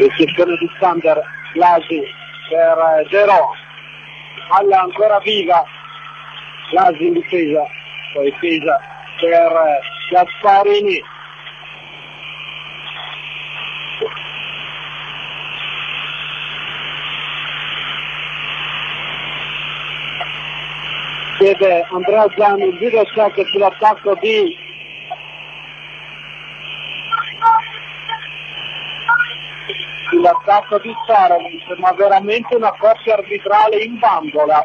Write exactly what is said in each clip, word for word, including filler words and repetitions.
ricezione di Sander, Lasi per Gerò, palla ancora viva, Lasi in difesa, poi Pisa per Gasparini, chiede Andrea Gianni il video check sull'attacco di sull'attacco di Sarovic, ma veramente una coppia arbitrale in bambola.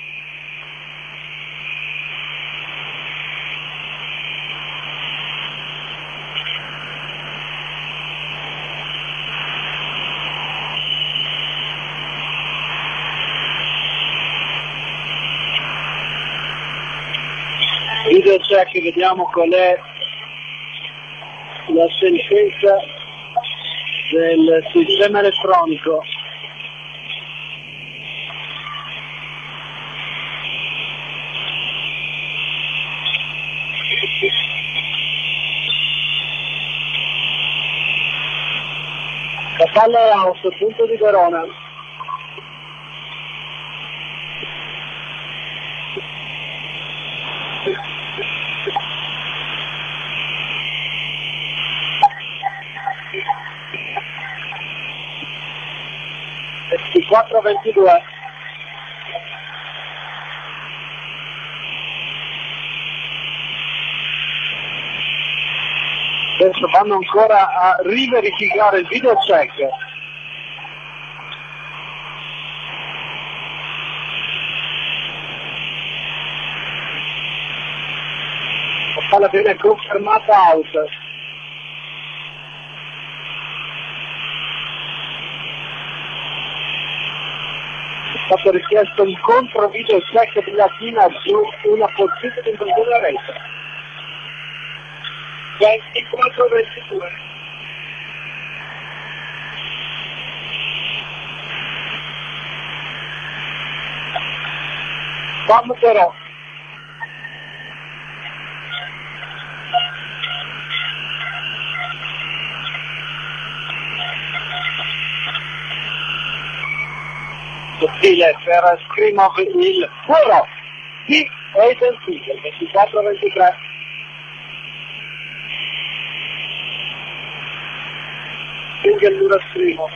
Video check, vediamo qual è la sentenza del sistema elettronico. La palla è out, punto di Verona. ventiquattro ventidue. Adesso vanno ancora a riverificare il video check. La palla viene confermata out. È stato richiesto un contro video check di Latina su una possibile invasione a rete. ventiquattro ventidue. Bam però. Sottile per Skrimov il foro di Aiden Siegel, ventiquattro ventitré. Siegel dura Skrimov.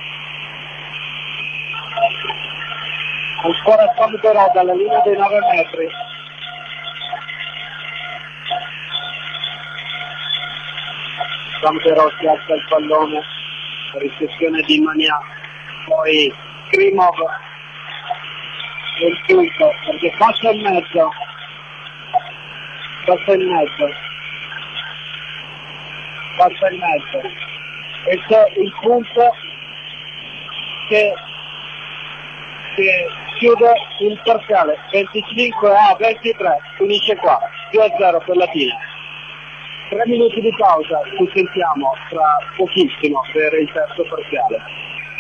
Ancora Tom però dalla linea dei nove metri. Tom però si alza il pallone, ricezione di Mania, poi Skrimov il punto, perché passa in mezzo, passa in mezzo, passa in mezzo, e c'è il punto che, che chiude il parziale, venticinque a ventitré, finisce qua, due a zero per Latina. Tre minuti di pausa, ci sentiamo tra pochissimo per il terzo parziale.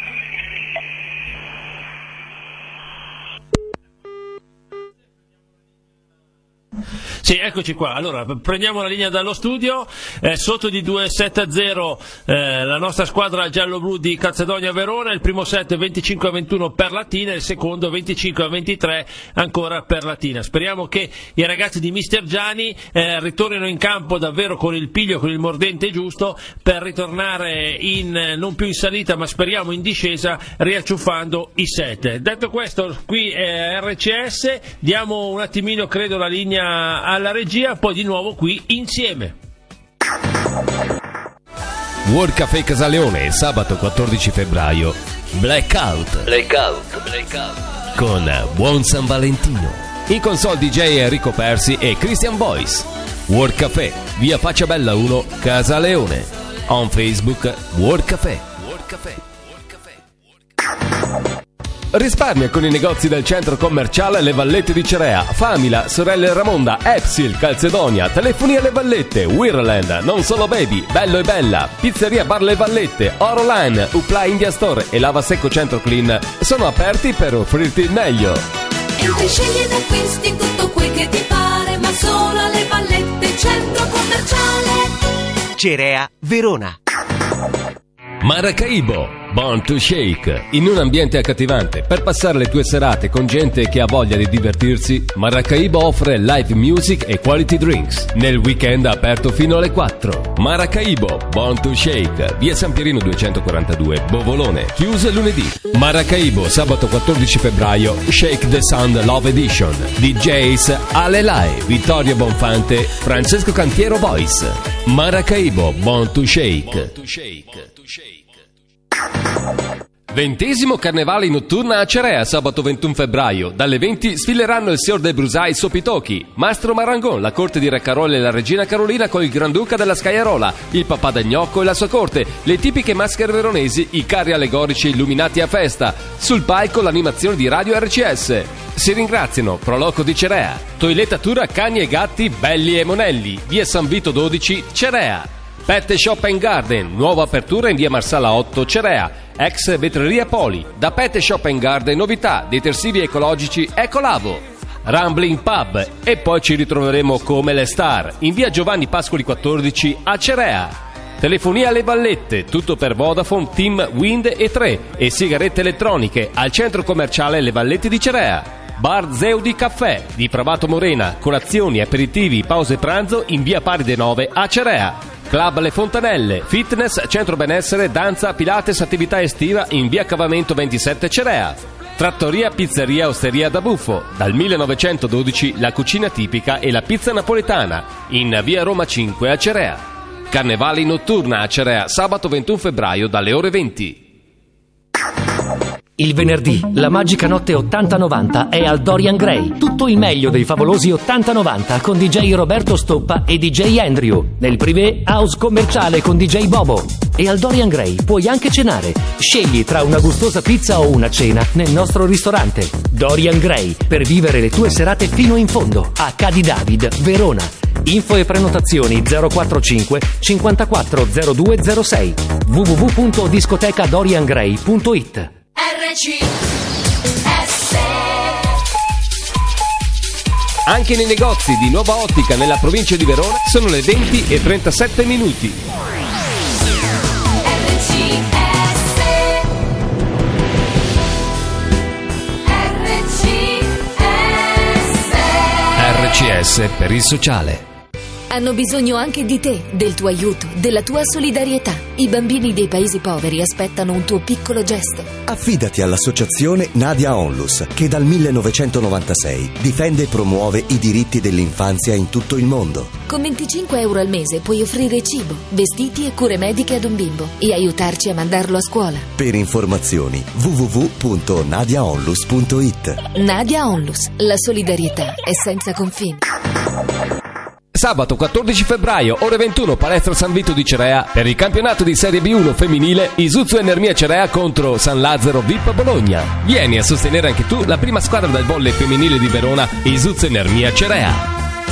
Sì, eccoci qua. Allora, prendiamo la linea dallo studio, eh, sotto di due sette a zero eh, la nostra squadra giallo-blu di Calzedonia Verona, il primo set venticinque a ventuno per Latina, il secondo venticinque a ventitré ancora per Latina. Speriamo che i ragazzi di mister Gianni eh, ritornino in campo davvero con il piglio, con il mordente giusto, per ritornare in, non più in salita ma speriamo in discesa, riacciuffando i set. Detto questo, qui è R C S, diamo un attimino credo la linea alla regia, poi di nuovo qui insieme. World Café Casaleone, sabato quattordici febbraio, Blackout Blackout Blackout con Buon San Valentino. In console D J Enrico Persi e Christian Boyce. World Café, via Facciabella uno, Casaleone. On Facebook World Café. World Café. World Café. Risparmia con i negozi del centro commerciale Le Vallette di Cerea, Famila, Sorelle Ramonda, Epsil, Calzedonia, Telefoni alle Vallette, Wirland, Non Solo Baby, Bello e Bella, Pizzeria Bar Le Vallette, Oroline, Upla India Store e Lava Secco Centro Clean sono aperti per offrirti il meglio. Entri, scegli ed acquisti tutto quel che ti pare, ma solo alle Vallette, centro commerciale Cerea, Verona. Maracaibo, Born to Shake. In un ambiente accattivante, per passare le tue serate con gente che ha voglia di divertirsi, Maracaibo offre live music e quality drinks. Nel weekend aperto fino alle quattro. Maracaibo, Born to Shake, via San Pierino duecentoquarantadue, Bovolone, chiuso lunedì. Maracaibo, sabato quattordici febbraio, Shake the Sound Love Edition. D Js Ale Lai, Vittorio Bonfante, Francesco Cantiero Voice. Maracaibo, Born to Shake. Ventesimo Carnevale notturna a Cerea, sabato ventuno febbraio. Dalle venti sfileranno il signor De Brusai Sopitochi, Mastro Marangon, la corte di Re Carolo e la regina Carolina con il Granduca della Scagliarola, il papà del Gnocco e la sua corte, le tipiche maschere veronesi, i carri allegorici illuminati a festa. Sul palco l'animazione di Radio R C S. Si ringraziano Proloco di Cerea, Toilettatura Cani e Gatti Belli e Monelli, via San Vito dodici, Cerea. Pet Shop and Garden, nuova apertura in via Marsala otto, Cerea. Ex Vetreria Poli. Da Pet Shop and Garden novità, detersivi ecologici Ecolavo. Rambling Pub. E poi ci ritroveremo come le star in via Giovanni Pascoli quattordici a Cerea. Telefonia alle Vallette, tutto per Vodafone, Team, Wind e tre. E sigarette elettroniche al centro commerciale Le Vallette di Cerea. Bar Zeudi Caffè di Pravato Morena, colazioni, aperitivi, pause pranzo in via Paride nove a Cerea. Club Le Fontanelle, fitness, centro benessere, danza, pilates, attività estiva in via Cavamento ventisette Cerea. Trattoria, pizzeria, osteria da buffo, dal millenovecentododici la cucina tipica e la pizza napoletana in via Roma cinque a Cerea. Carnevale notturna a Cerea, sabato ventuno febbraio dalle ore venti. Il venerdì, la magica notte ottanta novanta è al Dorian Gray. Tutto il meglio dei favolosi ottanta novanta con D J Roberto Stoppa e D J Andrew. Nel privé, house commerciale con D J Bobo. E al Dorian Gray puoi anche cenare. Scegli tra una gustosa pizza o una cena nel nostro ristorante. Dorian Gray, per vivere le tue serate fino in fondo. A Cadi David, Verona. Info e prenotazioni zero quarantacinque cinquantaquattro zero due zero sei. w w w punto discoteca dorian gray punto it. R C S. Anche nei negozi di Nuova Ottica nella provincia di Verona sono le venti e trentasette minuti. R C S. R C S. R C S per il sociale. Hanno bisogno anche di te, del tuo aiuto, della tua solidarietà. I bambini dei paesi poveri aspettano un tuo piccolo gesto. Affidati all'associazione Nadia Onlus, che dal millenovecentonovantasei difende e promuove i diritti dell'infanzia in tutto il mondo. Con venticinque euro al mese puoi offrire cibo, vestiti e cure mediche ad un bimbo e aiutarci a mandarlo a scuola. Per informazioni w w w punto nadia onlus punto it. Nadia Onlus, la solidarietà è senza confini. Sabato quattordici febbraio, ore ventuno, palestra San Vito di Cerea, per il campionato di Serie B uno femminile, Isuzzo Enermia Cerea contro San Lazzaro V I P Bologna. Vieni a sostenere anche tu la prima squadra del volley femminile di Verona, Isuzzo Enermia Cerea.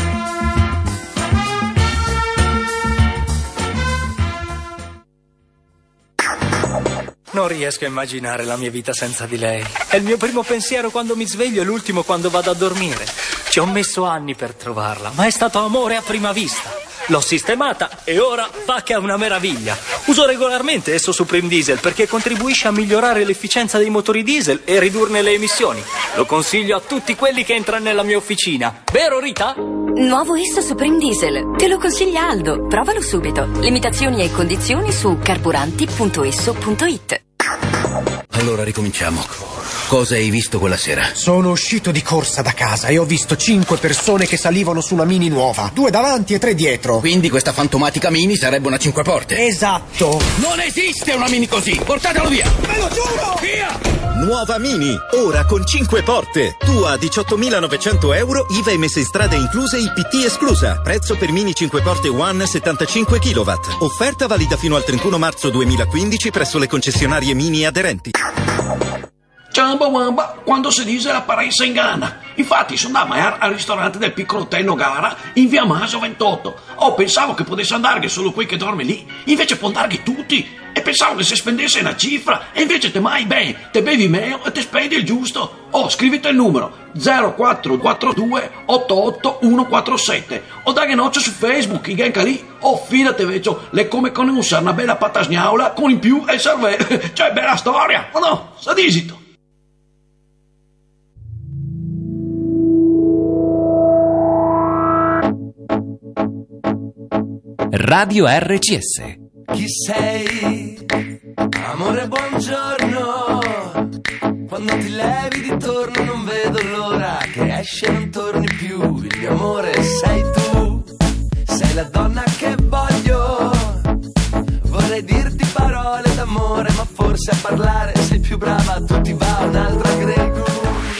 Non riesco a immaginare la mia vita senza di lei. È il mio primo pensiero quando mi sveglio e l'ultimo quando vado a dormire. Ci ho messo anni per trovarla, ma è stato amore a prima vista. L'ho sistemata e ora fa che è una meraviglia. Uso regolarmente esso Supreme Diesel perché contribuisce a migliorare l'efficienza dei motori diesel e ridurne le emissioni. Lo consiglio a tutti quelli che entrano nella mia officina. Vero, Rita? Nuovo Esso Supreme Diesel. Te lo consiglia Aldo. Provalo subito. Limitazioni e condizioni su carburanti punto esso punto it. Allora ricominciamo. Cosa hai visto quella sera? Sono uscito di corsa da casa e ho visto cinque persone che salivano su una Mini nuova. Due davanti e tre dietro. Quindi questa fantomatica Mini sarebbe una cinque porte? Esatto. Non esiste una Mini così! Portatelo via! Ve lo giuro! Via! Nuova Mini, ora con cinque porte. Tua a diciottomilanovecento euro, I V A e messa in strada incluse, I P T esclusa. Prezzo per Mini cinque porte One settantacinque chilowatt. Offerta valida fino al trentuno marzo duemilaquindici presso le concessionarie Mini aderenti. Ciamba wamba, quando si dice la parenza inganna. Infatti sono andato al ristorante del piccolo Te Nogara in via Maso ventotto. Oh, pensavo che potesse andare solo quei che dorme lì, invece può andare tutti. e pensavo che si spendesse una cifra e invece te mai beh, te bevi meno e te spendi il giusto. Oh, scrivete il numero zero quattro quattro due otto otto uno quattro sette o dai noce su Facebook, i genca lì, o fidate vecio, le come con una bella patasgnaula con in più e serve, cioè bella storia, o no? Sadisito. Radio R C S. Chi sei? Amore, buongiorno. Quando ti levi di torno non vedo l'ora che esce e non torni più. Il mio amore sei tu, sei la donna che voglio. Vorrei dirti parole d'amore, ma forse a parlare sei più brava, tu ti va un'altra Grey Goose.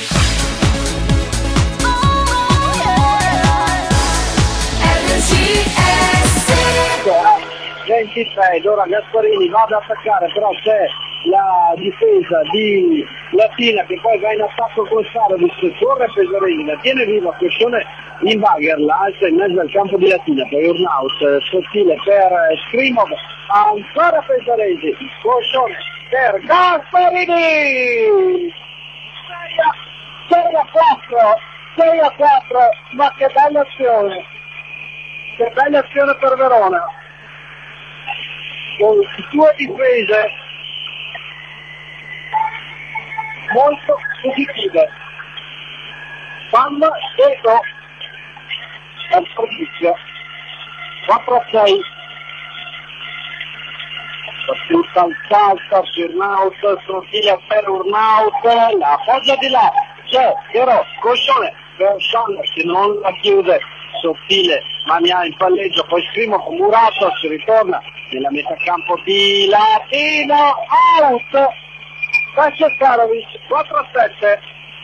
ventisei, ora Gasparini va ad attaccare, però c'è la difesa di Latina che poi va in attacco con Sarovic, corre Pesorini, la tiene viva, questione in Bagher, la alza in mezzo al campo di Latina, poi Urnaut, sottile per Skrimov, ancora Pesaresi, Coscione per Gasparini, sei a quattro, sei a quattro, ma che bella azione, che bella azione per Verona, con due difese molto positive. Bamba dietro al servizio quattro a sei, battuta al salto su Urnaut, sottile per Urnaut, la appoggia di là, c'è però Coscione per Sander che non la chiude, sottile mania in palleggio, poi scrivo con Murato, si ritorna nella metà campo di Latino, out, Kacesarovic, quattro a sette.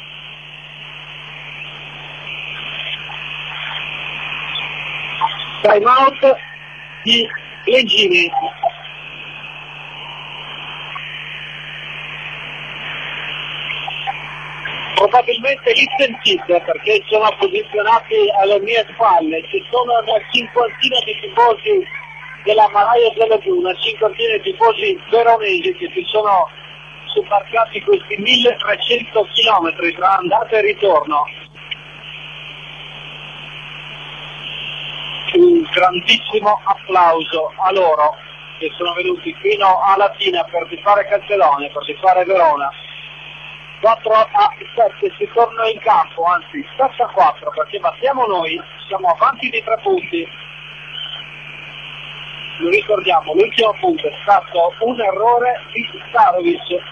Time out di Leggini. Probabilmente li sentite perché sono posizionati alle mie spalle, ci sono una cinquantina di tifosi della Malaia della Blu, una cinquantina di tifosi veronesi che si sono sbarcati questi milletrecento chilometri tra andata e ritorno. Un grandissimo applauso a loro che sono venuti fino a Latina per tifare Calzedonia, per tifare Verona. quattro a sette, si torna in campo, anzi sette a quattro perché battiamo noi, siamo avanti di tre punti. Lo ricordiamo, l'ultimo punto è stato un errore di Sarovic.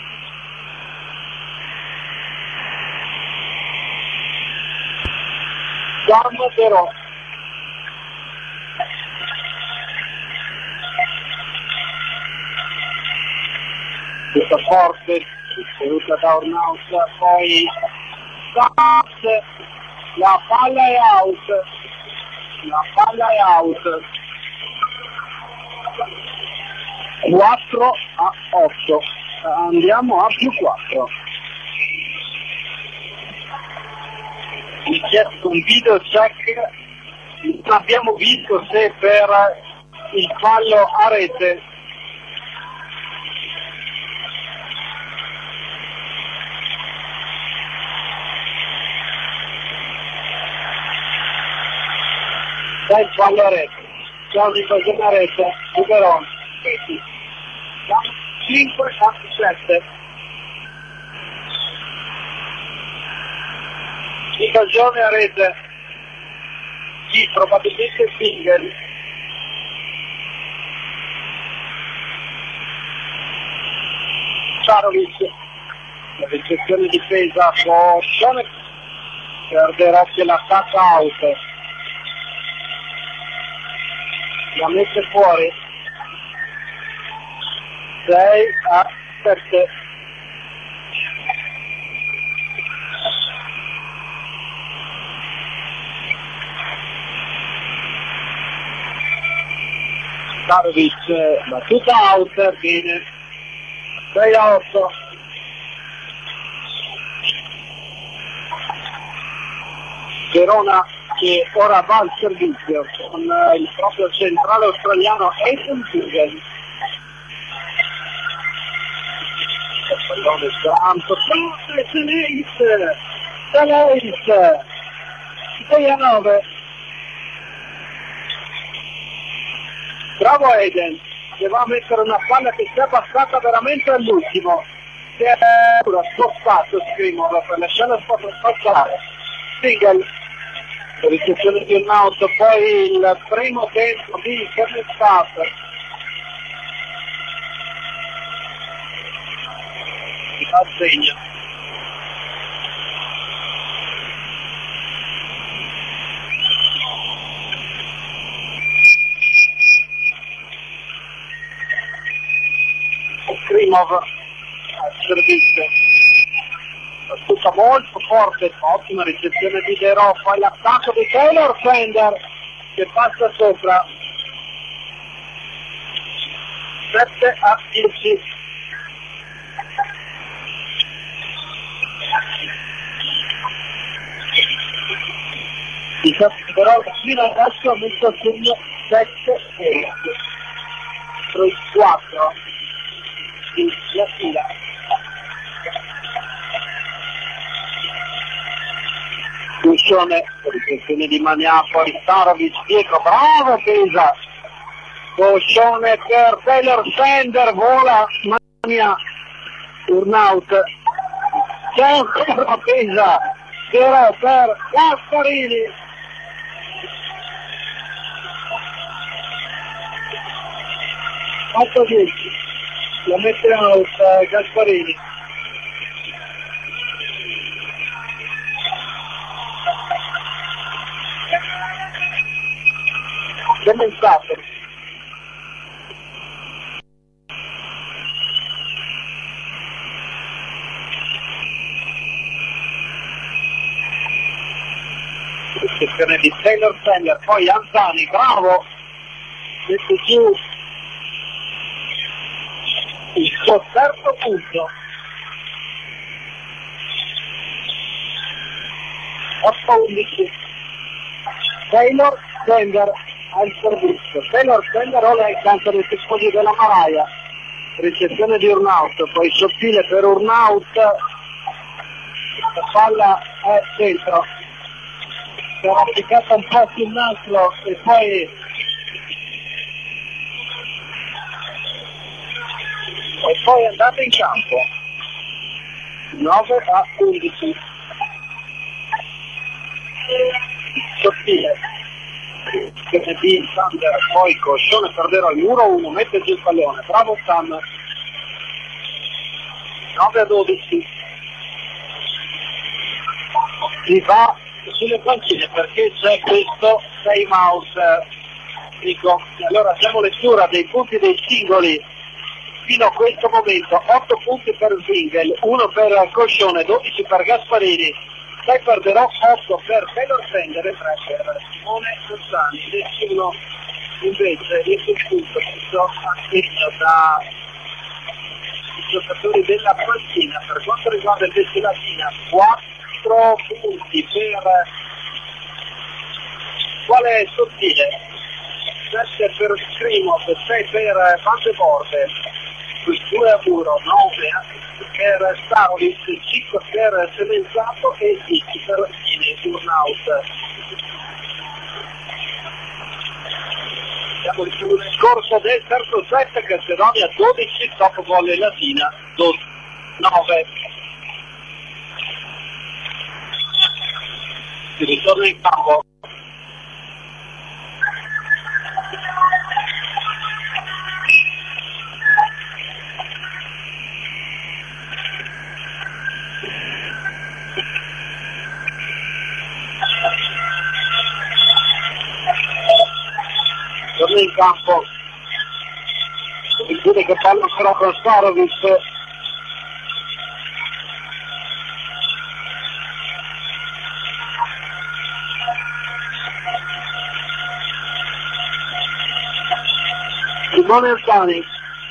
Guarda però questa forte tenuta da Urnaut, poi Stas, la palla è out, la palla è out, quattro a otto, andiamo a più quattro. Mi chiesto un video check, non abbiamo visto se per il fallo a rete c'è il fallo a rete, c'è un'invasione a rete di Verona, cinque a sette, invasione a rete di probabilmente Fingel, Sarovic, la ricezione difesa con Schonek, perderà che la touch out, la mette fuori, sei a sette. Sarovic, battuta out, bene, sei a otto. Verona che ora va al servizio con il proprio centrale australiano Ethan Fingel. pallone Santo, e Teneis, Teneis, sei a nove. Bravo Eden, che va a mettere una palla che si è abbassata veramente all'ultimo, si è spostato Screamer per lasciare passare. Single, ricezione di un auto, poi il primo tempo di Kevin Staff. Si fa segno. Krimov al servizio, battuta molto forte, ottima ricezione di Derò, poi l'attacco di Taylor Fender che passa sopra. Sette a dieci. Però fino adesso ha messo a segno sette e tra i quattro la fila. Cuscione, ricezione di Maniapoli, Starovic dietro, bravo Pesa, Cuscione per Taylor Fender, vola Mania, turnout, c'è ancora Pesa, però per Gasparini, otto dieci. La mette out uh, Gasparini. Demonstrato. Sezione di Taylor Fender, poi Anzani, bravo, mette giù il suo terzo punto. otto undici. Taylor Fender al servizio. Taylor Fender ora è il canto dei tifosi della Maraia. Ricezione di Urnaut, poi sottile per Urnaut. La palla è dentro. Si era applicata un po' sul nastro e poi e poi è andata in campo. nove a undici. Sottile che di Sander, poi Coscione perdere al muro, uno mette giù il pallone, bravo Sam. nove a dodici. Si va sulle pancine perché c'è questo time out, dico. Allora diamo lettura dei punti dei singoli fino a questo momento. Otto punti per Zwingel, uno per Coscione, dodici per Gasparini, sei per Derò, otto per Taylor Fender e tre per Simone Cozzani. Nessuno invece riesce il punto messo a segno da i giocatori della panchina. Per quanto riguarda invece la Latina, quattro punti per quale Sottile, sette per Screamov, sei per Vandeborder, due a muro, nove per Starovic, cinque per Semenzato e dieci per la fine turnout. Siamo sul corso del terzo set, Calcedonia dodici, dopo volle Latina nove. Si ritorna in campo. Torna in campo, decide che palla sarà con Starovic. Simone Anzani,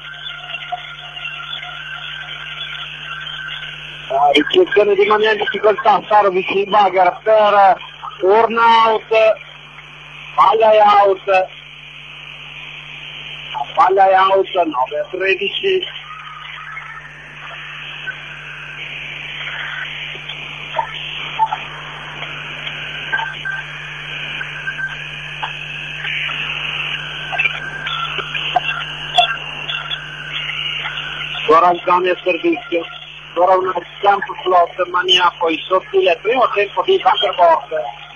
ah, ricezione di Mania in difficoltà, Starovic in bagar per Urnaut, palla è out. Palla è out, nove a tredici. ancora il Zani a servizio, ancora un jump slot maniaco sottile, primo tempo di Vandervoort,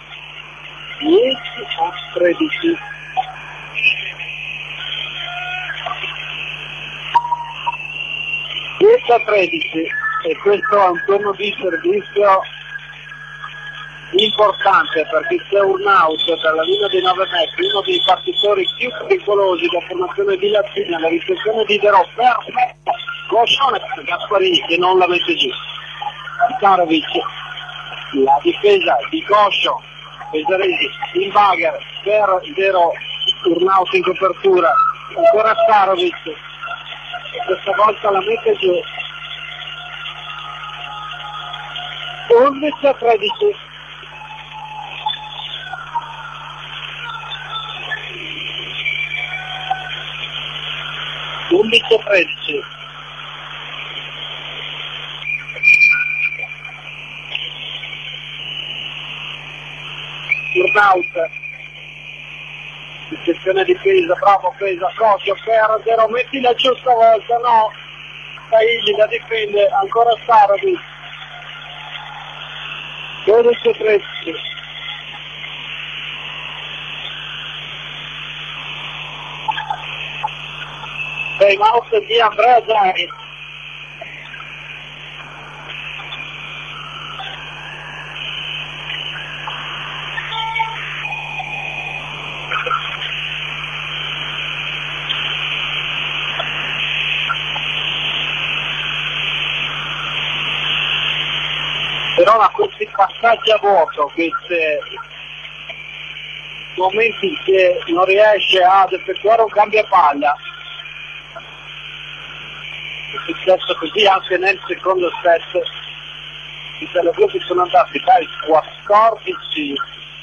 dieci a tredici. dieci a tredici, e questo è un turno di servizio importante perché c'è un out dalla linea dei nove metri, uno dei partitori più pericolosi da formazione di Latina, la ricezione di Derò, perfetto, Coscione per Gasparini che non la mette giù, Starovic, la difesa di Coscio, Pesaresi, in bagger per Derò, Urnaut in copertura, ancora Starovic, questa volta la mette giù, undici a tredici. undici a tredici. Urnaut, ricezione di Pesa, bravo Pesa, Coscio per zero, metti la giusta volta, no, Cailli la difende, ancora Starovic, dodici a tredici. Time out di Andrea Zani. Però da questi passaggi a vuoto, questi momenti che non riesce ad effettuare un cambio palla, è successo così anche nel secondo set, i Gialloblu sono andati dai quattordici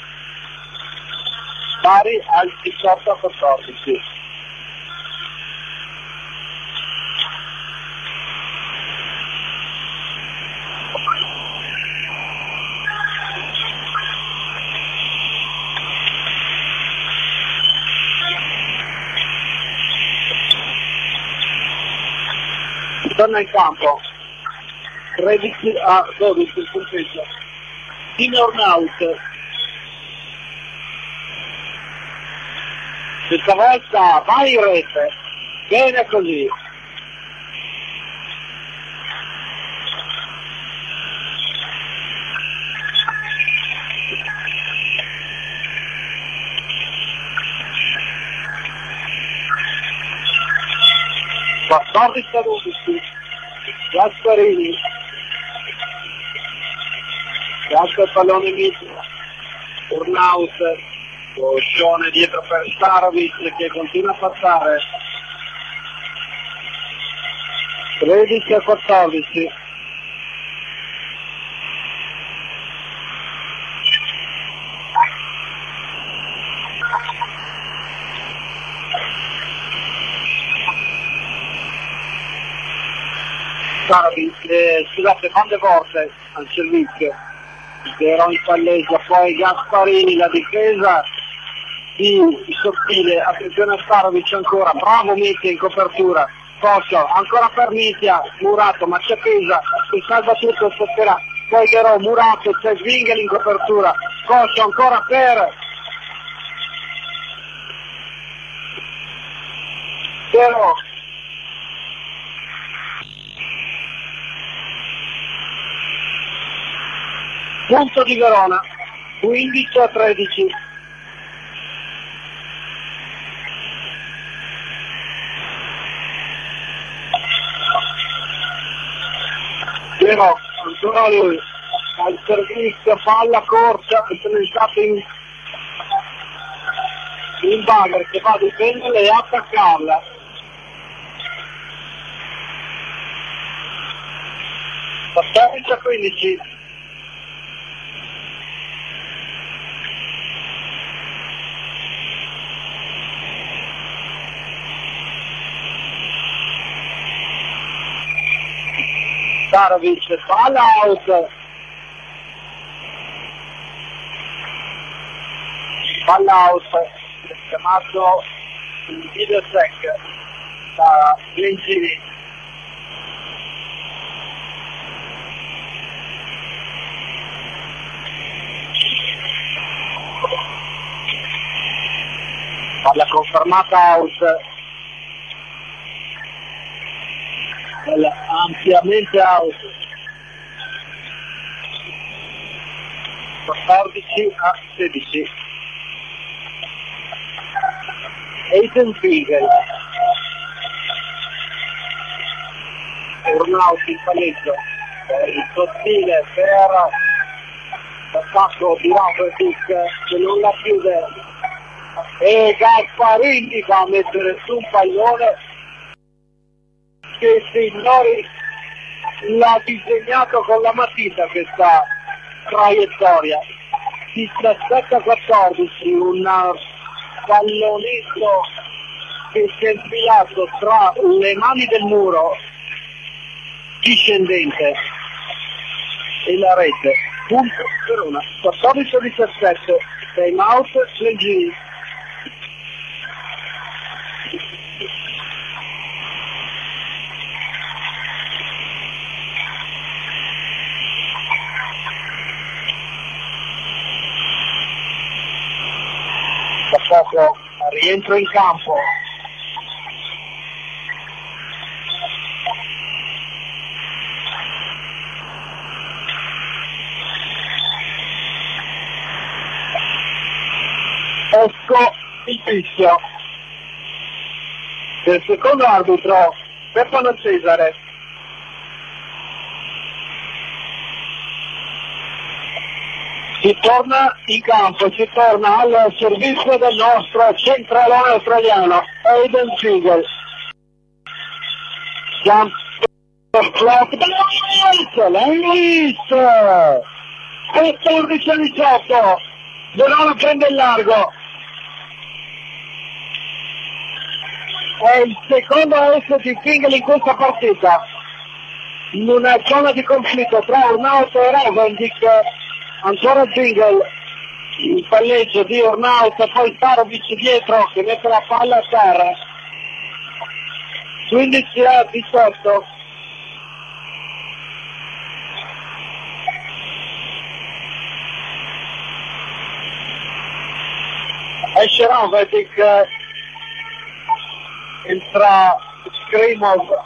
pari al diciotto a quattordici. Torna in campo, tredici a dodici il punteggio, in Urnaut, questa volta vai in rete, bene così. quattordici a dodici, Gasparini, Gaspa il pallone mito, Urnaut, Coscione dietro per Starovic che continua a passare, tredici a quattordici. Eh, scusate, Vandervoort al servizio, Derò in palleggio, poi Gasparini, la difesa di Sottile, attenzione a Starovic ancora, bravo Mitia in copertura, Coscio, ancora per Mitia, Murato, ma c'è Pesa, si salva tutto, stopperà, poi Derò, Murato, c'è Zwingli in copertura, Coscio ancora per Derò. Punto di Verona, quindici a tredici. Però ancora lui al servizio, palla corta, è entrato in, in bagger che va a difenderla e attaccarla. quattordici a quindici. Starovic, palla out, palla out, chiamato il video check da Gengini, Palla confermata out, palla ampiamente out, quattordici a sedici. Aiden Fiegel, turnout in palleggio, il sottile per l'attacco di Rakovic che non la chiude e Gasparini va a mettere su un pallone che signori l'ha disegnato con la matita questa traiettoria. diciassette a quattordici, un pallonetto che si è infilato tra le mani del muro discendente e la rete. Punto per una, quattordici a diciassette, time out, Legini. Da poco rientro in campo. Ecco il fischio del secondo arbitro Stefano Cesare. Si torna in campo, si torna al servizio del nostro centralone australiano Aiden Fiegel. Jump clock, l'English quattordici a diciotto, Verona prende il largo. È il secondo S di Fiegel in questa partita, in una zona di conflitto tra Urnaut e Ravendic. Ancora Fiegel, il palleggio di Urnaut, poi Starovic dietro che mette la palla a terra. quindici a diciotto. Esce Ravendic, entra Skrimov.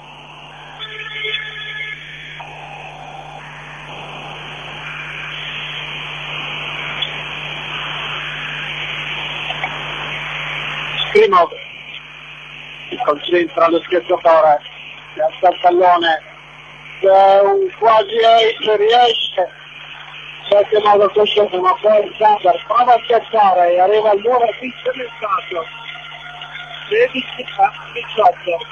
Skrimov si concentra lo scherzatore, si alza il pallone, c'è un quasi ace, riesce in qualche modo questo, ma poi Sander prova a schiacciare e arriva al muro fiscalizzato. sedici a diciotto.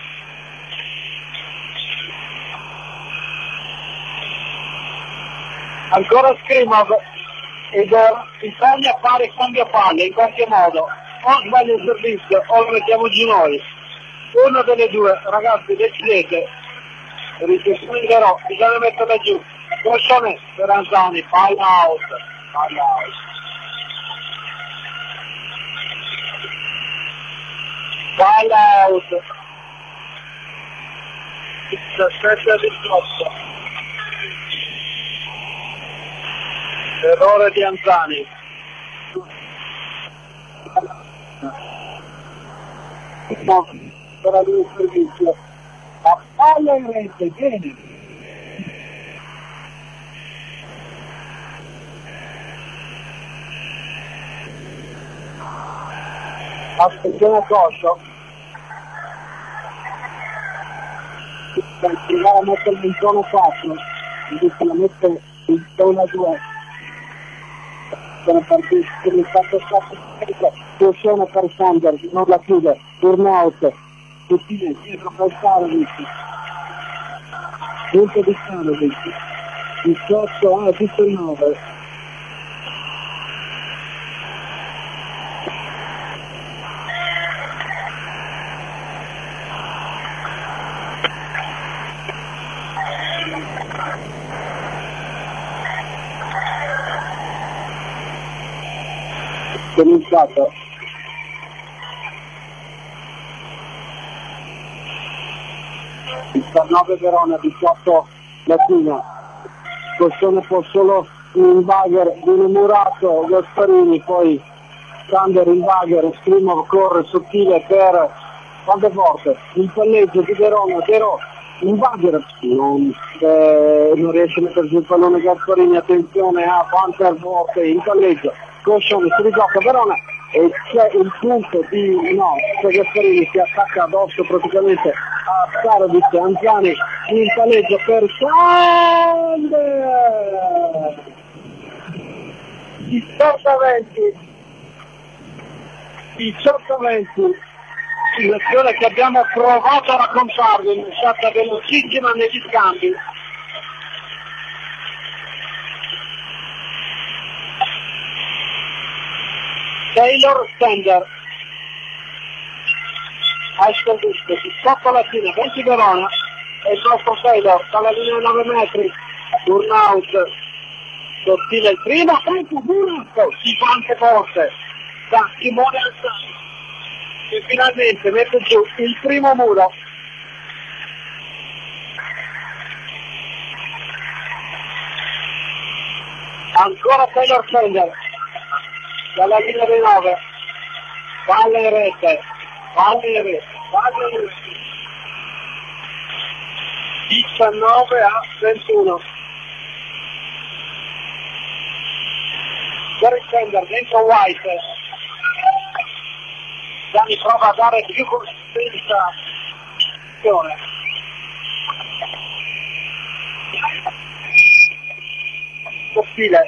Ancora Skrimov ed ora bisogna fare cambio palle in qualche modo, o sbaglio il servizio o lo mettiamo giù noi, una delle due. Ragazzi, decidete, risponderò, bisogna metterla giù. Coscione per Anzani, palla out, palla out. Palla out, diciassette a diciotto, errore di Anzani. No, per lui il servizio, la palla in rete, bene. Attenzione Coscio, per provare a metterlo in zona quattro, invece la mette in zona due. Sono partiti per il fatto stato Coscione per Sanders, non la chiude, turnout, tutti dietro per Starovic, punto di Starovic, diciotto a diciannove. Cominciato diciannove Verona, diciotto Latina. Coscione può solo un bagger di un murato, Gasparini, poi Sander Invagher, Screamo corre sottile per quante forte, il palleggio di Verona, però Invagher non, eh, non riesce a mettere giù il pallone Gasparini, attenzione a Panther forte in palleggio, Coscioni si rigioca Verona e c'è il punto di no, c'è Gasparini si attacca addosso praticamente a Starovic, Anziani in palleggio per Sander, diciotto venti diciotto venti, situazione che abbiamo provato a raccontarvi, è stata velocissima negli scambi. Taylor Sander al servizio, sotto la fine, venti Verona e il nostro Taylor dalla linea nove metri, turn out, sottile il primo, tempo burato, cinquanta forze da Simone Alzani che finalmente mette giù il primo muro. Ancora Taylor Sander dalla linea dei nove, palla in rete, palla in rete, palla in rete, diciannove a ventuno. Gary Sander dentro White, Gianni prova a dare più consistenza, sottile,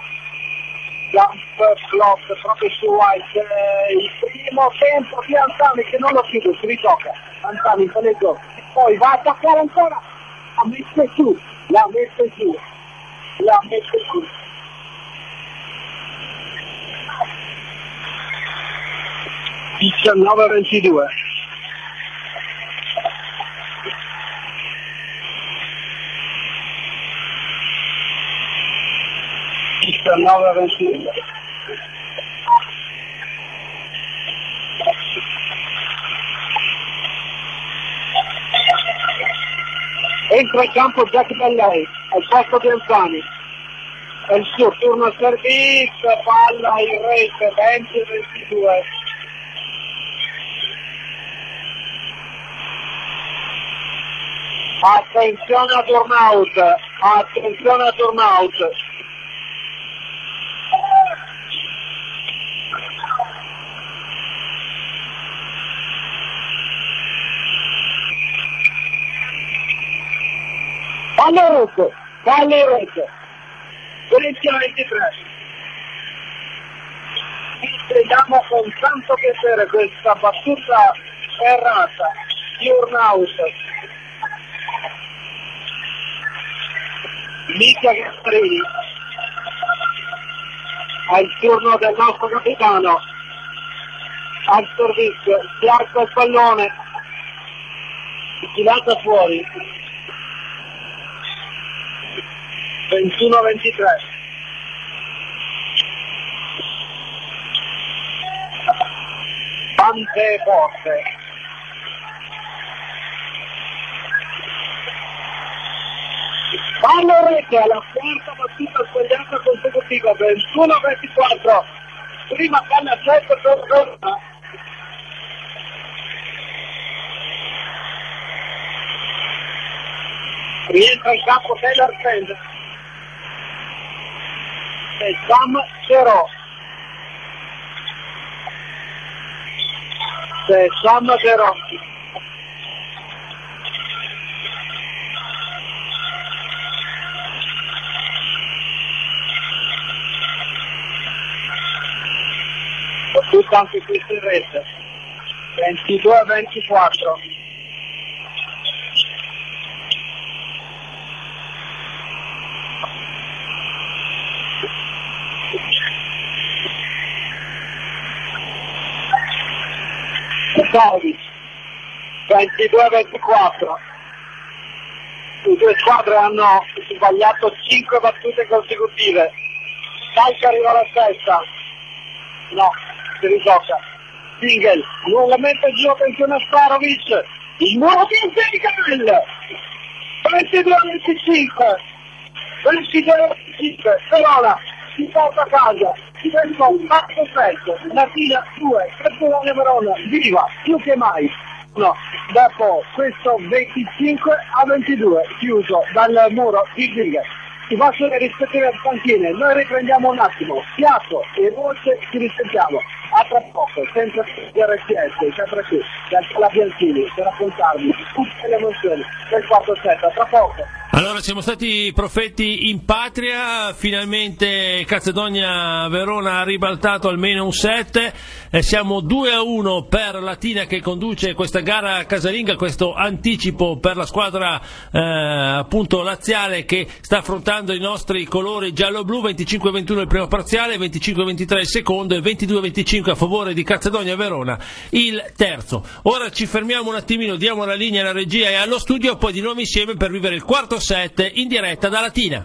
jump block proprio su White, il primo tempo di Antani che non lo chiude, si ritocca, Antani in palleggio, poi va a attaccare ancora, la mette giù, la mette giù, la mette giù. diciannove a ventidue. diciannove a ventidue. Entra in campo Jack Bellei al posto di Anzani. È il suo turno a servizio, palla in rete, venti a ventidue. Attenzione a turnout, attenzione a turnout. Palla in rete, palla in rete, venti a ventitré. Vediamo con tanto piacere questa battuta errata, turnout. Mica Gasparini è il turno del nostro capitano al servizio, si alza il pallone, si lancia fuori, ventuno a ventitré. Tante forte. Palla rete alla quarta battuta sbagliata consecutiva, ventuno a ventiquattro, prima palla sette per Verona. Rientra in campo Taylor Sander e Sam Cerò. E Sam Cerò. Tutta anche questa in rete, ventidue a ventiquattro. ventidue a ventiquattro. Le due squadre hanno sbagliato cinque battute consecutive. Calca arriva alla sesta. No, si rigioca. Single, nuovamente giù, attenzione a Starovic. Il nuovo piede di Canel. ventidue a venticinque. ventidue a venticinque. Verona si porta a casa. questo fatto effetto, Latina due, Cattedonia Verona, viva, più che mai. No, dopo questo venticinque a ventidue chiuso dal muro di Griga. Si possono rispettive panchine, noi riprendiamo un attimo, fiato e voce, ci risentiamo. A tra poco, sempre di R C S, sempre qui, da Bianchini, per raccontarvi tutte le emozioni del quarto set, a tra poco. Allora, siamo stati profeti in patria, finalmente Calzedonia Verona ha ribaltato almeno un set, e siamo due a uno per Latina che conduce questa gara casalinga, questo anticipo per la squadra eh, appunto laziale che sta affrontando i nostri colori giallo-blu. Venticinque a ventuno il primo parziale, venticinque a ventitré il secondo e ventidue a venticinque a favore di Calzedonia Verona il terzo. Ora ci fermiamo un attimino, diamo la linea alla regia e allo studio, poi di nuovo insieme per vivere il quarto set in diretta da Latina.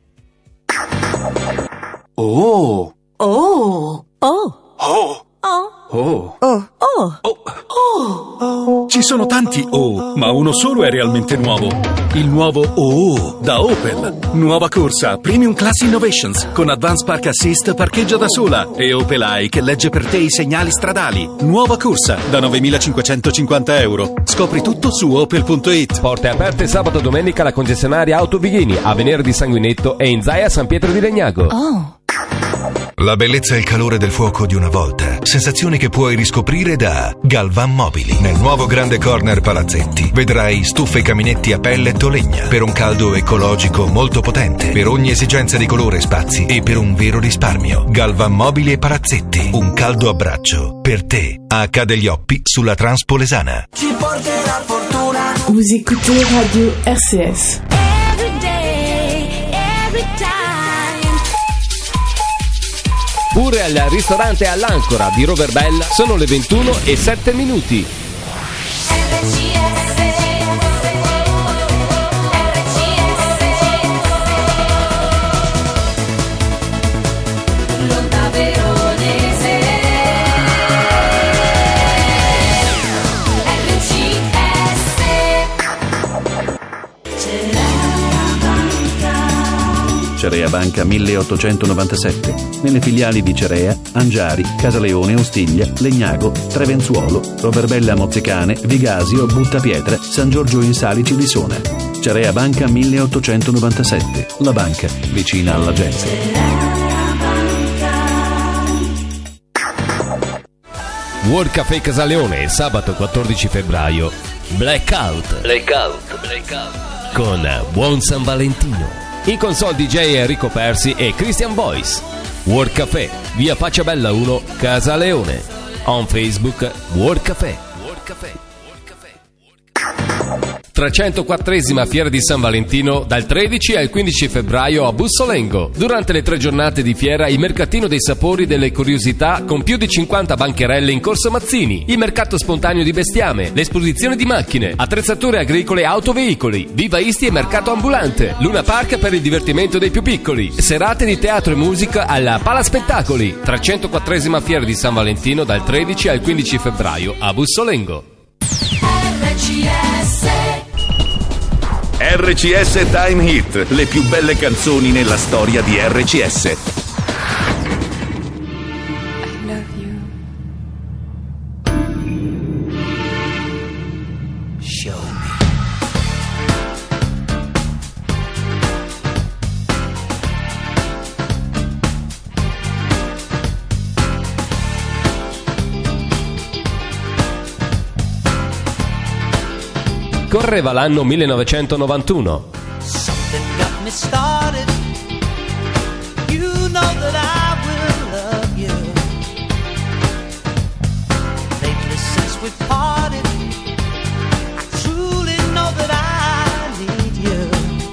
Oh! Oh! Oh! Oh! Oh! Oh! Oh! Oh! Oh! Ci sono tanti oh, ma uno solo è realmente nuovo. Il nuovo oh da Opel. Nuova corsa Premium Class Innovations con Advanced Park Assist parcheggia da sola e Opel Eye che legge per te i segnali stradali. Nuova corsa da novemilacinquecentocinquanta euro. Scopri tutto su opel punto it. Porte aperte sabato e domenica alla concessionaria Auto Bighini, a Venerdì Sanguinetto e in Zaia San Pietro di Legnago. Oh! La bellezza e il calore del fuoco di una volta. Sensazioni che puoi riscoprire da Galvan Mobili. Nel nuovo grande corner Palazzetti vedrai stufe e caminetti a pellet o legna per un caldo ecologico molto potente, per ogni esigenza di colore e spazi e per un vero risparmio. Galvan Mobili e Palazzetti. Un caldo abbraccio per te. A Cadeglioppi sulla Transpolesana. Ci porterà fortuna. Vous écoutez Radio R C S. Every day, every time. Pure al ristorante all'Ancora di Roverbella sono le ventuno e sette minuti. Cerea Banca milleottocentonovantasette, nelle filiali di Cerea, Angiari, Casaleone, Ostiglia, Legnago, Trevenzuolo, Roverbella Mozzicane, Vigasio, Buttapietra, San Giorgio in Salici di Sona. Cerea Banca milleottocentonovantasette, la banca vicina alla gente. World Café Casaleone, sabato quattordici febbraio. Blackout. Blackout. Blackout. Con Buon San Valentino. In console D J Enrico Persi e Christian Boyce. World Café, via Pacciabella uno, Casaleone. On Facebook, World Café. World Café. trecentoquattresima Fiera di San Valentino dal tredici al quindici febbraio a Bussolengo. Durante le tre giornate di fiera il mercatino dei sapori e delle curiosità con più di cinquanta bancherelle in Corso Mazzini, il mercato spontaneo di bestiame, l'esposizione di macchine, attrezzature agricole e autoveicoli, vivaisti e mercato ambulante, Luna Park per il divertimento dei più piccoli, serate di teatro e musica alla Pala Spettacoli. trecentoquattresima Fiera di San Valentino dal tredici al quindici febbraio a Bussolengo. R C S. R C S Time Hit, le più belle canzoni nella storia di R C S. Correva l'anno millenovecentonovantuno. Something got me started. You know that I will love you. Lately since we parted, I truly know that I need you.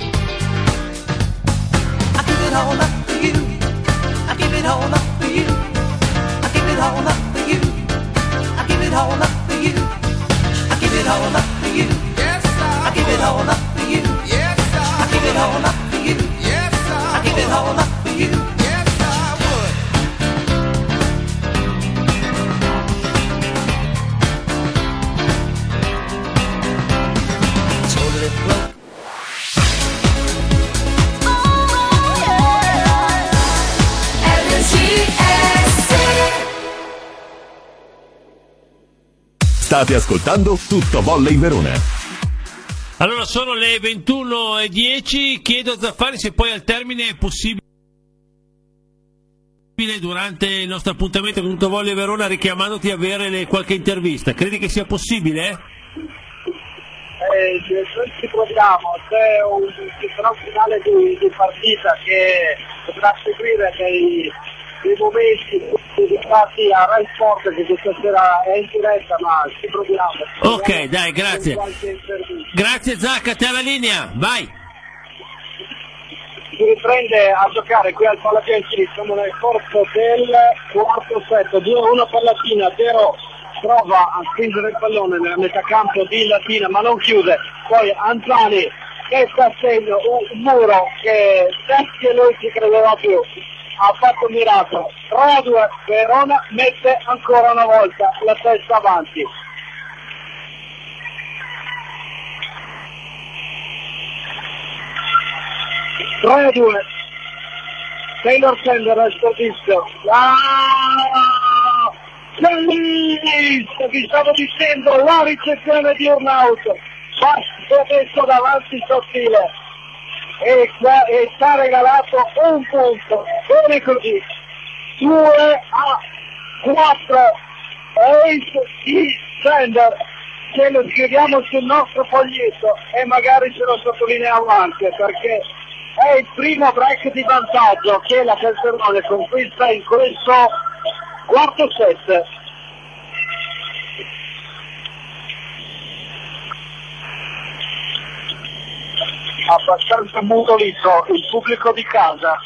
I give it all up for you. I give it all up for you. I give it all up for you. I give it all up for you. I give it all up for you. I give it all up for you. Yes, I give it all up for you. Yes, I give it all up for you. Yes, I State ascoltando Tutto Volley Verona. Allora sono le ventuno e dieci, chiedo a Zaffari se poi al termine è possibile durante il nostro appuntamento con Tutto Volley Verona, richiamandoti, avere le, qualche intervista. Credi che sia possibile? Eh, noi ci proviamo, c'è un, ci sarà un finale di, di partita che potrà seguire dei, dei momenti dedicati a Rai Sport, che questa sera è in diretta, ma ci proviamo. Ci proviamo. Ok, dai, grazie. Grazie Zacca, te alla linea, vai. Si riprende a giocare qui al Palapiancini, siamo nel corso del quarto set, due a uno per Latina, Tero prova a spingere il pallone nella metà campo di Latina ma non chiude, poi Anzani che sta segno un muro che neanche lui ci credeva più, ha fatto un miracolo. Tre a due, Verona mette ancora una volta la testa avanti. tre a due, Taylor Sender al servizio. Ah! Bellissimo, vi stavo dicendo, la ricezione di Urnaut, basso adesso davanti sottile e, e sta regalato un punto, bene così, due a quattro, ace di Sender, che lo scriviamo sul nostro foglietto e magari ce lo sottolineiamo anche, perché è il primo break di vantaggio che la Calzerone conquista in questo quarto set. Abbastanza mutolito il pubblico di casa.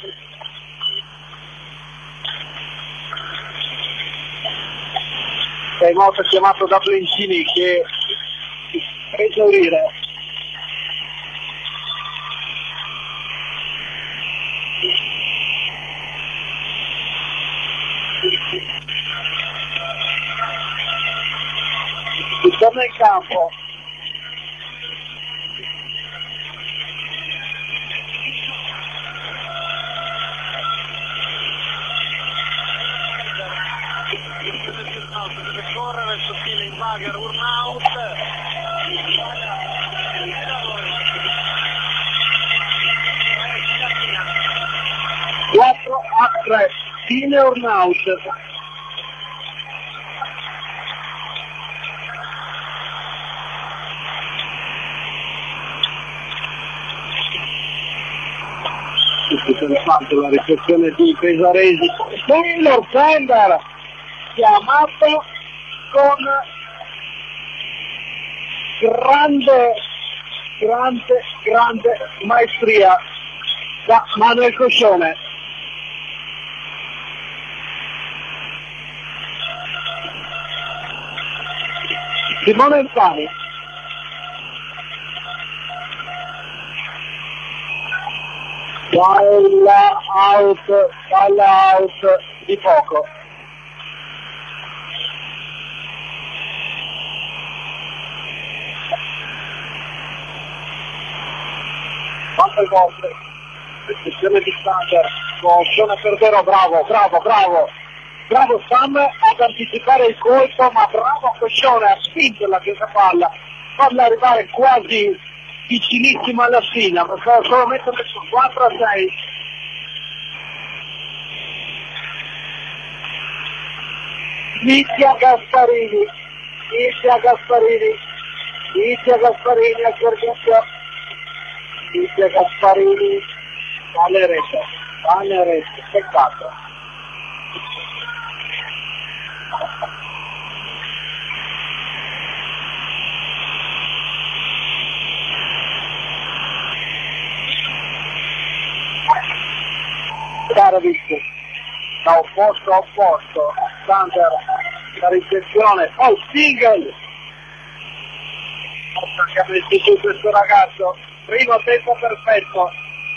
Sei molto chiamato da Blencini che per esaurire. Torna in campo. Deve correre il sottile in bagger, Urnaut. quattro a tre, fine Urnaut. La ricezione di Pesaresi, Taylor Sender chiamato con grande grande grande maestria da Manuel Coscione. Simone Anzani, palla out, palla out di poco. Quante volte restrizione di Sander con Sean Perdero, bravo, bravo, bravo, bravo Sam ad anticipare il colpo, ma bravo Coscione a spingerla questa palla, farla arrivare quasi vicinissimo alla fine, ma stava solo mettere su quattro a sei. Nizia Gasparini, Nizia Gasparini, Nizia Gasparini al servizio, Nizia Gasparini, alle rete, alle rete, peccato. Karovic da opposto a opposto, Sander la ricezione, poi oh, single che ha messo su questo ragazzo, primo tempo perfetto,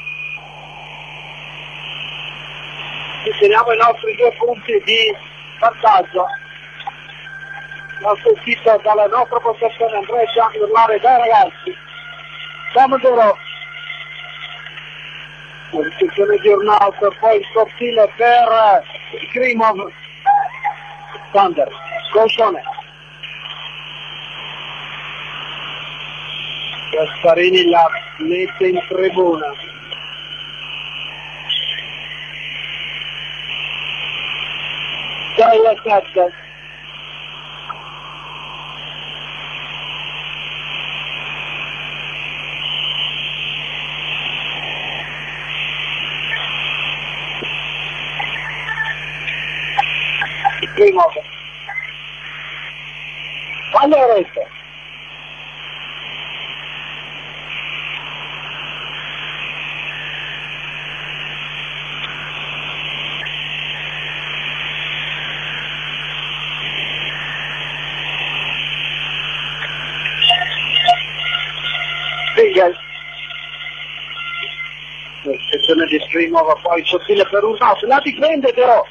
ci teniamo i nostri due punti di vantaggio. Nostro sito dalla nostra possessione Andrea Gianni urlare dai ragazzi, siamo duro. La ricezione di Urnaut, poi il sottile per Krimov, Sander, Coscione, Gasparini la mette in tribuna. sei a sette. Primo. Fallo a rete. Single. Sezione di Strimova, poi sottile per un passo, la difende però.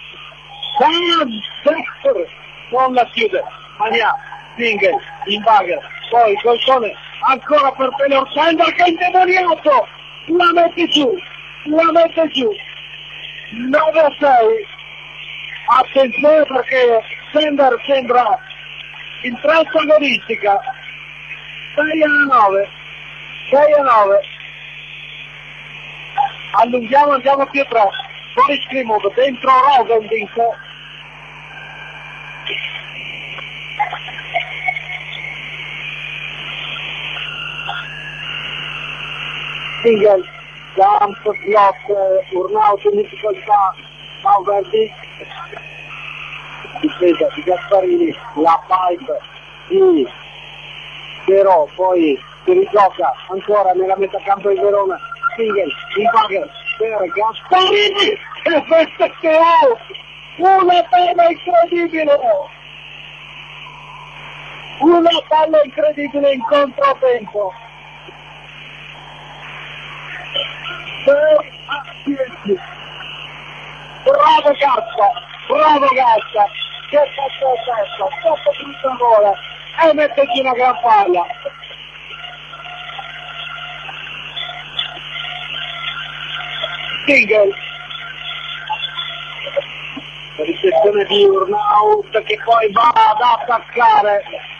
Dexter non la chiude, Mania, Single, in bagger, poi Colzone ancora per Taylor Sender che è indemoniato, la mette giù, la mette giù, nove a sei, attenzione perché Sender sembra in traccia agonistica, sei a nove, sei a nove, allunghiamo, andiamo più tre, poi Screamove, dentro Rovendink. Single, jump, block, Urnaut in difficoltà, Mauverdi, difesa di Gasparini, la pipe di Però, poi si rigioca ancora nella metà campo di Verona, Single, in bagger per Gasparini, che festa che ha, una palla incredibile, una palla incredibile in controtempo. sei a dieci. Bravo Gazza, bravo Gazza, che fatto il testo, troppo brutta gola e mette giù una gran palla. Single, ricezione di Urnaut che poi va ad attaccare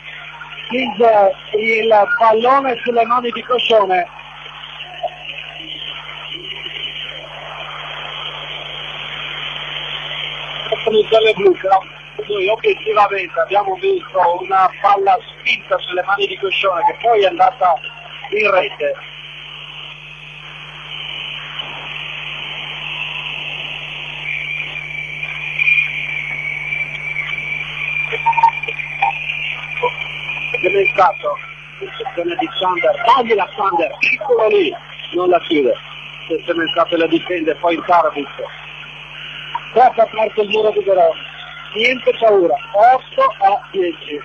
il pallone sulle mani di Coscione. Delle blu, però noi obiettivamente abbiamo visto una palla spinta sulle mani di Coscione che poi è andata in rete. Cementato, sezione di Sander, tagli la Sander, piccolo lì, non la chiude, se Cementato la difende, poi in Tarabic. Troppo aperto il muro di Verona, niente paura, otto a dieci.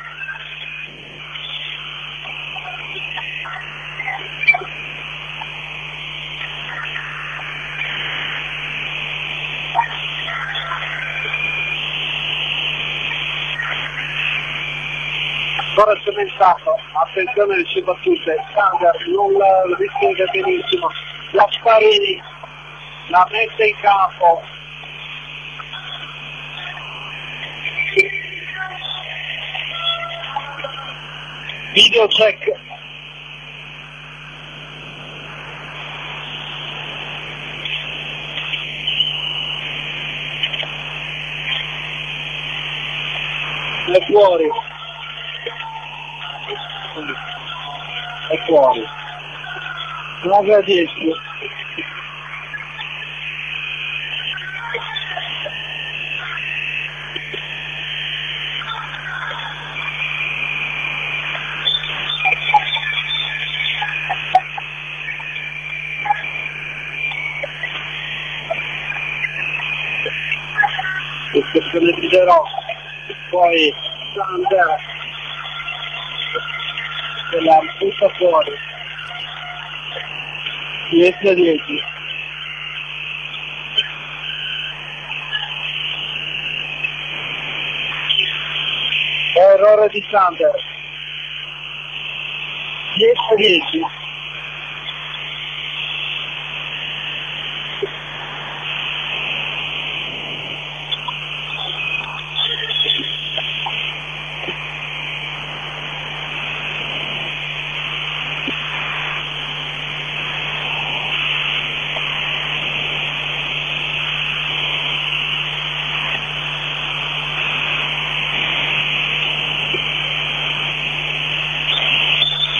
Ancora Cementato, attenzione alle sue battute, Sander non la risponde benissimo, Gasparini la mette in campo. Video check. È fuori. È fuori. nove a dieci. Ispezione di Zero, poi Sander se la butta fuori, dieci a dieci. Errore di Sander, dieci a dieci.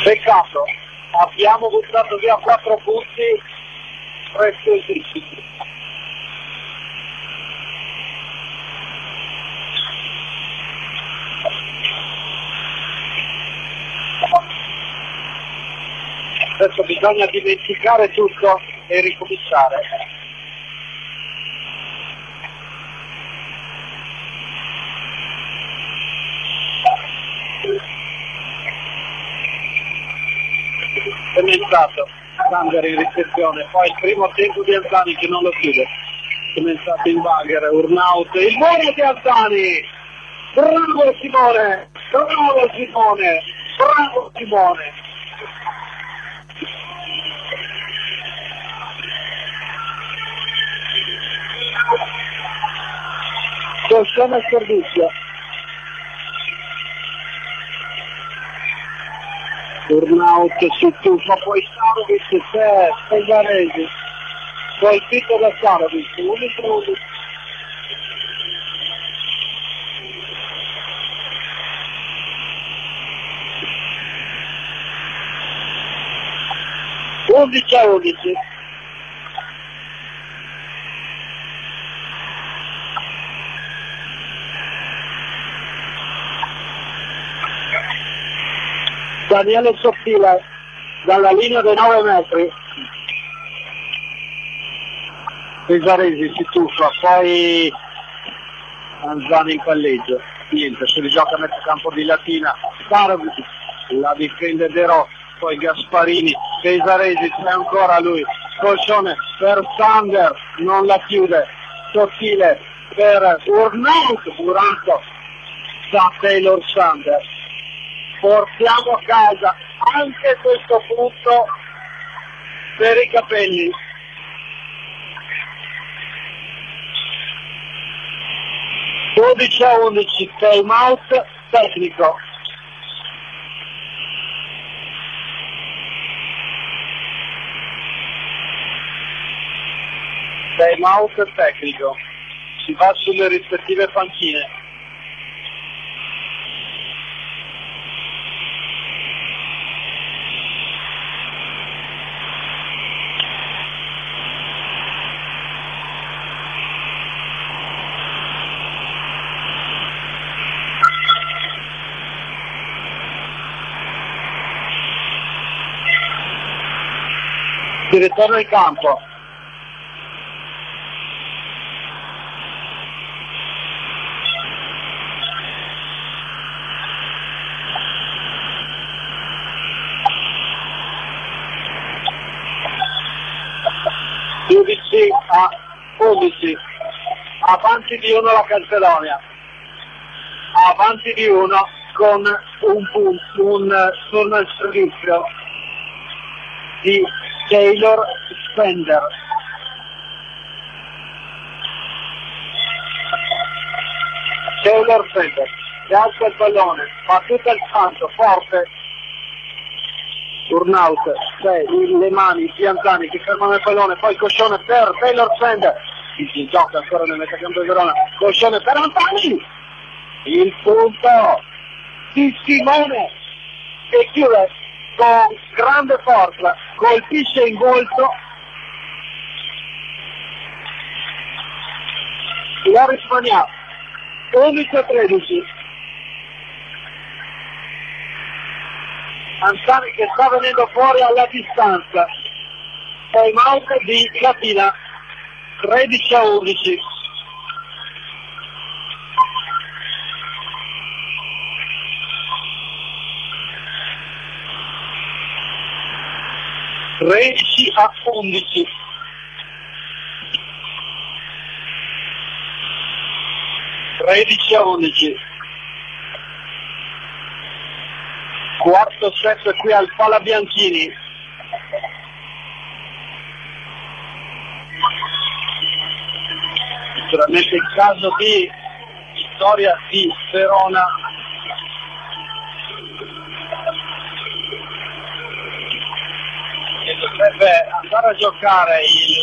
Peccato, abbiamo buttato via quattro punti preziosissimi. Adesso bisogna dimenticare tutto e ricominciare. Cementato, Sander in ricezione, poi il primo tempo di Alzani che non lo chiude. Cementato in bagger, Urnaut, il buono di Alzani! Bravo Simone! Bravo Simone! Bravo Simone! Colcione al servizio. Turnout su tuffo, poi Starovic, c'è Pegaresi, colpito da Starovic, unico unico. undici a undici. Daniele Sottile dalla linea dei nove metri. Pesaresi si tuffa, poi Anzani in palleggio, niente, si rigioca a mezzo campo di Latina, Starovic la difende De Rossi, poi Gasparini, Pesaresi, c'è ancora lui, Colcione per Sander, non la chiude, Sottile per Urnaut, Burato da Taylor Sander. Portiamo a casa anche questo punto per i capelli. dodici a undici, time out tecnico. Time out tecnico. Si va sulle rispettive panchine. Si ritorna in campo. dodici a undici, avanti di uno la Calcedonia, avanti di uno con un punto, un turno al servizio di Taylor Spender. Taylor Spender, si alza il pallone, battuta il santo, forte. Turnout, sei le mani di Anzani che fermano il pallone, poi Coscione per Taylor Spender. Si gioca ancora nel metacampo di Verona. Coscione per Anzani. Il punto di Simone che chiude con grande forza, colpisce in volto Loris Magnà. undici a tredici. Anzani che sta venendo fuori alla distanza. Time out di Latina. tredici a undici. tredici a undici. tredici a undici. Quarto set qui al Palabianchini. Naturalmente in caso di vittoria di Verona che dovrebbe andare a giocare il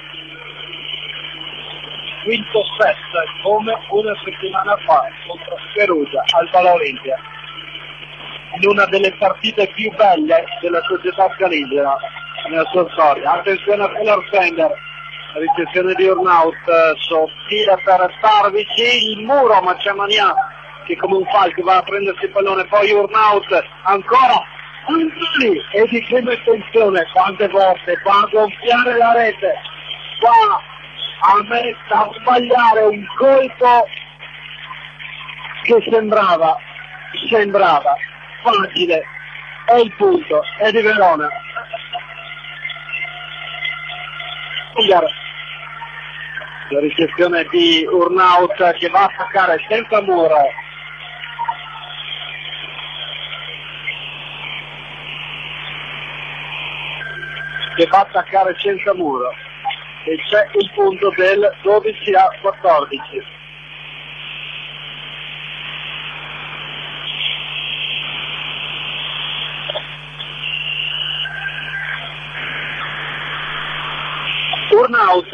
quinto set come una settimana fa contro Perugia al Pala Olimpia. in una delle partite più belle della società scaligera nella sua storia. Attenzione a Taylor Fender, la ricezione di Urnaut, sottile per Starvici, il muro, ma c'è Mania che come un falco va a prendersi il pallone, poi Urnaut ancora Anzali, e di prima attenzione quante volte va a gonfiare la rete, va a mettere a sbagliare un colpo che sembrava sembrava facile, è il punto, è di Verona. La ricezione di Urnaut che va a attaccare senza muro, che va a attaccare senza muro, e c'è il punto del dodici a quattordici. Urnaut,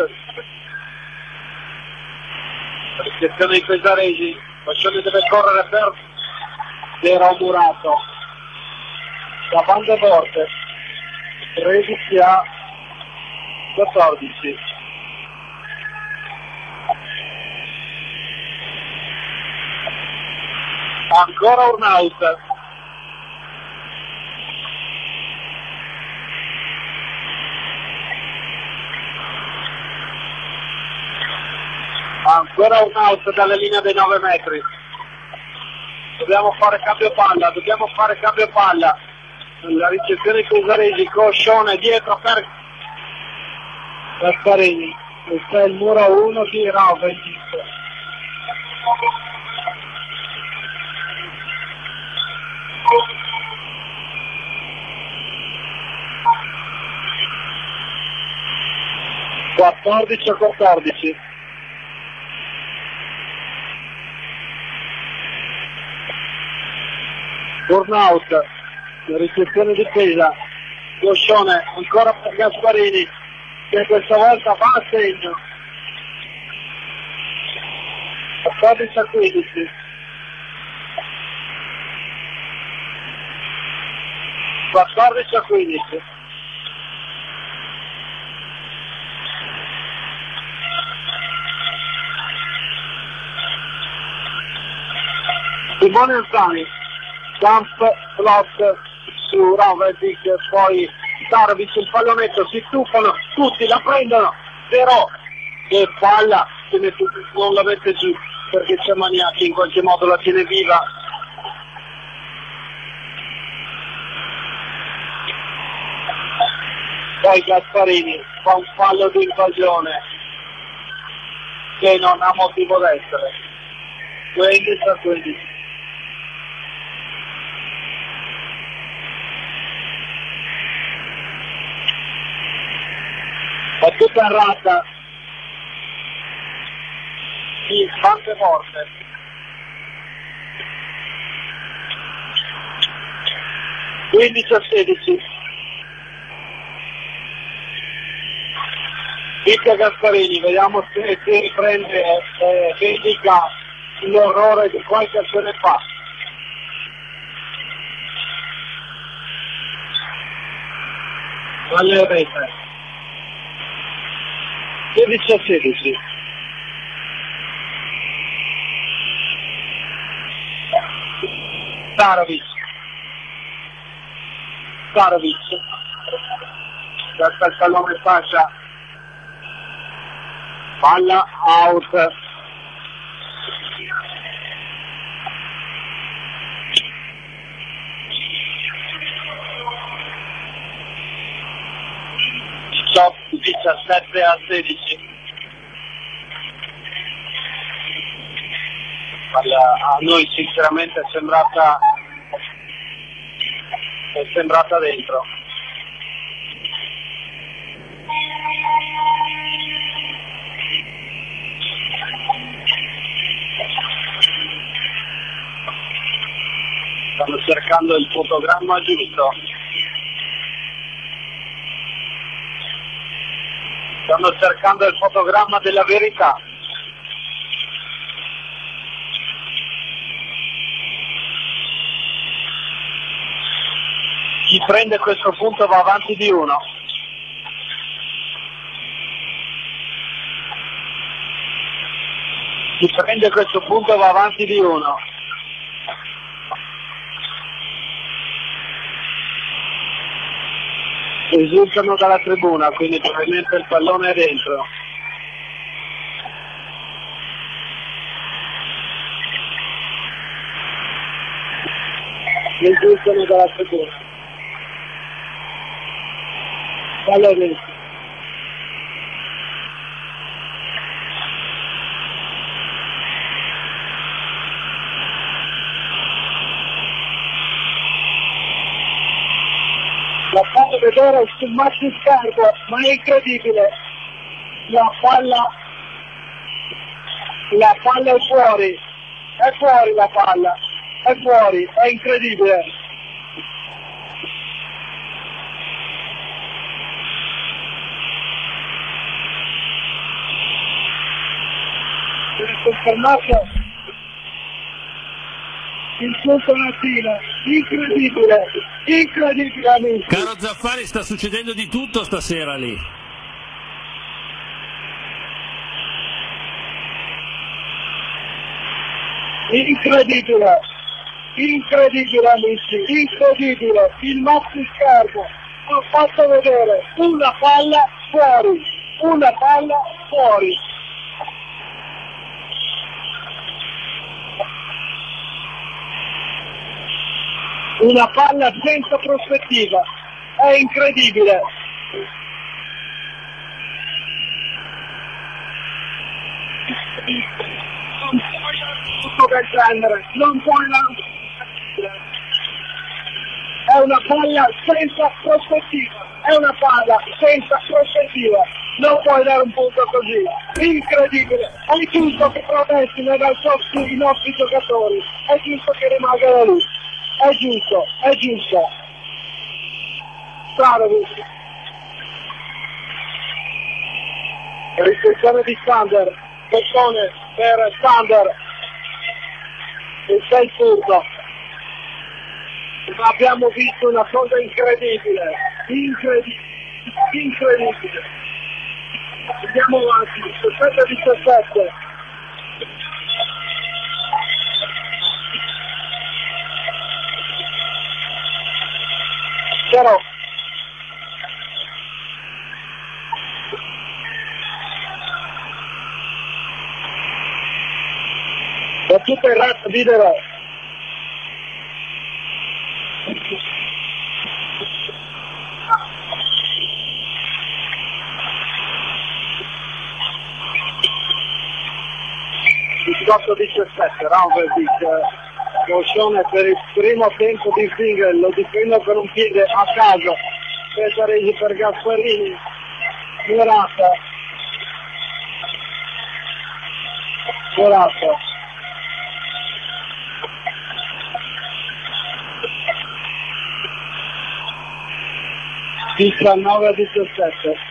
la ricezione di Pesaresi, Fascione deve correre per Zero Murato, da Van Borte, tredici a quattordici. Ancora Urnaut, ancora un out dalle linee dei nove metri. Dobbiamo fare cambio palla, dobbiamo fare cambio palla. La ricezione di Cesaresi, Coscione dietro per Gasparini. Questo è il muro uno di Rauventic. quattordici a quattordici. Burnout, la ricezione di Pesa, Coscione ancora per Gasparini che questa volta va a segno. quattordici a quindici. quattordici a quindici. Simone Anzani, jump block su Rauventic, poi Starovic, il pallonetto, si tuffano, tutti la prendono, però che palla, se ne non la mette giù perché c'è Mania che in qualche modo la tiene viva. Poi Gasparini fa un fallo di invasione che non ha motivo d'essere. quindici a quindici. È tutta errata di tante volte. quindici a sedici. Picca Gasparini, vediamo se si riprende e eh, vendica l'orrore di qualche azione fa. Sbaglia il rete. sedici a sedici. Starovic. Starovic. Cerca il pallone in fascia. Palla out. diciassette a sedici. A noi sinceramente è sembrata è sembrata dentro. Stanno cercando il fotogramma giusto. Stanno cercando il fotogramma della verità. Chi prende questo punto va avanti di uno. Chi prende questo punto va avanti di uno. Esultano dalla tribuna, quindi probabilmente il pallone è dentro. Esultano dalla tribuna. Palla dentro. La fanno vedere sul maxi scarpo, ma è incredibile. La palla, la palla è fuori, è fuori la palla, è fuori, è incredibile. Per confermato il punto latino, incredibile, incredibile amici. Caro Zaffari, sta succedendo di tutto stasera lì. Incredibile, incredibile amici, incredibile, il maxi schermo ha fatto vedere una palla fuori, una palla fuori. Una palla senza prospettiva, è incredibile. Non puoi dare tutto del genere, non puoi dare. È una palla senza prospettiva, è una palla senza prospettiva, non puoi dare un punto così, incredibile. È giusto che protestino dal i nostri giocatori, è giusto che rimangano lì. È giusto, è giusto. Starovic. Ricezione di Sander. Pezzone per Sander. Il sei punto. Ma abbiamo visto una cosa incredibile. Incredibile. Incredibile. Andiamo avanti. diciassette a diciassette. Però da tutto il resto video diciotto diciassette Raumberg mozione per il primo tempo di Finger, lo difendo con un piede a caso, Pesaresi per Gasparini, Morata, Morata, diciannove a diciassette.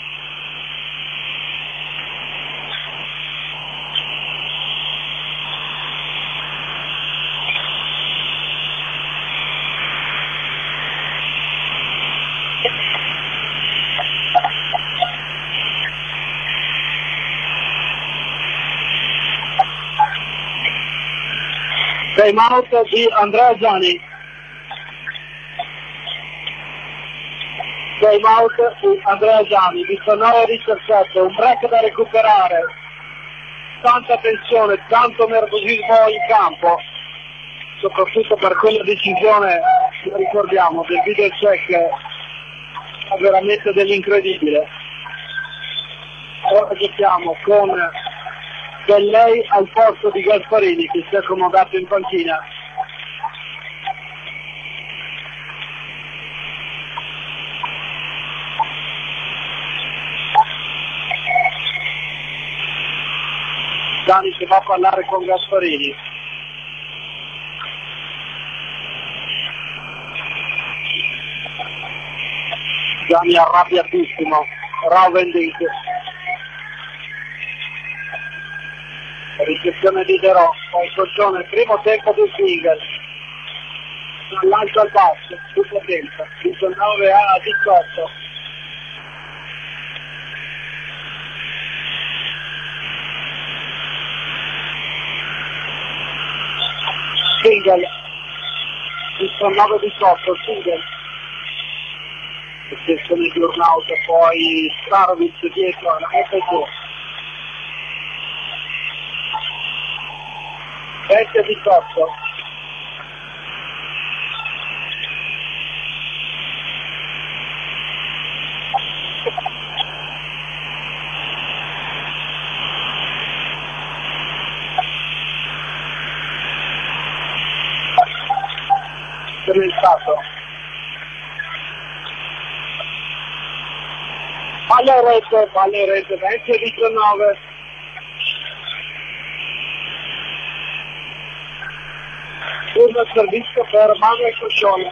Time out di Andrea Gianni. Time out di Andrea Gianni, diciannove a diciassette, un break da recuperare, tanta tensione, tanto nervosismo in campo, soprattutto per quella decisione, ricordiamo, del video check, è veramente dell'incredibile. Ora giochiamo con Bellei al posto di Gasparini che si è accomodato in panchina. Dani si va a parlare con Gasparini. Dani arrabbiatissimo. Rauvendink. Ricezione di Derò, poi Colcione, primo tempo di Finger. dall'alto al basso, su potenza, diciannove a diciotto. Single, diciannove diciotto, single. Eccezione di Urnaut, poi Starovic dietro, la mette giù. venti a diciotto. Pensato. Palla rete, palla rete, venti a diciannove. Turno servizio per Manuel Coscione.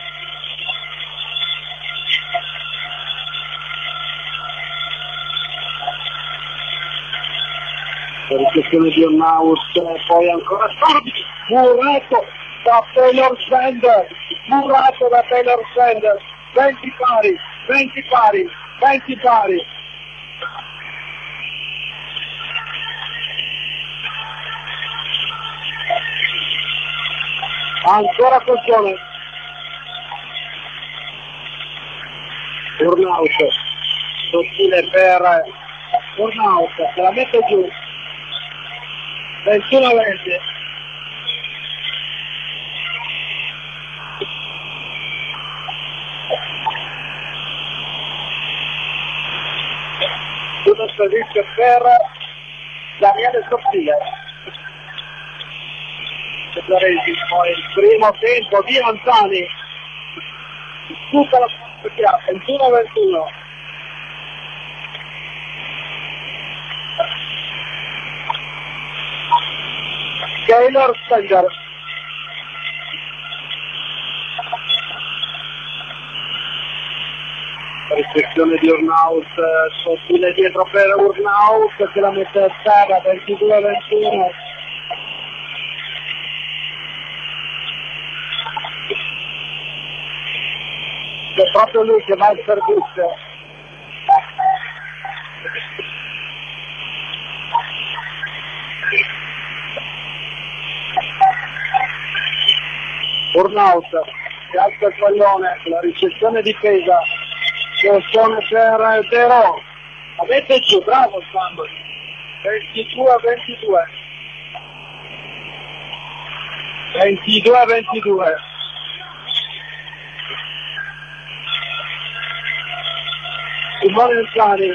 La ricezione di Urnaut, poi ancora Starovic, murato da Taylor Sanders, murato da Taylor Sanders, venti pari, venti pari, venti pari. Ancora Coscione. Urnaut, sottile per Urnaut, se la mette giù. ventuno a venti. Uno servizio per Daniele Sottile. Poi il primo tempo di Anzani, tutta la partita, ventuno a ventuno. Taylor Sanders. Ricezione di Urnaut, sottile dietro per Urnaut che la mette a terra, ventidue a ventuno. È proprio lui che va al servizio. Urnaut che alza il pallone, la ricezione difesa. Coscione per Derò, la mette giù, bravo Sandro, ventidue a ventidue, ventidue a ventidue. Simone Anzani,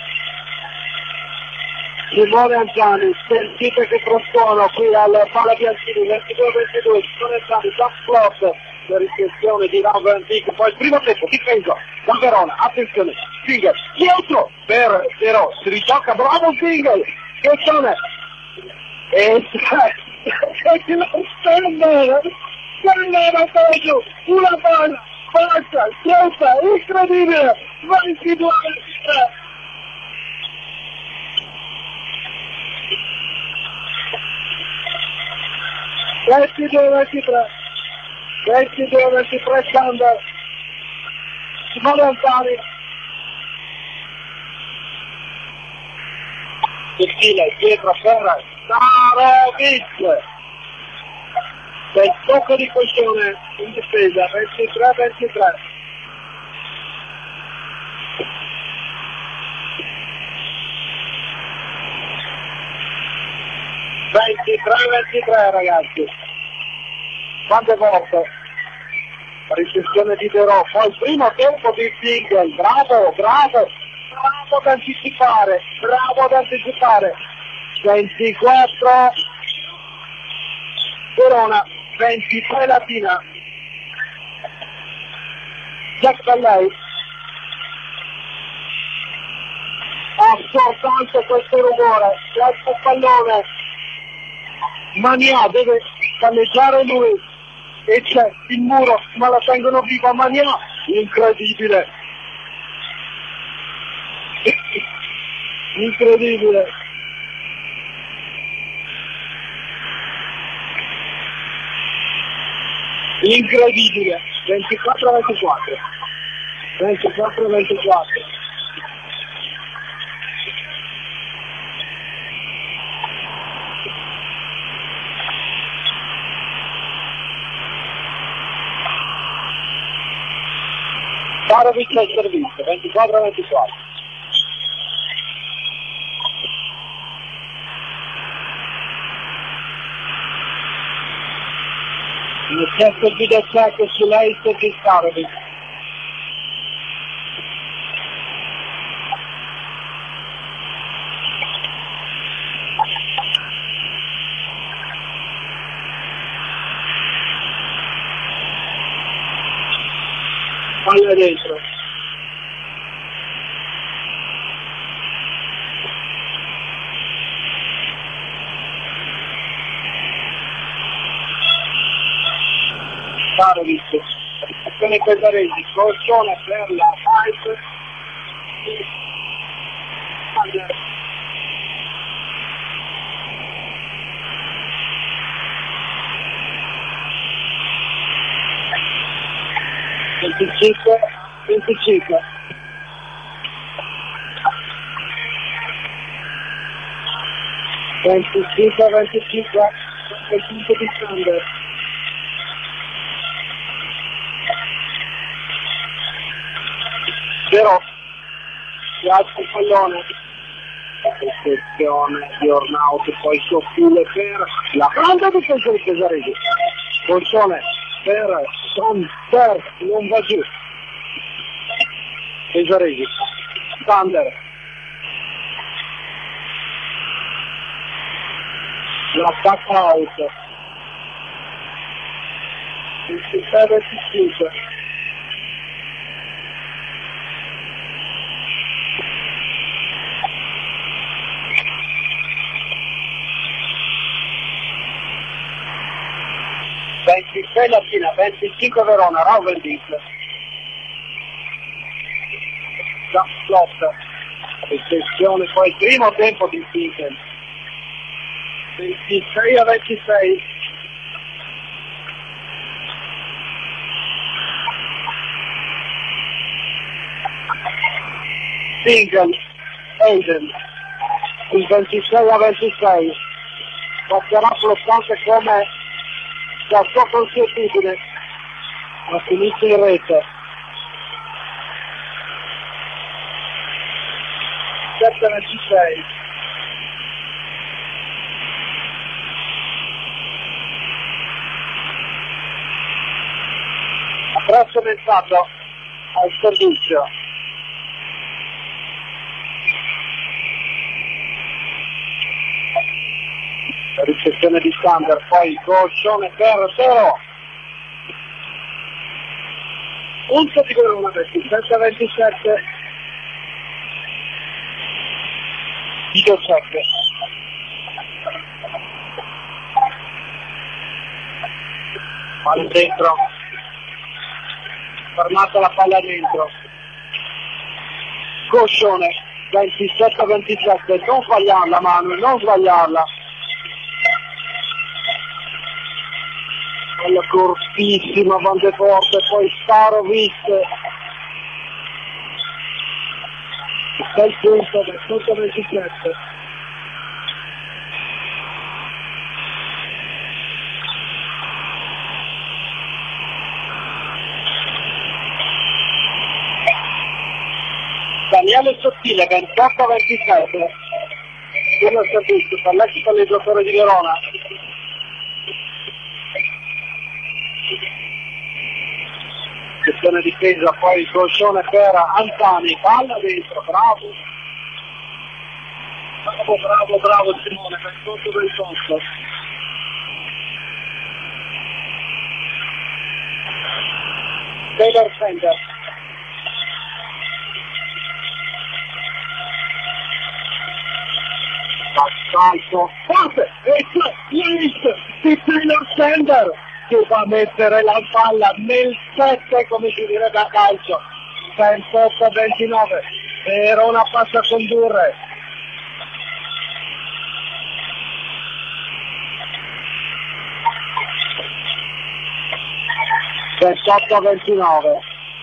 Simone Anzani, sentite che frastuono qui al Pala Bianchini, ventidue a ventidue, Simone Anzani, jump flop, la ricezione di Rauve Antico, poi il primo tempo, difeso da Verona, attenzione, single, dietro per Derò, si rigioca, bravo single, Coscione, e c'è la stella, stella da giù, una palla, passa, trenta, incredibile, ventidue a ventitré. ventidue a ventitré, ventidue a ventitré Sanders, Simone Anzani, sottile dietro per Starovic, del tocco di Coscione in difesa, ventitré a ventitré. ventitré a ventitré ragazzi, quante volte la ricezione di Derò, poi il primo tempo di single, bravo, bravo, bravo ad anticipare, bravo ad anticipare, ventiquattro Verona, ventitré Latina, Jack Ballei, ha soltanto questo rumore, l'altro pallone, Mania deve palleggiare lui, e c'è il muro, ma la tengono viva Mania, incredibile, incredibile. incredibile, ventiquattro a ventiquattro, ventiquattro a ventiquattro. Starovic al servizio, ventiquattro a ventiquattro. In eccesso il video check sull'ace di Starovic. Palla dentro. Starovic, azione Pesaresi, colcione per la fight. venticinque, venticinque. venticinque, venticinque, il punto di Sander. Però si alza il pallone, recezione di Ornaut, poi soffile per la grande difesa di Pesaresi, colcione per Sonter, non va giù, Pesaresi, Sander, l'attacco out, ventisei venticinque. ventisei Latina, venticinque Verona, Rauvendic. Jump slot, eccezione, poi primo tempo di Finkel. ventisei a ventisei. Finkel, Aiden, il ventisei a ventisei. Passerà flottante come la sua consuetudine, ma finisce in rete. sette a ventisei. Appresso messaggio al servizio. Ricezione di Sander, poi colcione per zero. Punto di Verona, ventisette a ventisette. Video check. Palla dentro. Fermata la palla dentro. Colcione, ventisette a ventisette. Non sbagliarla, Manuel, non sbagliarla. Palla cortissima, Van de Forte, poi Starovic. sei punto, ventuno a ventisette. Daniele Sottile, ventotto a ventisette. Uno servizio per l'ex palleggiatore di Verona. Sezione difesa, poi il colcione per Antani, palla dentro, bravo. Bravo, bravo, bravo Simone, ventotto ventotto. Taylor Fender. Assalto, forte, e l'East di Taylor Fender, che va a mettere la palla nel sette, come si direbbe a calcio. ventotto a ventinove, Verona passa a condurre. ventotto ventinove.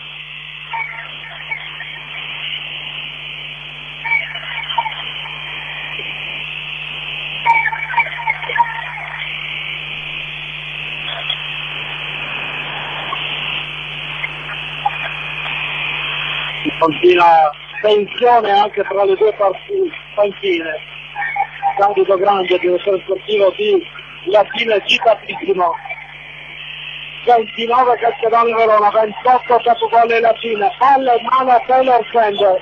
Continua tensione anche tra le due partite, panchine. Candido Grande, direttore sportivo di Latina, agitatissimo. ventinove Calcedonia Verona, ventotto Capocolle Latina, palla in mano a Taylor Sender.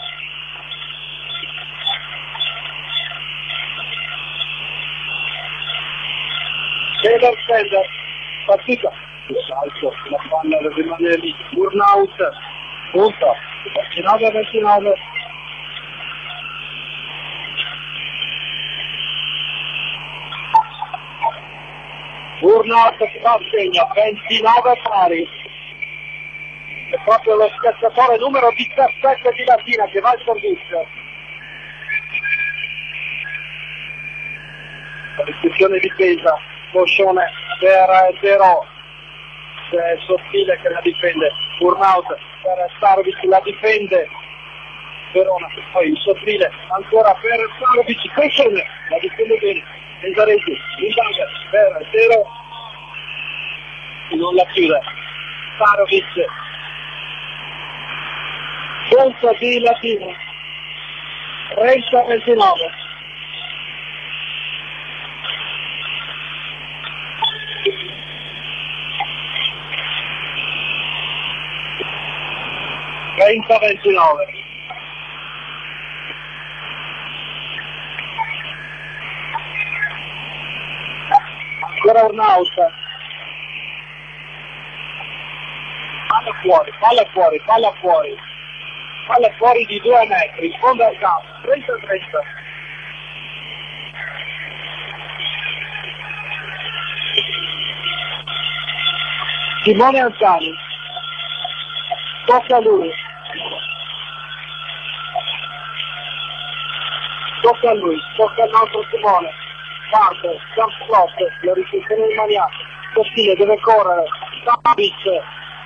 Taylor Sender, partita, salto, la palla rimane lì, burnout, punto, ventinove ventinove. Burnout che fa segno, ventinove pari. È proprio lo scherzatore numero diciassette di Latina che va al servizio. La discussione difesa, Coscione per Zero, è sottile che la difende. Burnout per Starovic, la difende Verona, poi sottile ancora per Starovic, Coscione, la difende bene. Cesaresi, in banca per Zero, non la chiude. Starovic, punto di Latina, trenta ventinove. trenta ventinove. Ancora Arnauta. Palla fuori, palla fuori, palla fuori. Palla fuori di due metri, in fondo al campo, trenta trenta. Simone Anzani. Tocca a lui. Tocca a lui, tocca al nostro Simone. Parte, jump flop, la ricezione del Maniaco, Sottile deve correre, Stavic,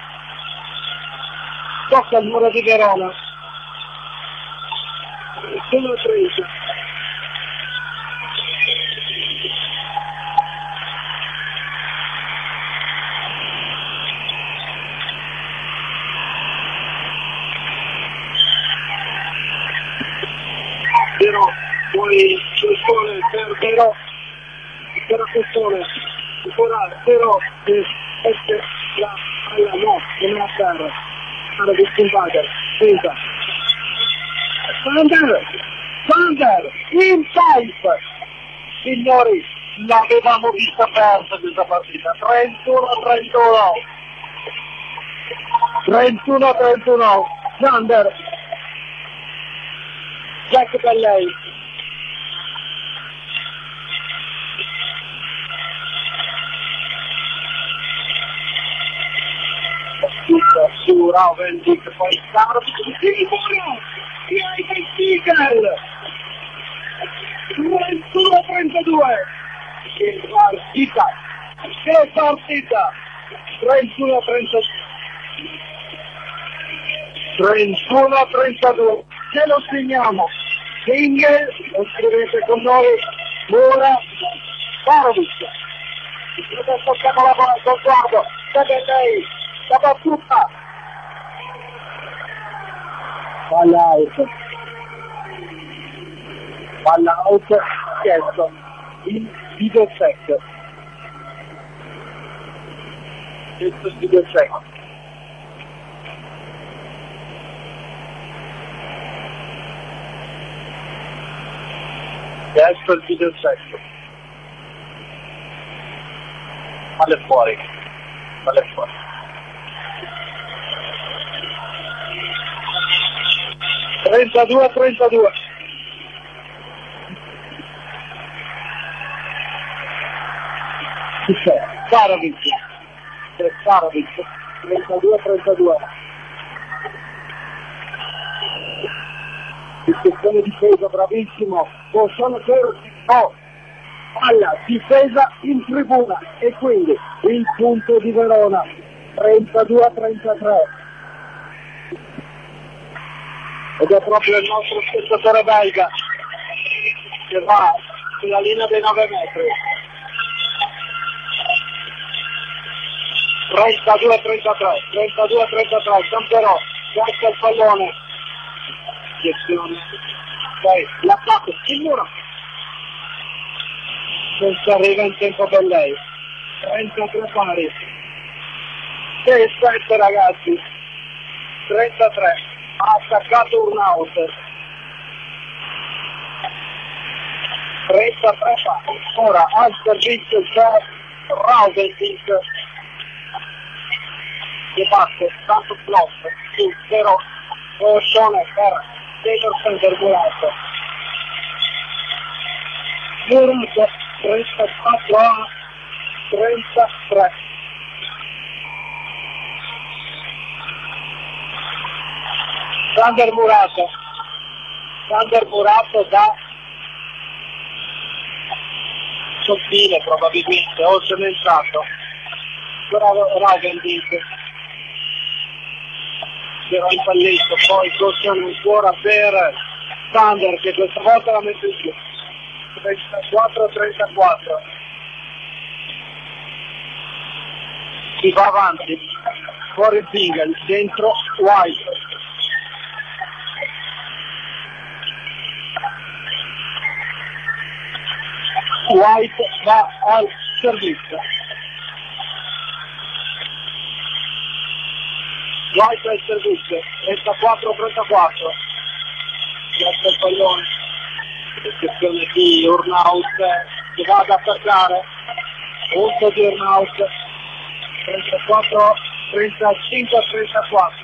tocca il muro di Verona, sono trenta. Però poi Costone per Vero, per Costone, ancora Vero che mette la palla no, non a terra, para di Stimbager, pensa. Sander, Sander, in type! Signori, l'avevamo vista persa questa partita, trentuno trentuno. trentuno trentuno, Sander. Jack Bellei. Su Rauvendic, poi Starovic, il muro, chi ha il Stiegel, trentuno trentadue, che partita, che partita, trentuno trentadue, trentuno trentadue, ce lo segniamo, Singel, lo scrivete con noi, Mura, Starovic, adesso tocchiamo la bolla, conguardo, Bellei, la battuta, palla out, palla out, chiesto il video check, chiesto il video check, chiesto il video check, palle fuori, palle fuori. trentadue trentadue. Chi c'è? Starovic. C'è Starovic. trentadue trentadue. Discussione difesa, bravissimo. Oh, sono zero. Oh. Palla, difesa in tribuna. E quindi il punto di Verona. trentadue a trentatré. Ed è proprio il nostro spettatore belga che va sulla linea dei nove metri. trentadue a trentatré, trentadue a trentatré, Camperò, cerca il pallone. Gestione. Poi l'attacco, il muro. Non si arriva in tempo per lei. trentatré pari. sei sette ragazzi. trentatré. Ha attaccato Urnaut. trentatré pari. Ora al servizio c'è Raubentink che batte tanto flop su zero Oscione per Taylor Center Murato. Murato trentaquattro a trentatré. Sander Murato. Sander Murato da sottile probabilmente, o cementato. Bravo Raubentink. Però impallito, poi Coscione ancora per Sander che questa volta la mette in giù. trentaquattro a trentaquattro. Si va avanti, fuori il single, dentro White. White va al servizio. White al servizio, trentaquattro a trentaquattro. Piazza il pallone. Recezione di Urnaut che va ad attaccare. Punto di Urnaut. trentaquattro, trentacinque a trentaquattro.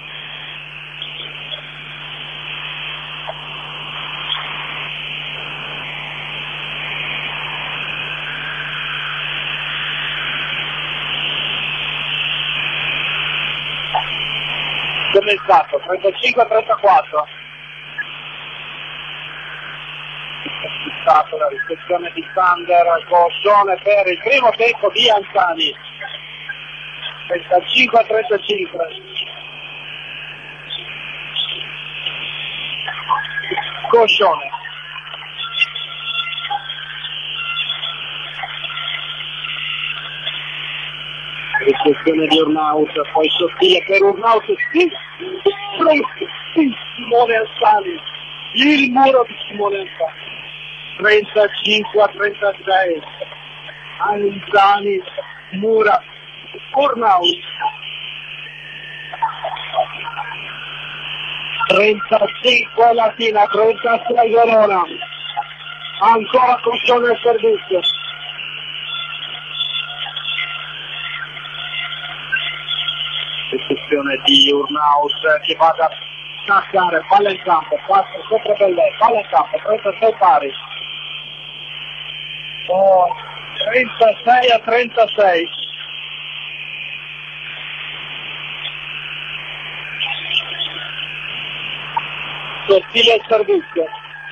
Commentato, trentacinque a trentaquattro. Stato la ricezione di Sander, Coscione per il primo tempo di Anzani. trentacinque a trentacinque. Coscione. Ricezione di Urnaut, poi sottile per Urnaut, sì, sì, Simone Anzani, il muro di Simone Anzani. trentacinque a trentasei. Anzani, Mura, Urnaut. trentacinque Latina, trentasei Verona. Ancora Coscione al servizio. Recezione di Urnaut che va ad attaccare, palla in campo, quattro sopra per lei, palla in campo, trentasei pari. Oh, trentasei a trentasei. Sottile al servizio.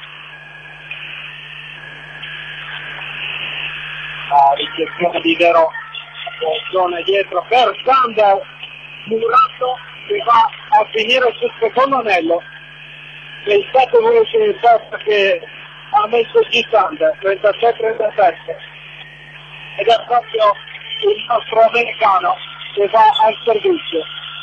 Ah, ricezione di Verò. Zone dietro per Sander. Murato che va a finire sul secondo anello. Pensate voi che il testa che ha messo G Sander, trentasei a trentasette. Ed è proprio il nostro americano che va al servizio.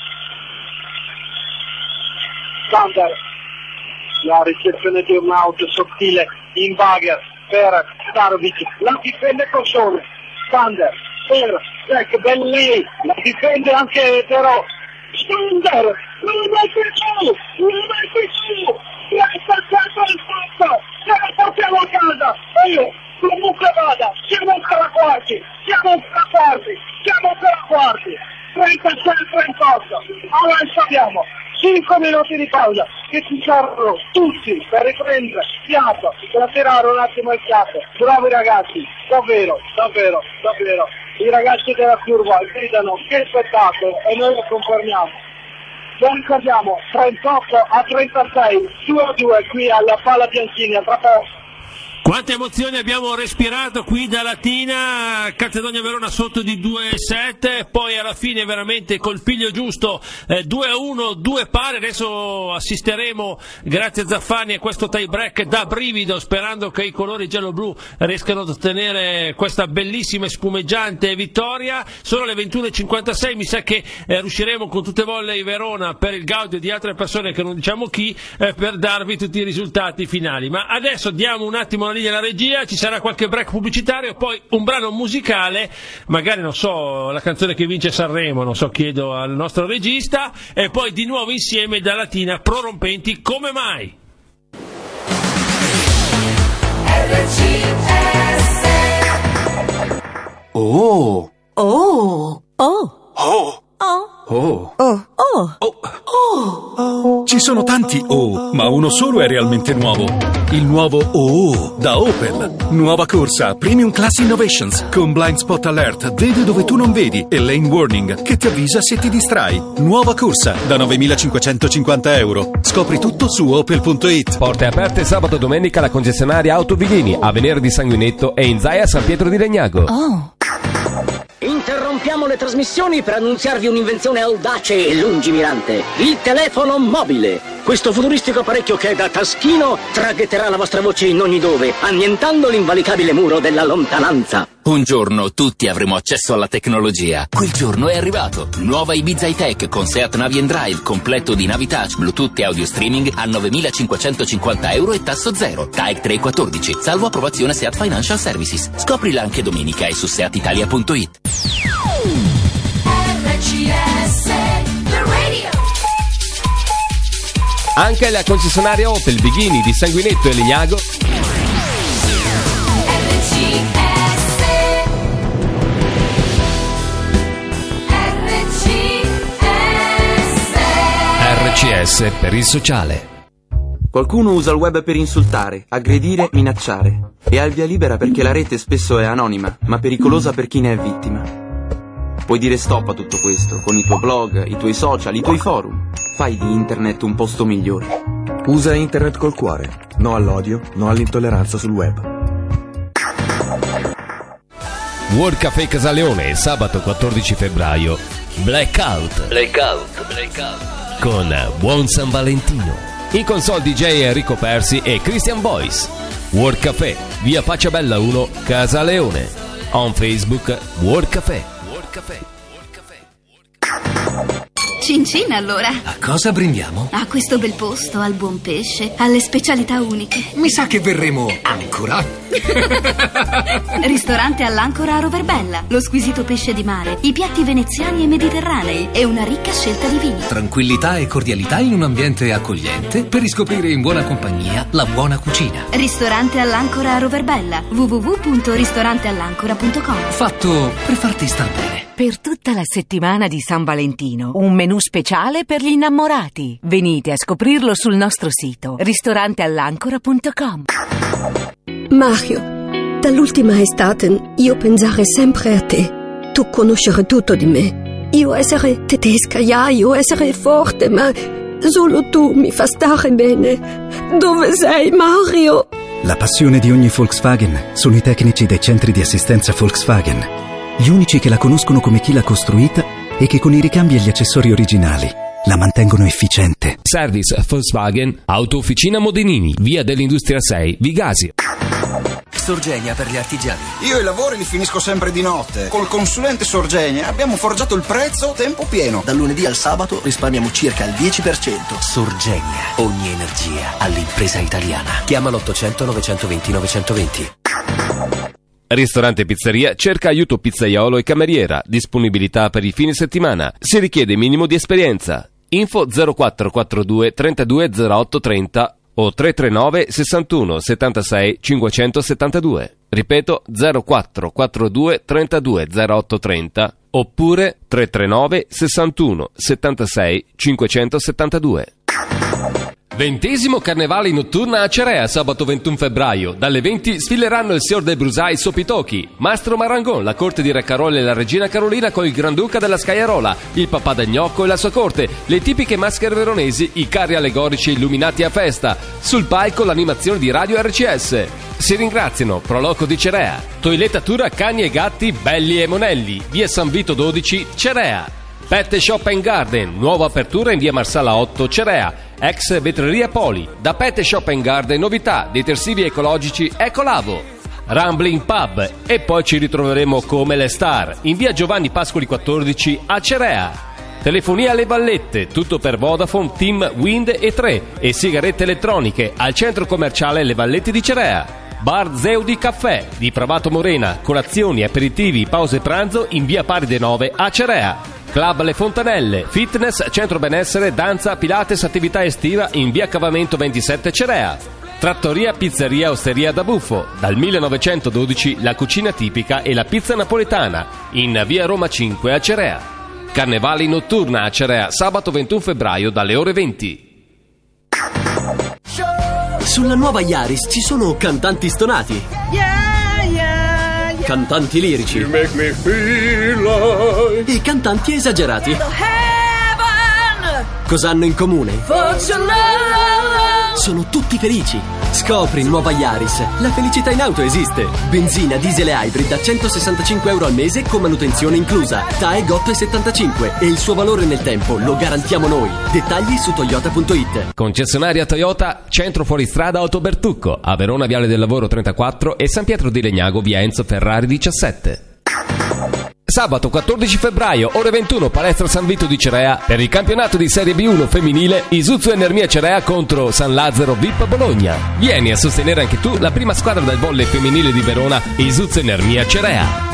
Sander. La ricezione di Urnaut sottile in bagger per Starovic. La difende Coscione. Sander per Jack Belli, la difende anche però Sander, non mette giù, non mette giù, la sta sempre il fatto, ce la portiamo a casa, e io comunque vada, siamo ancora quarti, siamo ancora quarti, siamo ancora quarti, trentasei a trentotto, adesso abbiamo cinque minuti di pausa che ci saranno tutti per riprendere fiato, per tirare un attimo il fiato. Bravi ragazzi, davvero, davvero, davvero. I ragazzi della curva gridano che spettacolo e noi lo confermiamo. Lo ricordiamo, trentotto a trentasei, due a due qui alla Pala Bianchini, a tra poco. Quante emozioni abbiamo respirato qui da Latina, Calzedonia Verona sotto di due a sette, poi alla fine veramente col piglio giusto eh, due a uno, due pari. Adesso assisteremo, grazie a Zaffani, a questo tie break da brivido, sperando che i colori giallo-blu riescano ad ottenere questa bellissima e spumeggiante vittoria. Sono le ventuno e cinquantasei, mi sa che eh, riusciremo con tutte volle Verona, per il gaudio di altre persone che non diciamo chi, eh, per darvi tutti i risultati finali. Ma adesso diamo un attimo la linea alla regia, ci sarà qualche break pubblicitario, poi un brano musicale, magari non so, la canzone che vince Sanremo, non so, chiedo al nostro regista, e poi di nuovo insieme da Latina prorompenti come mai. Oh. Oh. Oh. Oh. Oh. Oh. Oh. Oh. Oh. Ci sono tanti oh, ma uno solo è realmente nuovo. Il nuovo oh da Opel. Nuova corsa Premium Class Innovations con Blind Spot Alert, vede dove tu non vedi, e Lane Warning che ti avvisa se ti distrai. Nuova corsa da novemilacinquecentocinquanta euro. Scopri tutto su opel punto it. Porte aperte sabato e domenica alla concessionaria Auto Vighini, a Venere di Sanguinetto e in Zaia San Pietro di Legnago. Oh. Interrompiamo le trasmissioni per annunziarvi un'invenzione audace e lungimirante. Il telefono mobile. Questo futuristico apparecchio che da taschino traghetterà la vostra voce in ogni dove, annientando l'invalicabile muro della lontananza. Un giorno tutti avremo accesso alla tecnologia. Quel giorno è arrivato. Nuova Ibiza high-tech con Seat Navi and Drive, completo di navi touch, Bluetooth e audio streaming a novemilacinquecentocinquanta euro e tasso zero. T A E C tre quattordici, salvo approvazione Seat Financial Services. Scoprila anche domenica e su seat italia punto it. R C S, the radio. Anche la concessionaria Opel Vighini di Sanguinetto e Legnago R C S per il sociale. Qualcuno usa il web per insultare, aggredire, minacciare e ha il via libera perché la rete spesso è anonima, ma pericolosa per chi ne è vittima. Puoi dire stop a tutto questo con i tuoi blog, i tuoi social, i tuoi forum. Fai di internet un posto migliore. Usa internet col cuore. No all'odio, no all'intolleranza sul web. World Café Casaleone, sabato quattordici febbraio. Blackout. Blackout. Blackout. Con Buon San Valentino. In console D J Enrico Persi e Christian Boyce. World Café, via Facciabella uno, Casaleone. On Facebook, World Café. World Café. Cin cin allora. A cosa brindiamo? A questo bel posto, al buon pesce, alle specialità uniche. Mi sa che verremo ancora. Ristorante all'Ancora a Roverbella, lo squisito pesce di mare, i piatti veneziani e mediterranei e una ricca scelta di vini. Tranquillità e cordialità in un ambiente accogliente per riscoprire in buona compagnia la buona cucina. Ristorante all'Ancora a Roverbella, w w w punto ristorante all'ancora punto com. Fatto per farti star bene. Per tutta la settimana di San Valentino, un menù speciale per gli innamorati. Venite a scoprirlo sul nostro sito ristorante all'ancora punto com. Mario, dall'ultima estate io pensare sempre a te. Tu conoscere tutto di me. Io essere tedesca, ja, io essere forte, ma solo tu mi fa stare bene. Dove sei, Mario? La passione di ogni Volkswagen sono i tecnici dei centri di assistenza Volkswagen. Gli unici che la conoscono come chi l'ha costruita e che con i ricambi e gli accessori originali la mantengono efficiente. Service Volkswagen, Auto Officina Modenini, via dell'Industria sei, Vigasio. Sorgenia per gli artigiani. Io i lavori li finisco sempre di notte. Col consulente Sorgenia abbiamo forgiato il prezzo tempo pieno. Dal lunedì al sabato risparmiamo circa il dieci per cento. Sorgenia, ogni energia all'impresa italiana. Chiama l'ottocento novecentoventi novecentoventi. Ristorante e pizzeria cerca aiuto pizzaiolo e cameriera. Disponibilità per i fine settimana. Si richiede minimo di esperienza. Info zero quattro quattro due trentadue zero otto trenta o tre tre nove sessantuno settantasei cinquecentosettantadue. Ripeto zero quattro quattro due trentadue zero otto trenta oppure tre tre nove sessantuno settantasei cinquecentosettantadue. Ventesimo Carnevale notturna a Cerea, sabato ventuno febbraio. Dalle venti sfileranno il signor de Brusai Sopitochi, Mastro Marangon, la corte di Re Carolo e la regina Carolina con il Granduca della Scaiarola, il papà del Gnocco e la sua corte, le tipiche maschere veronesi, i carri allegorici illuminati a festa. Sul palco l'animazione di Radio R C S. Si ringraziano Proloco di Cerea, toilettatura cani e gatti belli e monelli, via San Vito dodici, Cerea. Pet Shop and Garden, nuova apertura in via Marsala otto, Cerea. Ex vetreria Poli. Da Pet Shop and Garden novità, detersivi ecologici Ecolavo. Rambling Pub. E poi ci ritroveremo come le star in via Giovanni Pascoli quattordici a Cerea. Telefonia alle vallette, tutto per Vodafone, Team, Wind e tre. E sigarette elettroniche al centro commerciale Le Vallette di Cerea. Bar Zeudi Caffè di Pravato Morena, colazioni, aperitivi, pause pranzo in via Paride nove a Cerea. Club Le Fontanelle, fitness, centro benessere, danza, pilates, attività estiva in via Cavamento ventisette Cerea. Trattoria, pizzeria, osteria da buffo. Dal millenovecentododici la cucina tipica e la pizza napoletana in via Roma cinque a Cerea. Carnevali notturna a Cerea, sabato ventuno febbraio dalle ore venti. Sulla nuova Yaris ci sono cantanti stonati, Yeah, yeah, yeah. cantanti lirici You make me feel like e cantanti esagerati. heaven. Cosa hanno in comune? For your love. Sono tutti felici. Scopri nuova Yaris. La felicità in auto esiste. Benzina, diesel e hybrid a centosessantacinque euro al mese con manutenzione inclusa. T A E G otto virgola settantacinque e il suo valore nel tempo lo garantiamo noi. Dettagli su toyota punto it. Concessionaria Toyota, centro fuoristrada Autobertucco, a Verona Viale del Lavoro trentaquattro e San Pietro di Legnago via Enzo Ferrari diciassette. Sabato quattordici febbraio, ore ventuno, palestra San Vito di Cerea per il campionato di Serie B uno femminile Isuzu Enermia Cerea contro San Lazzaro V I P Bologna. Vieni a sostenere anche tu la prima squadra del volley femminile di Verona, Isuzu Enermia Cerea.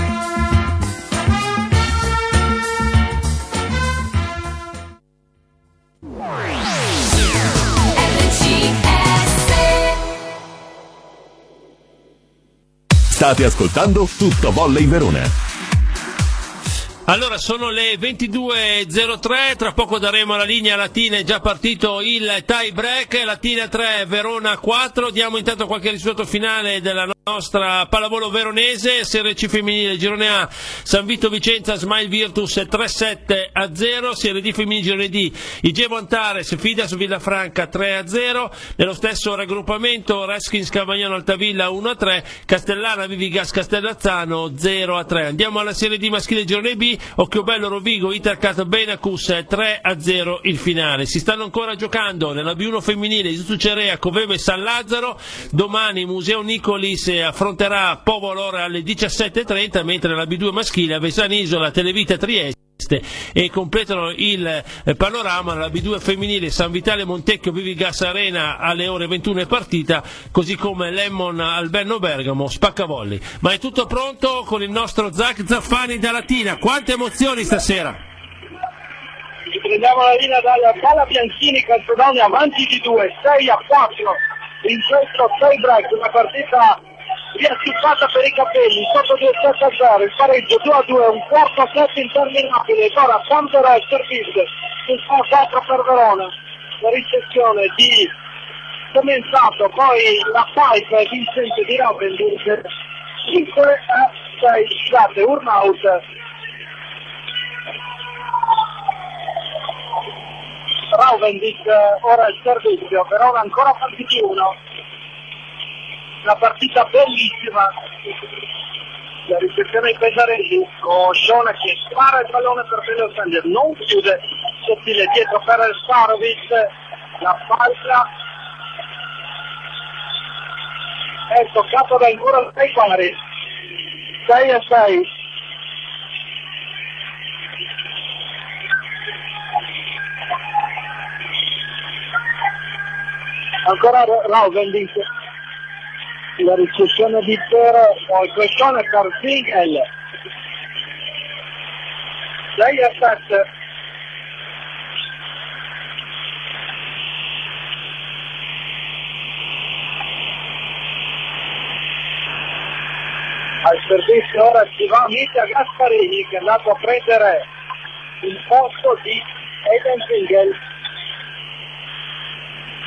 State ascoltando Tutto Volley Verona. Allora sono le ventidue e zero tre, tra poco daremo la linea Latina, è già partito il tie break, Latina tre, Verona quattro, diamo intanto qualche risultato finale della nostra pallavolo veronese, Serie C femminile, Girone A, San Vito Vicenza, Smile Virtus tre sette a zero, Serie D femminile, Girone D, I G E Antares, Fidas Villafranca tre a zero, nello stesso raggruppamento Redskins Cavagnano Altavilla uno a tre, Castellana Vivigas Castellazzano zero a tre. Andiamo alla Serie D maschile, Girone B, Occhiobello Rovigo Intercat Benacus tre a zero il finale. Si stanno ancora giocando nella B uno femminile Isuzu Cerea, Covevo e San Lazzaro. Domani Museo Nicolis affronterà Povo Allora alle diciassette e trenta, mentre nella B due maschile Avezzano Isola, Televita Trieste e completano il panorama nella B due femminile San Vitale Montecchio Vivigas Arena alle ore ventuno è partita, così come Lemon Alberno Bergamo Spaccavolley. Ma è tutto pronto con il nostro Zac Zaffani da Latina. Quante emozioni stasera! Prendiamo la linea dalla Pala Bianchini, Calcedonia avanti di due, sei a quattro in questo tie break, una partita riasciuttata per i capelli, sotto due sette a zero, il pareggio due a due, un quarto set interminabile, ora Sant'Ora il servizio, il quattro per Verona, la ricezione di Comenzato, poi la pipe vincente di Ravenburg, cinque a sei, scusate, Urnaut. Rauvendic ora il servizio, Verona ancora avanti di uno. Una partita bellissima, la ricezione ai Pesaresi, Coscione che spara il pallone per Peleo Sander, non chiude, sottile dietro per Sparovic, la falsa è toccato da ancora sei pari, sei a sei. Ancora Rauvendic, la ricezione di Tero, poi questione per Fingel, sei a sette. Al servizio ora ci va Mitya Gasparini che è andato a prendere il posto di Eden Fingel.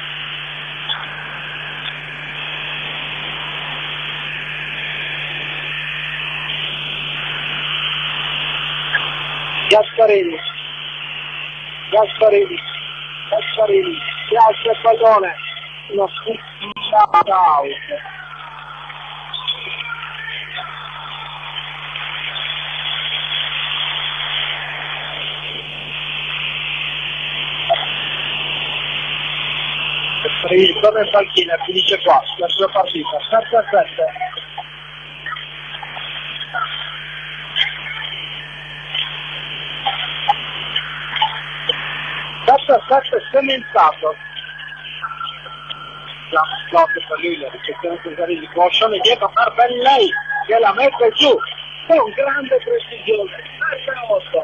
Gasparini, Gasparini, Gasparini, si alza il pallone, uno shout out. Torna in panchina, finisce qua la sua partita, sette a sette. sette a sette cementato. La blocco per lui, la ricezione Cesarini, Boscione dietro per Bellei che la mette giù con grande precisione. sette a otto.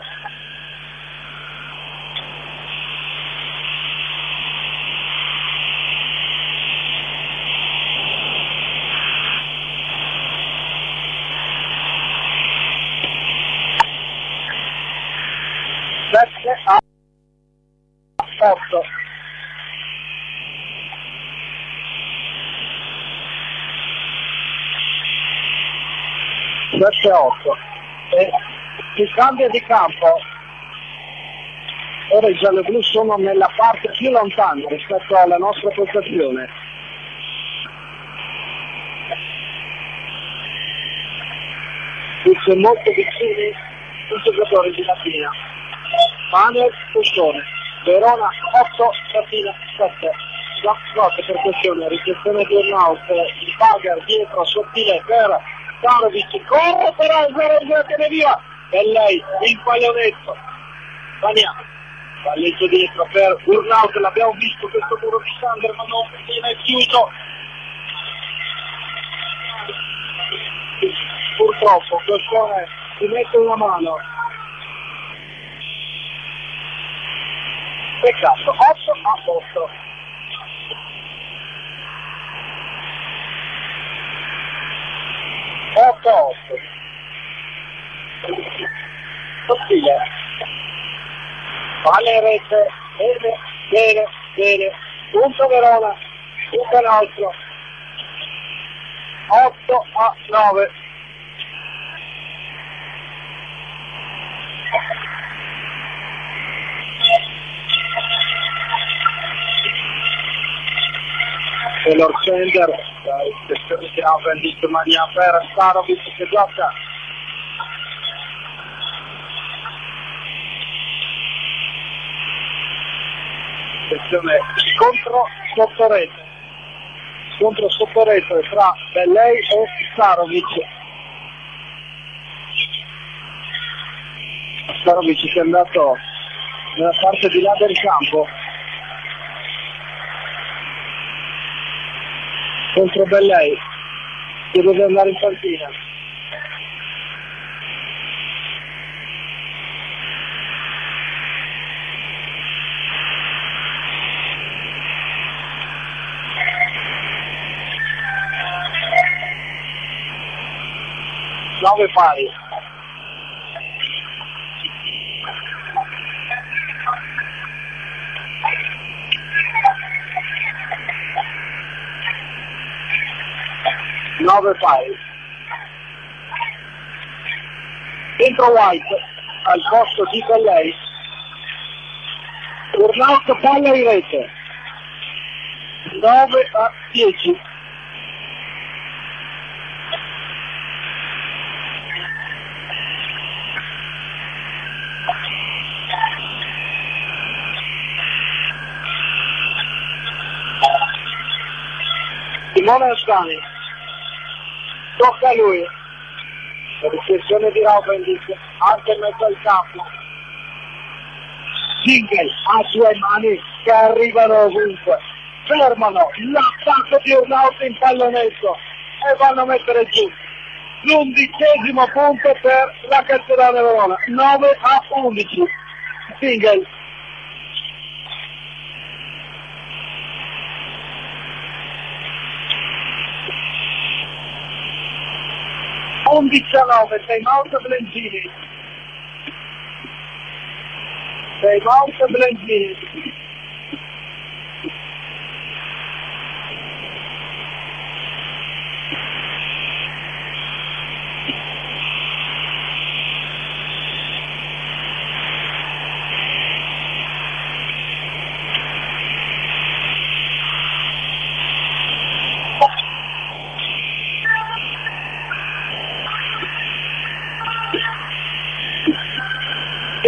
sette a otto. sette a otto. E il cambio di campo, ora i gialloblu sono nella parte più lontana rispetto alla nostra postazione. Tutti molto vicini i giocatori di Latina. Manuel Fuscione, Verona otto, Latina sette. Block per questione, ricezione di Urnaut, il Bagger dietro, sottile per Starovic, corre però il zero tiene via, e lei, il paglionetto, Bania, palleggio dietro per Urnaut, l'abbiamo visto questo muro di Sander, ma non viene chiuso. Purtroppo Fuscione si mette una mano. Peccato, otto a otto. otto a otto. Sottile. Palla in rete. Bene, bene, bene. Punto Verona. Punto l'altro. otto a nove. Taylor Sender, il che ha venduto mania per Starovic che gioca. Attenzione, scontro sotto rete. Scontro sotto rete tra Bellei e Starovic. Starovic che è andato nella parte di là del campo. Contro Bellei che deve andare in panchina. nove pari. nove pari. Dentro White al posto di Bellei. Urnaut palla in rete. nove a dieci. Simone Ascani. Tocca a lui, la ricezione di Raupendic, anche in mezzo al campo. Single a due mani che arrivano ovunque, fermano l'attacco di Urnaut in pallonetto e vanno a mettere giù l'undicesimo punto per la Calzerone Verona, nove a undici. Single. undici a nove, time out Blengini. Time out Blengini.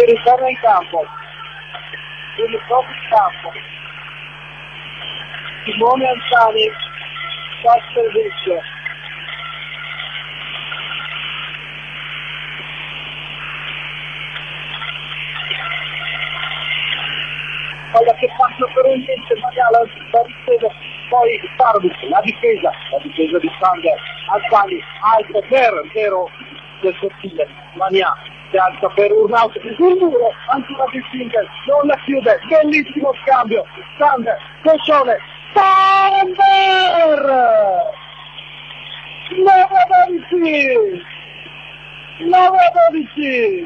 ritorna in campo, si ritorna in campo, Simone Ansani fa il servizio, palla che passa per un mente, Magala la difesa, poi Parvis, la difesa, la difesa di Sander, Ansani, alto per zero del sottile, Mania, si alza per Urnaut, il muro, ancora di Single, non la chiude, bellissimo scambio, Sander, Coscione, Sander! nove a dodici! nove a dodici!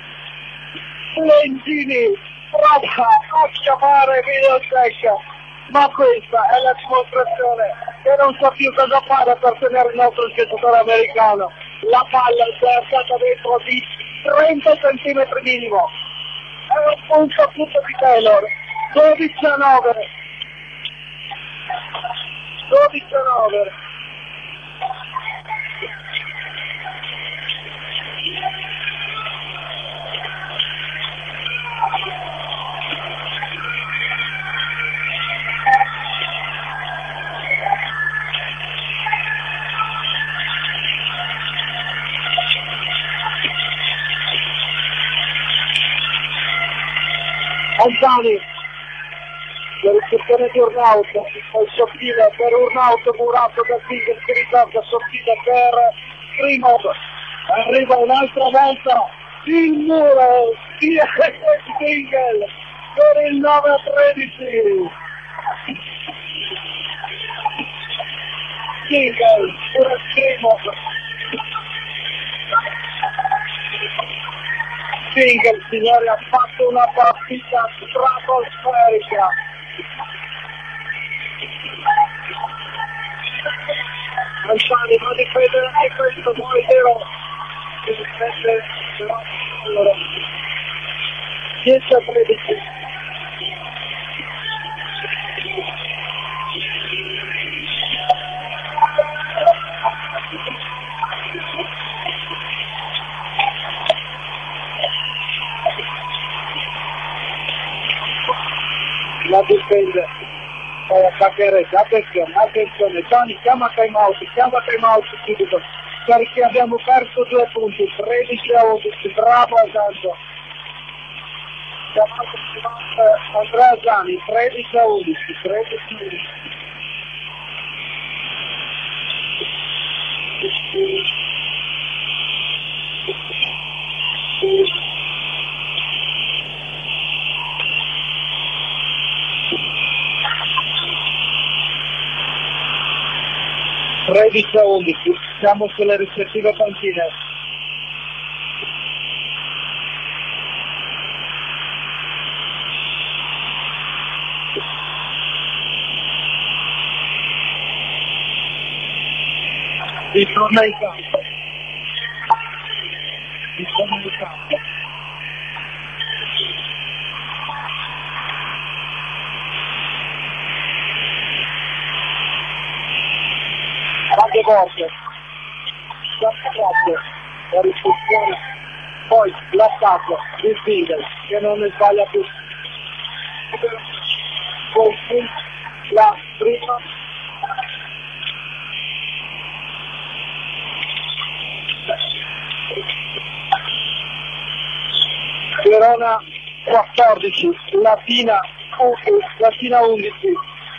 Lentini prova a chiamare Videotech, ma questa è la dimostrazione che non sa più cosa fare per tenere il nostro giocatore americano. La palla è stata dentro di trenta centimetri minimo, è un punto a punto di Taylor, dodici a nove, dodici a nove. Ansani per il settore di Urnaut, poi sottile per Urnaut, murato da Single che ritorna, sottile per Primov, arriva un'altra volta il muro, Single per il nove a tredici, Single per Primov, Single, signori, ha fatto una partita stratosferica. Ansani va a difendere anche questo, poi vero che difende però allora dieci a tredici. La difende, poi attaccherete, attenzione, attenzione, Gianni chiama time out, chiama time out subito, perché abbiamo perso due punti, tredici a undici, bravo Santo, chiamato Andrea Gianni, tredici a undici, tredici a undici. tredici a undici, siamo sulle rispettive panchine. Ritorna in campo. Ritorna in campo. Tante volte, tante volte la risoluzione, poi l'attacco di Single che non ne sbaglia più, con la prima Verona quattordici, Latina, Latina undici.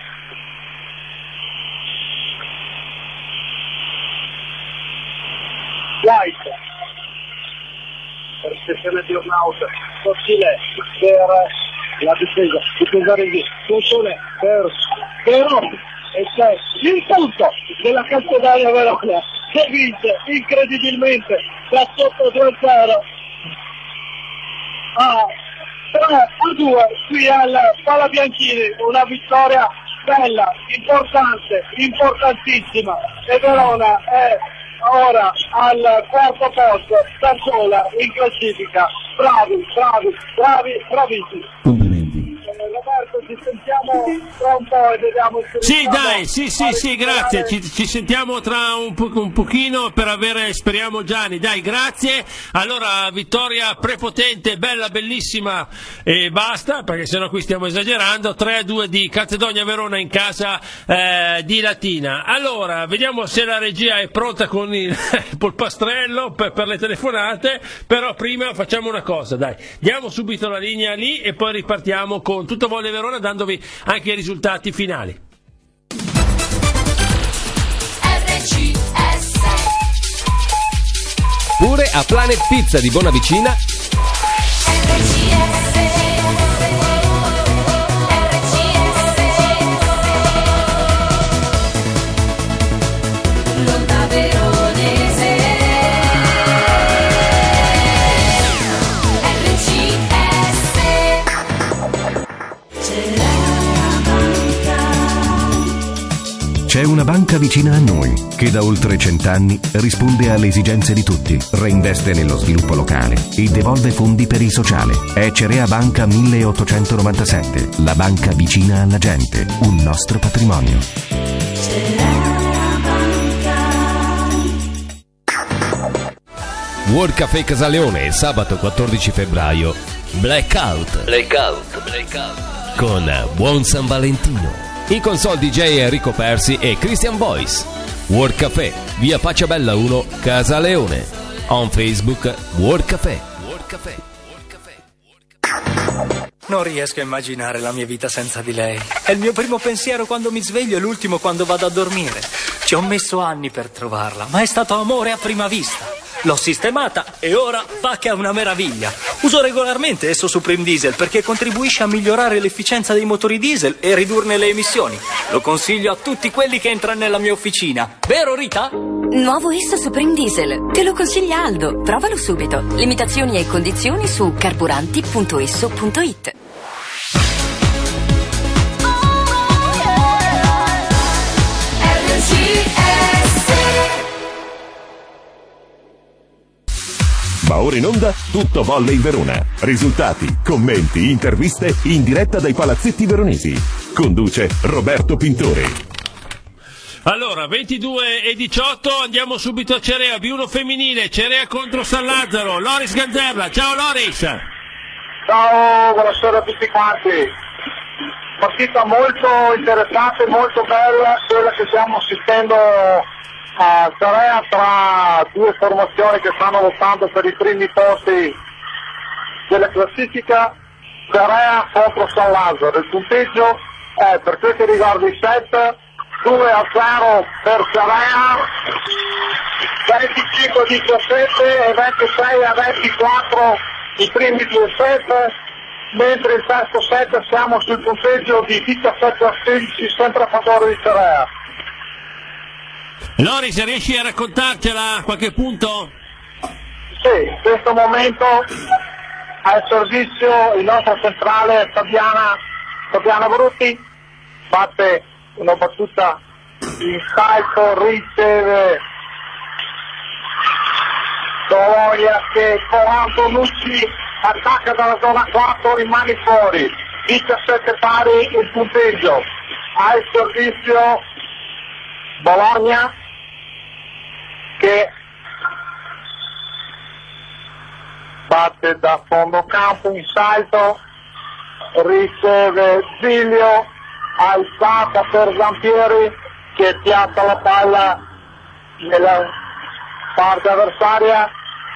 White per sezione di Urnaut, sottile per la difesa, difesa Reghi, Coscione per Però e c'è il punto della Calcedonia Verona che vince incredibilmente da sotto due a zero a tre a due qui al Palabianchini, una vittoria bella, importante, importantissima, e Verona è ora al quarto posto, da sola in classifica. Bravi, bravi, bravi, bravissimi. Complimenti. Roberto, ci sentiamo tra un po' e vediamo se Sì, dai, sì, sì, sì, grazie. Ci, ci sentiamo tra un, po- un pochino per avere, speriamo, Gianni. Dai, grazie. Allora, vittoria prepotente, bella, bellissima e basta, perché sennò qui stiamo esagerando. tre a due di Calzedonia Verona in casa eh, di Latina. Allora, vediamo se la regia è pronta con il polpastrello per, per le telefonate, però prima facciamo una cosa, dai. Diamo subito la linea lì e poi ripartiamo con Tutto Volle Verona, dandovi anche i risultati finali. R C S Pure a Planet Pizza di Bonavicina R C S R C S L'onda veronese R C S C'è una banca vicina a noi che da oltre cent'anni risponde alle esigenze di tutti, reinveste nello sviluppo locale e devolve fondi per il sociale. È Cerea Banca milleottocentonovantasette, la banca vicina alla gente, un nostro patrimonio. World Café Casaleone, sabato quattordici febbraio. Blackout. Blackout. Blackout. Con Buon San Valentino. In console D J Enrico Persi e Christian Boyce. World Café, via Paciabella uno, Casaleone. On Facebook, World Café. World Café. Non riesco a immaginare la mia vita senza di lei. È il mio primo pensiero quando mi sveglio e l'ultimo quando vado a dormire. Ci ho messo anni per trovarla, ma è stato amore a prima vista. L'ho sistemata e ora va che è una meraviglia. Uso regolarmente esso Supreme Diesel perché contribuisce a migliorare l'efficienza dei motori diesel e ridurne le emissioni. Lo consiglio a tutti quelli che entrano nella mia officina. Vero, Rita? Nuovo Esso Supreme Diesel. Te lo consiglia Aldo. Provalo subito. Limitazioni e condizioni su carburanti punto esso punto it. Va ora in onda Tutto Volle in Verona. Risultati, commenti, interviste in diretta dai palazzetti veronesi. Conduce Roberto Pintore. Allora, ventidue e diciotto, andiamo subito a Cerea, B uno femminile, Cerea contro San Lazzaro, Loris Ganzerla. Ciao Loris! Ciao, buonasera a tutti quanti. Partita molto interessante, molto bella, quella che stiamo assistendo a Cerea tra due formazioni che stanno lottando per i primi posti della classifica. Cerea contro San Lazzaro, il punteggio è, per quel che riguarda i set, due a zero per Cerea, venticinque a diciassette e ventisei a ventiquattro i primi due set, mentre il terzo set siamo sul punteggio di diciassette a sedici, sempre a favore di Cerea. Loris, riesci a raccontarcela a qualche punto? Sì, in questo momento al servizio il nostro centrale Fabiana, Fabiana Brutti, fatte una battuta in salto, riceve Bologna che con Antonucci attacca dalla zona quattro, rimane fuori, diciassette pari il punteggio. Al servizio Bologna che batte da fondo campo in salto, riceve Zilio, alzata per Zampieri che piazza la palla nella parte avversaria,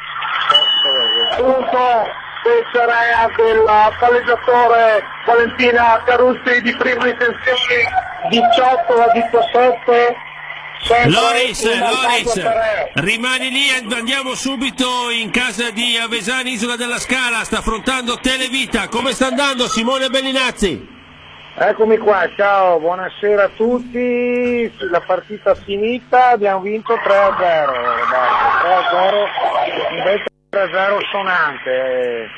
punto del Cerea del palleggiatore Valentina Caruzzi di prima intenzione, diciotto a diciassette. Loris, Loris, rimani lì, andiamo subito in casa di Avesani, Isola della Scala, sta affrontando Televita. Come sta andando Simone Bellinazzi? Eccomi qua, ciao, buonasera a tutti, la partita finita, abbiamo vinto tre a zero, tre a zero, invece tre a zero sonante.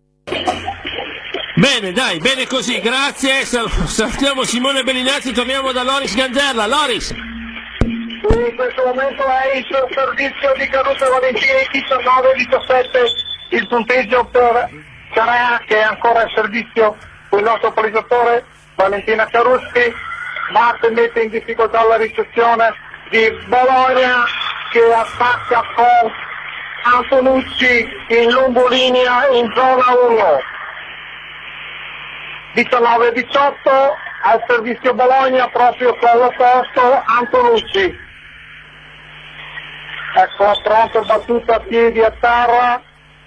Bene, dai, bene così, grazie, salutiamo Simone Bellinazzi, torniamo da Loris Ganzerla. Loris! In questo momento è il servizio di Caruso Valentini, diciannove a diciassette il punteggio per Cerea che è ancora il servizio il nostro poliziottore Valentina Caruschi, batte e mette in difficoltà la ricezione di Bologna che attacca con Antonucci in lungolinea in zona uno. diciannove diciotto al servizio Bologna proprio con l'opposto Antonucci. Ecco, pronto, battuta a piedi a terra,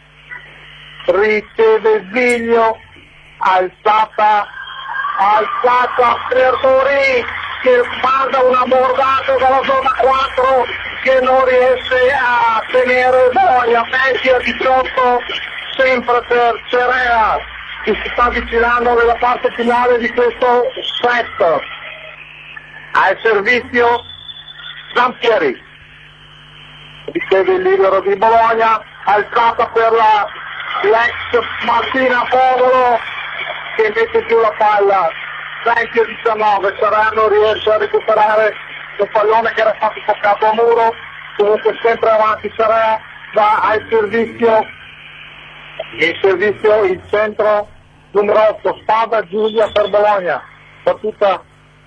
riceve Ziglio, alzata, alzata per Borì che manda una bordata dalla zona quattro che non riesce a tenere Bologna, venti a diciotto sempre per Cerea che si sta avvicinando nella parte finale di questo set. Al servizio Zampieri, riceve il libero di Bologna, alzata per la l'ex Martina Povolo che mette giù la palla, venti a diciannove, Serrano riesce a recuperare il pallone che era stato toccato a muro, comunque sempre avanti Serra, va al servizio, il servizio, il centro numero otto, Spada Giulia per Bologna, battuta.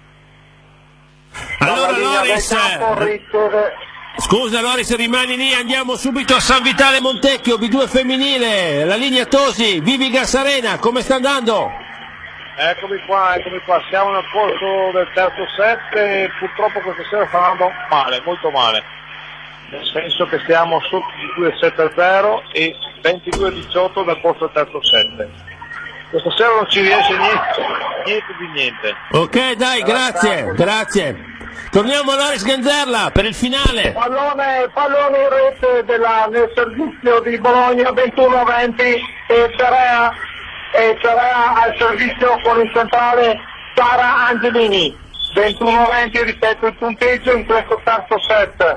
Allora Loris, scusa Loris, rimani lì, andiamo subito a San Vitale Montecchio, B due femminile, la linea Tosi, Vivi Gassarena, come sta andando? Eccomi qua, eccomi qua, siamo nel corso del terzo set e purtroppo questa sera sta andando male, molto male, nel senso che stiamo sotto di due sette a zero e ventidue a diciotto nel corso del terzo set. Questa sera non ci riesce niente, niente di niente. Ok, dai, grazie, grazie. Torniamo a Loris Ganzerla per il finale. Pallone, pallone in rete della, nel servizio di Bologna, ventuno a venti e Cerea, e Cerea al servizio con il centrale Sara Angelini. ventuno a venti, ripeto il punteggio in questo terzo set.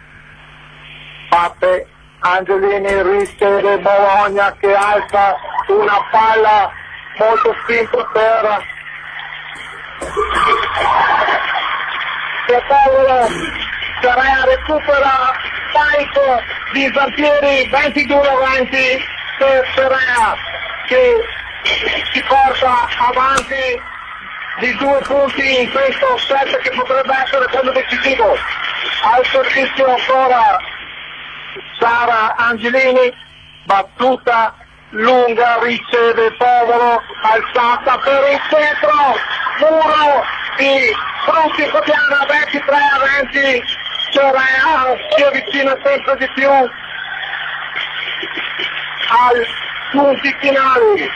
Batte Angelini, riceve Bologna che alza una palla molto spinta per Paolo, Cerea recupera spike di Zampieri, ventidue a venti per Cerea che si porta avanti di due punti in questo set che potrebbe essere quello decisivo. Al servizio ancora Sara Angelini, battuta lunga, riceve Povolo, alzata per il centro, muro di Frutti Copiana, ventitré a venti, Cerea si avvicina sempre di più ai punti finali.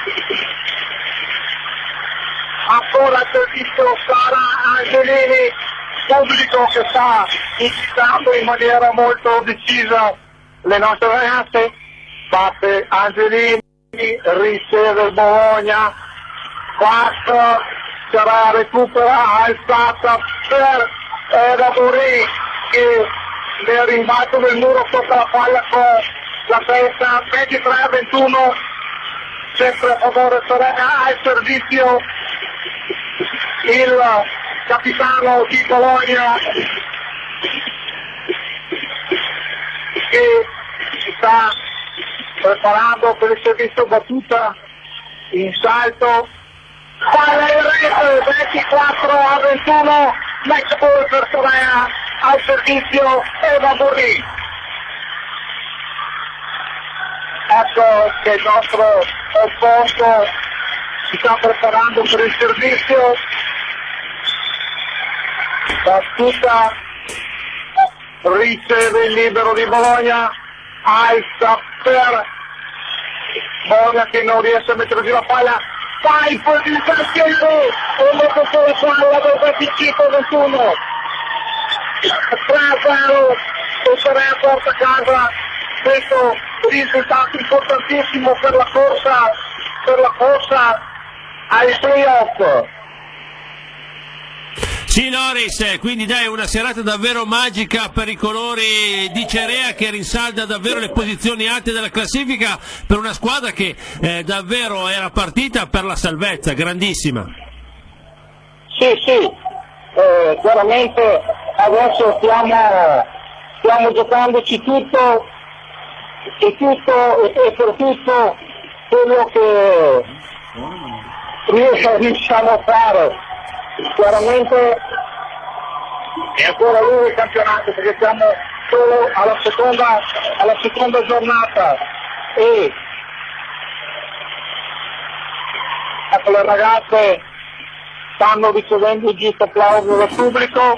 Ancora il servizio Sara Angelini, pubblico che sta incitando in maniera molto decisa le nostre ragazze. Batte Angelini, riceve Bologna, quattro, Cerea recupera, alzata per Eva Borì che nel rimbalzo del muro tocca la palla con la testa, ventitré a ventuno, sempre a favore Cerea, al servizio il capitano di Bologna che si sta preparando per il servizio, battuta in salto, palla in rete, ventiquattro a ventuno, match ball per Cerea, al servizio Eva Borì. Ecco che il nostro opposto si sta preparando per il servizio, battuta, riceve il libero di Bologna, alza per Bologna che non riesce a mettere giù la palla, fai per il Zampieri e mette su la palla del venticinque a ventuno, tre a zero e Cerea porta a casa questo risultato importantissimo per la corsa, per la corsa ai playoff. Sì Loris, quindi dai, una serata davvero magica per i colori di Cerea che rinsalda davvero le posizioni alte della classifica per una squadra che eh, davvero era partita per la salvezza, grandissima. Sì, sì, eh, chiaramente adesso stiamo, stiamo giocandoci tutto e tutto e, e per tutto quello che riusciamo a fare. Chiaramente è ancora lungo il campionato perché siamo solo alla seconda, alla seconda giornata e ecco, le ragazze stanno ricevendo il giusto applauso dal pubblico.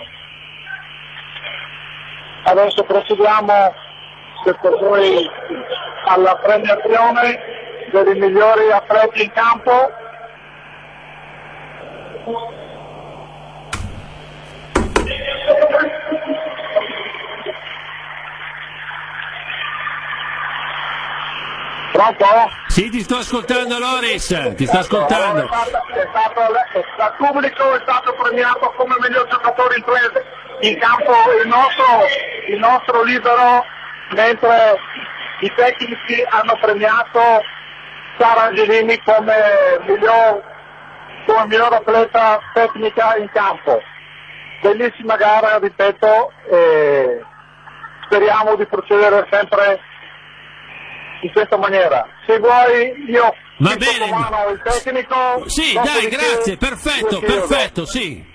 Adesso procediamo per poi alla premiazione dei migliori atleti in campo. Pronto? Sì, ti sto ascoltando, Loris, ti sto ascoltando. È stato, è stato, dal pubblico è stato premiato come miglior giocatore in tre in campo il nostro, il nostro libero, mentre i tecnici hanno premiato Sara Angelini come miglior, come miglior atleta tecnica in campo. Bellissima gara, ripeto, e speriamo di procedere sempre in questa maniera. Se vuoi io va bene, mano il tecnico. Sì, dai, grazie, perfetto, perfetto, sì.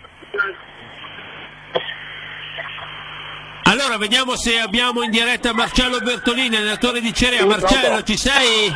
Allora vediamo se abbiamo in diretta Marcello Bertolini, allenatore di Cerea. Marcello, ci sei?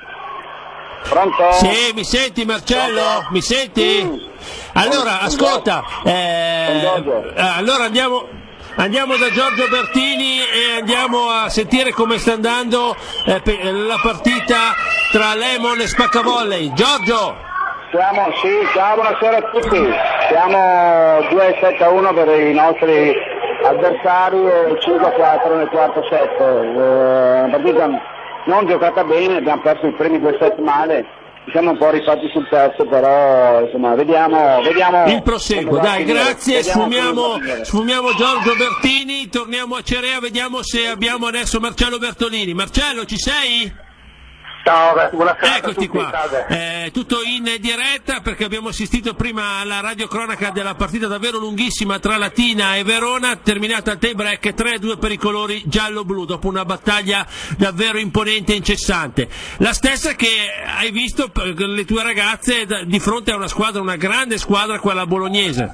Pronto? Sì, mi senti Marcello? Mi senti? Allora, ascolta, eh, allora andiamo... Andiamo da Giorgio Bertini e andiamo a sentire come sta andando eh, la partita tra Lemon e Spaccavolley. Giorgio! Siamo, sì, ciao, buonasera a tutti. Siamo due sette a uno per i nostri avversari e cinque a quattro nel quarto set. Eh, una partita non giocata bene, abbiamo perso i primi due set male. Siamo un po' rifatti sul pezzo, però insomma vediamo, vediamo il proseguo. Dai, grazie, sfumiamo, sfumiamo Giorgio Bertini, torniamo a Cerea, vediamo se abbiamo adesso Marcello Bertolini. Marcello, ci sei? Ciao, buonasera. Eccoti qua, eh, tutto in diretta perché abbiamo assistito prima alla radiocronaca della partita davvero lunghissima tra Latina e Verona, terminata al tie break tre a due per i colori giallo-blu dopo una battaglia davvero imponente e incessante. La stessa che hai visto le tue ragazze di fronte a una squadra, una grande squadra, quella bolognese.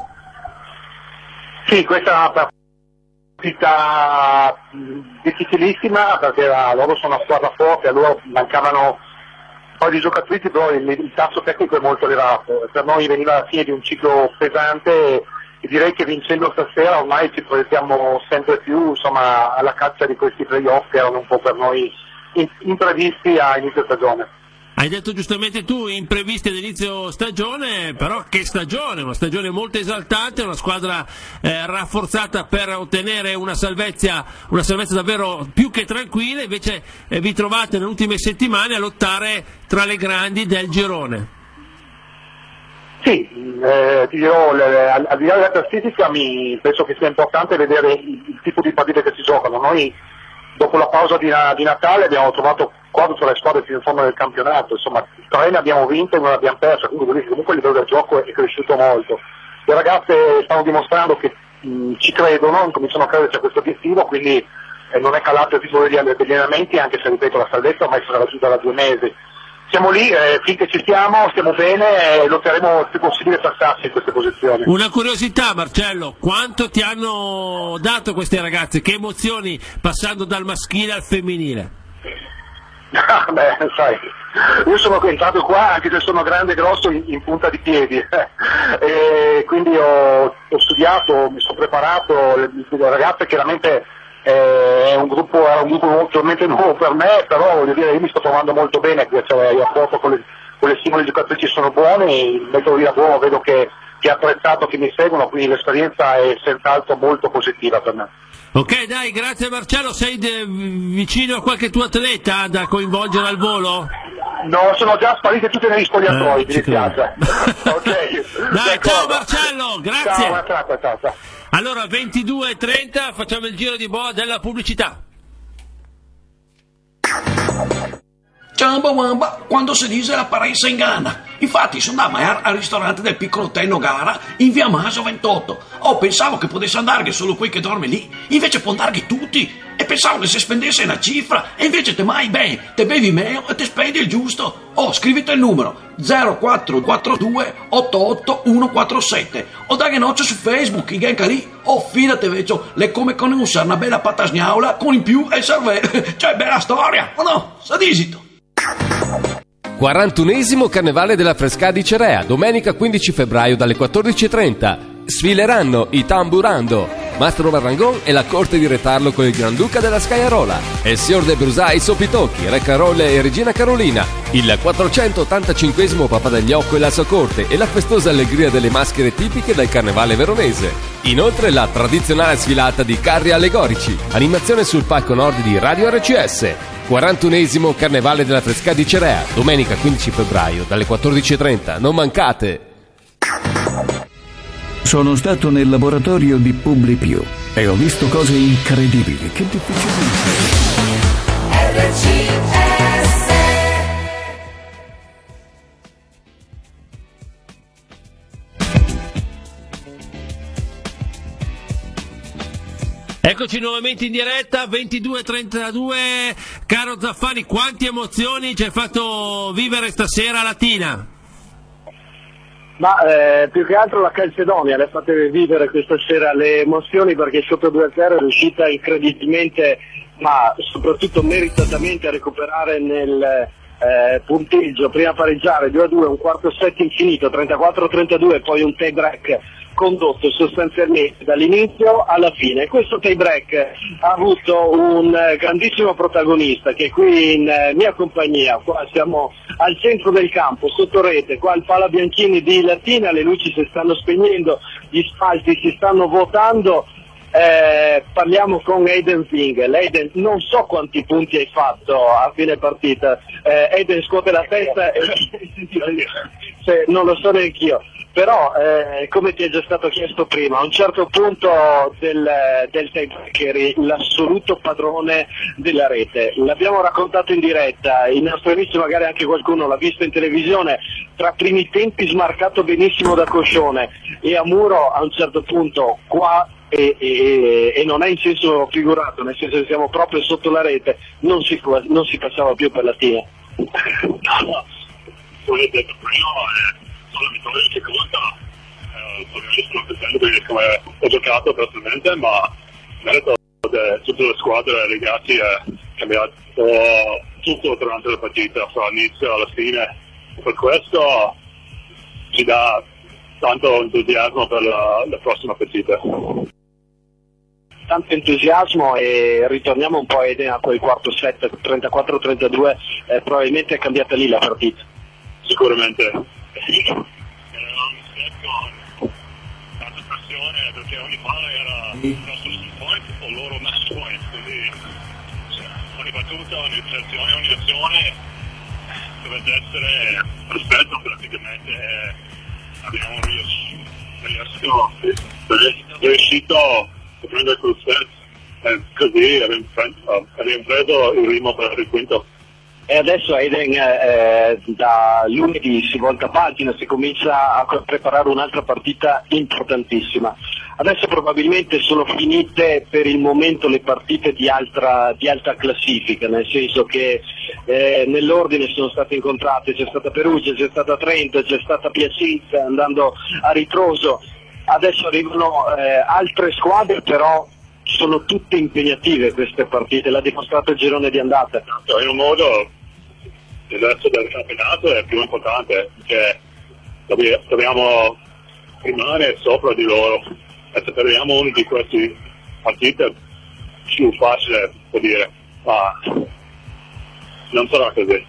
Sì, questa partita difficilissima perché loro sono una squadra forte, a loro mancavano un po' di giocatrici, però il, il tasso tecnico è molto elevato. Per noi veniva la fine di un ciclo pesante e direi che vincendo stasera ormai ci proiettiamo sempre più insomma, alla caccia di questi playoff che erano un po' per noi imprevisti a inizio stagione. Hai detto giustamente tu, imprevisti all'inizio stagione, però che stagione, una stagione molto esaltante, una squadra eh, rafforzata per ottenere una salvezza, una salvezza davvero più che tranquilla, invece eh, vi trovate nelle ultime settimane a lottare tra le grandi del girone. Sì, eh, ti dirò, le, al, al di là della classifica mi penso che sia importante vedere il, il tipo di partite che si giocano. Noi dopo la pausa di, di Natale abbiamo trovato quattro tra le squadre più in forma del campionato, insomma tre ne abbiamo vinte e una abbiamo persa, quindi comunque il livello del gioco è cresciuto molto. Le ragazze stanno dimostrando che mh, ci credono, cominciano a crederci a questo obiettivo, quindi eh, non è calato il ritmo degli, degli allenamenti, anche se ripeto la salvezza ormai sarà raggiunta da due mesi. Siamo lì, eh, finché ci stiamo, stiamo bene e lotteremo il più possibile per starci in queste posizioni. Una curiosità Marcello, quanto ti hanno dato queste ragazze? Che emozioni passando dal maschile al femminile? Ah, beh, sai, io sono entrato qua anche se sono grande e grosso in, in punta di piedi e quindi ho, ho studiato, mi sono preparato, le, le ragazze chiaramente eh, è un gruppo, era un gruppo totalmente nuovo per me, però voglio dire io mi sto trovando molto bene, cioè, io rapporto con le, con le singole giocatrici sono buoni, il metodo di lavoro vedo che, che è apprezzato, che mi seguono, quindi l'esperienza è senz'altro molto positiva per me. Ok, dai, grazie Marcello, sei de- vicino a qualche tuo atleta da coinvolgere al volo? No, sono già sparite tutte negli spogliatoi, eh, mi dispiace. Okay. Dai, ciao Marcello, grazie. Ciao, ciao, ciao, ciao. Allora, ventidue e trenta, facciamo il giro di boa della pubblicità. Ciamba Wamba, quando si dice la parenza inganna. Infatti sono andato al ristorante del piccolo Tenno Gara in via Maso ventotto. Oh, pensavo che potesse andare solo quei che dorme lì, invece può andare tutti. E pensavo che si spendesse una cifra, e invece te mai bei, te bevi meno e te spendi il giusto. Oh, scrivete il numero zero quattro quattro due otto otto uno quattro sette o dai noce su Facebook, i genca lì. Oh, fidate vecio, le come con usare una bella patasgnaula con in più e il cervello. Cioè, bella storia, o no? Sadisito. quarantunesimo Carnevale della Frescà di Cerea, domenica quindici febbraio dalle quattordici e trenta. Sfileranno i Tamburando, Mastro Marrangon e la corte di Retarlo con il Granduca della Scaiarola, El Signor de Brusà e Sopitocchi, Re Carolle e Regina Carolina, il quattrocentottantacinquesimo Papa del Gnocco e la sua corte e la festosa allegria delle maschere tipiche del Carnevale veronese. Inoltre la tradizionale sfilata di carri allegorici, animazione sul palco nord di Radio R C S. quarantunesimo Carnevale della Frescà di Cerea, domenica quindici febbraio dalle quattordici e trenta. Non mancate! Sono stato nel laboratorio di PubliPiù e ho visto cose incredibili. Che difficilmente. R C S. Eccoci nuovamente in diretta, ventidue e trentadue. Caro Zaffani, quante emozioni ci hai fatto vivere stasera a Latina? Ma eh, più che altro la Calcedonia le fate vivere questa sera le emozioni, perché sotto due a zero è riuscita incredibilmente, ma soprattutto meritatamente, a recuperare nel eh, punteggio, prima pareggiare due a due, un quarto set infinito, trentaquattro a trentadue, poi un tie break condotto sostanzialmente dall'inizio alla fine. Questo tie break ha avuto un grandissimo protagonista che è qui in mia compagnia. Qua siamo al centro del campo, sotto rete, qua il Pala Bianchini di Latina, le luci si stanno spegnendo, gli spalti si stanno vuotando. Eh, parliamo con Aiden Zingel. Aiden, non so quanti punti hai fatto a fine partita. eh, Aiden scuote la testa e... Se, non lo so neanch'io, però eh, come ti è già stato chiesto prima, a un certo punto del, del tie-break eri l'assoluto padrone della rete. L'abbiamo raccontato in diretta, i nostri amici, magari anche qualcuno l'ha visto in televisione, tra primi tempi smarcato benissimo da Coscione, e a Muro a un certo punto qua E, e, e non è in senso figurato, nel senso che siamo proprio sotto la rete, non si, non si passava più per Latina. No, no, come ho detto prima, è solo la vittoria che conta. Eh, ovviamente sono contento di come ho giocato personalmente, ma merito di tutta la squadra e ragazzi è cambiato tutto durante la partita, dall'inizio alla fine. Per questo ci dà tanto entusiasmo per la, la prossima partita. Tanto entusiasmo, e ritorniamo un po' a quel quarto set, trentaquattro a trentadue, eh, probabilmente è cambiata lì la partita. Sicuramente. Era un set, tanta pressione, perché ogni palla era il nostro point o loro match point, quindi cioè, ogni battuta, ogni azione, ogni azione dovrebbe essere perfetto praticamente. Abbiamo riuscito, riuscito a prendere quel set e così abbiamo preso il ritmo per il quinto. E adesso Aiden, eh, da lunedì si volta pagina, si comincia a preparare un'altra partita importantissima. Adesso probabilmente sono finite per il momento le partite di altra, di alta classifica, nel senso che eh, nell'ordine sono state incontrate, c'è stata Perugia, c'è stata Trento, c'è stata Piacenza, andando a ritroso. Adesso arrivano eh, altre squadre, però sono tutte impegnative queste partite, l'ha dimostrato il girone di andata. In un modo il resto del campionato è più importante, perché dobbiamo rimanere sopra di loro, e se perdiamo una di queste partite più facile, può dire, ma non sarà così.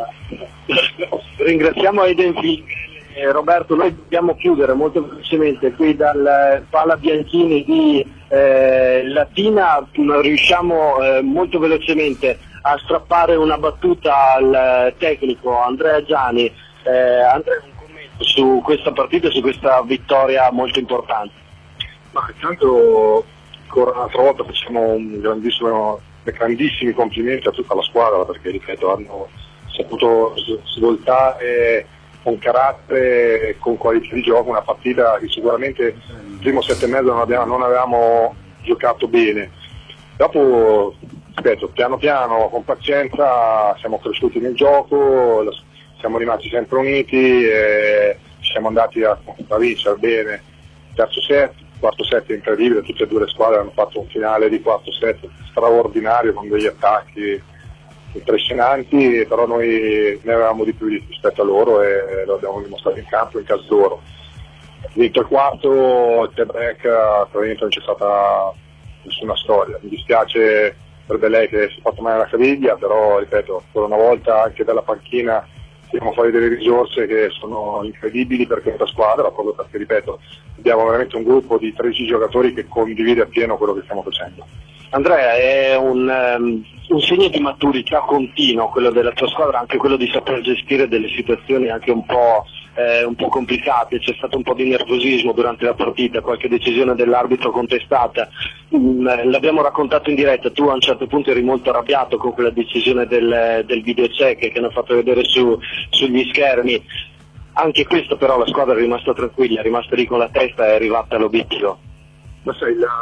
Ringraziamo Aiden Zingel. Eh, Roberto, noi dobbiamo chiudere molto velocemente qui dal Pala Bianchini di eh, Latina. Riusciamo eh, molto velocemente a strappare una battuta al tecnico Andrea Gianni. Eh, Andrea, un commento su questa partita e su questa vittoria molto importante? Ma intanto ancora un'altra volta facciamo un grandissimo, grandissimi complimenti a tutta la squadra, perché ripeto hanno saputo svoltare con carattere e con qualità di gioco una partita che sicuramente il primo sette e mezzo non, abbiamo, non avevamo giocato bene. Dopo, ripeto, piano piano, con pazienza, siamo cresciuti nel gioco, siamo rimasti sempre uniti e ci siamo andati a, a vincere bene. Terzo set, quarto set incredibile, tutte e due le squadre hanno fatto un finale di quarto set straordinario con degli attacchi impressionanti, però noi ne avevamo di più rispetto a loro e lo abbiamo dimostrato in campo in casa loro. Vinto il quarto, il tie break, praticamente non c'è stata nessuna storia. Mi dispiace per lei che si è fatto male alla caviglia, però ripeto, ancora una volta anche dalla panchina tiriamo fuori delle risorse che sono incredibibili per questa squadra, proprio perché, ripeto, abbiamo veramente un gruppo di tredici giocatori che condivide appieno quello che stiamo facendo. Andrea, è un, um, un segno di maturità continuo quello della tua squadra, anche quello di saper gestire delle situazioni anche un po', eh, un po' complicate. C'è stato un po' di nervosismo durante la partita, qualche decisione dell'arbitro contestata. Mm, l'abbiamo raccontato in diretta, tu a un certo punto eri molto arrabbiato con quella decisione del, del video check che hanno fatto vedere su, sugli schermi. Anche questo però la squadra è rimasta tranquilla, è rimasta lì con la testa e è arrivata all'obiettivo. Ma sai, la...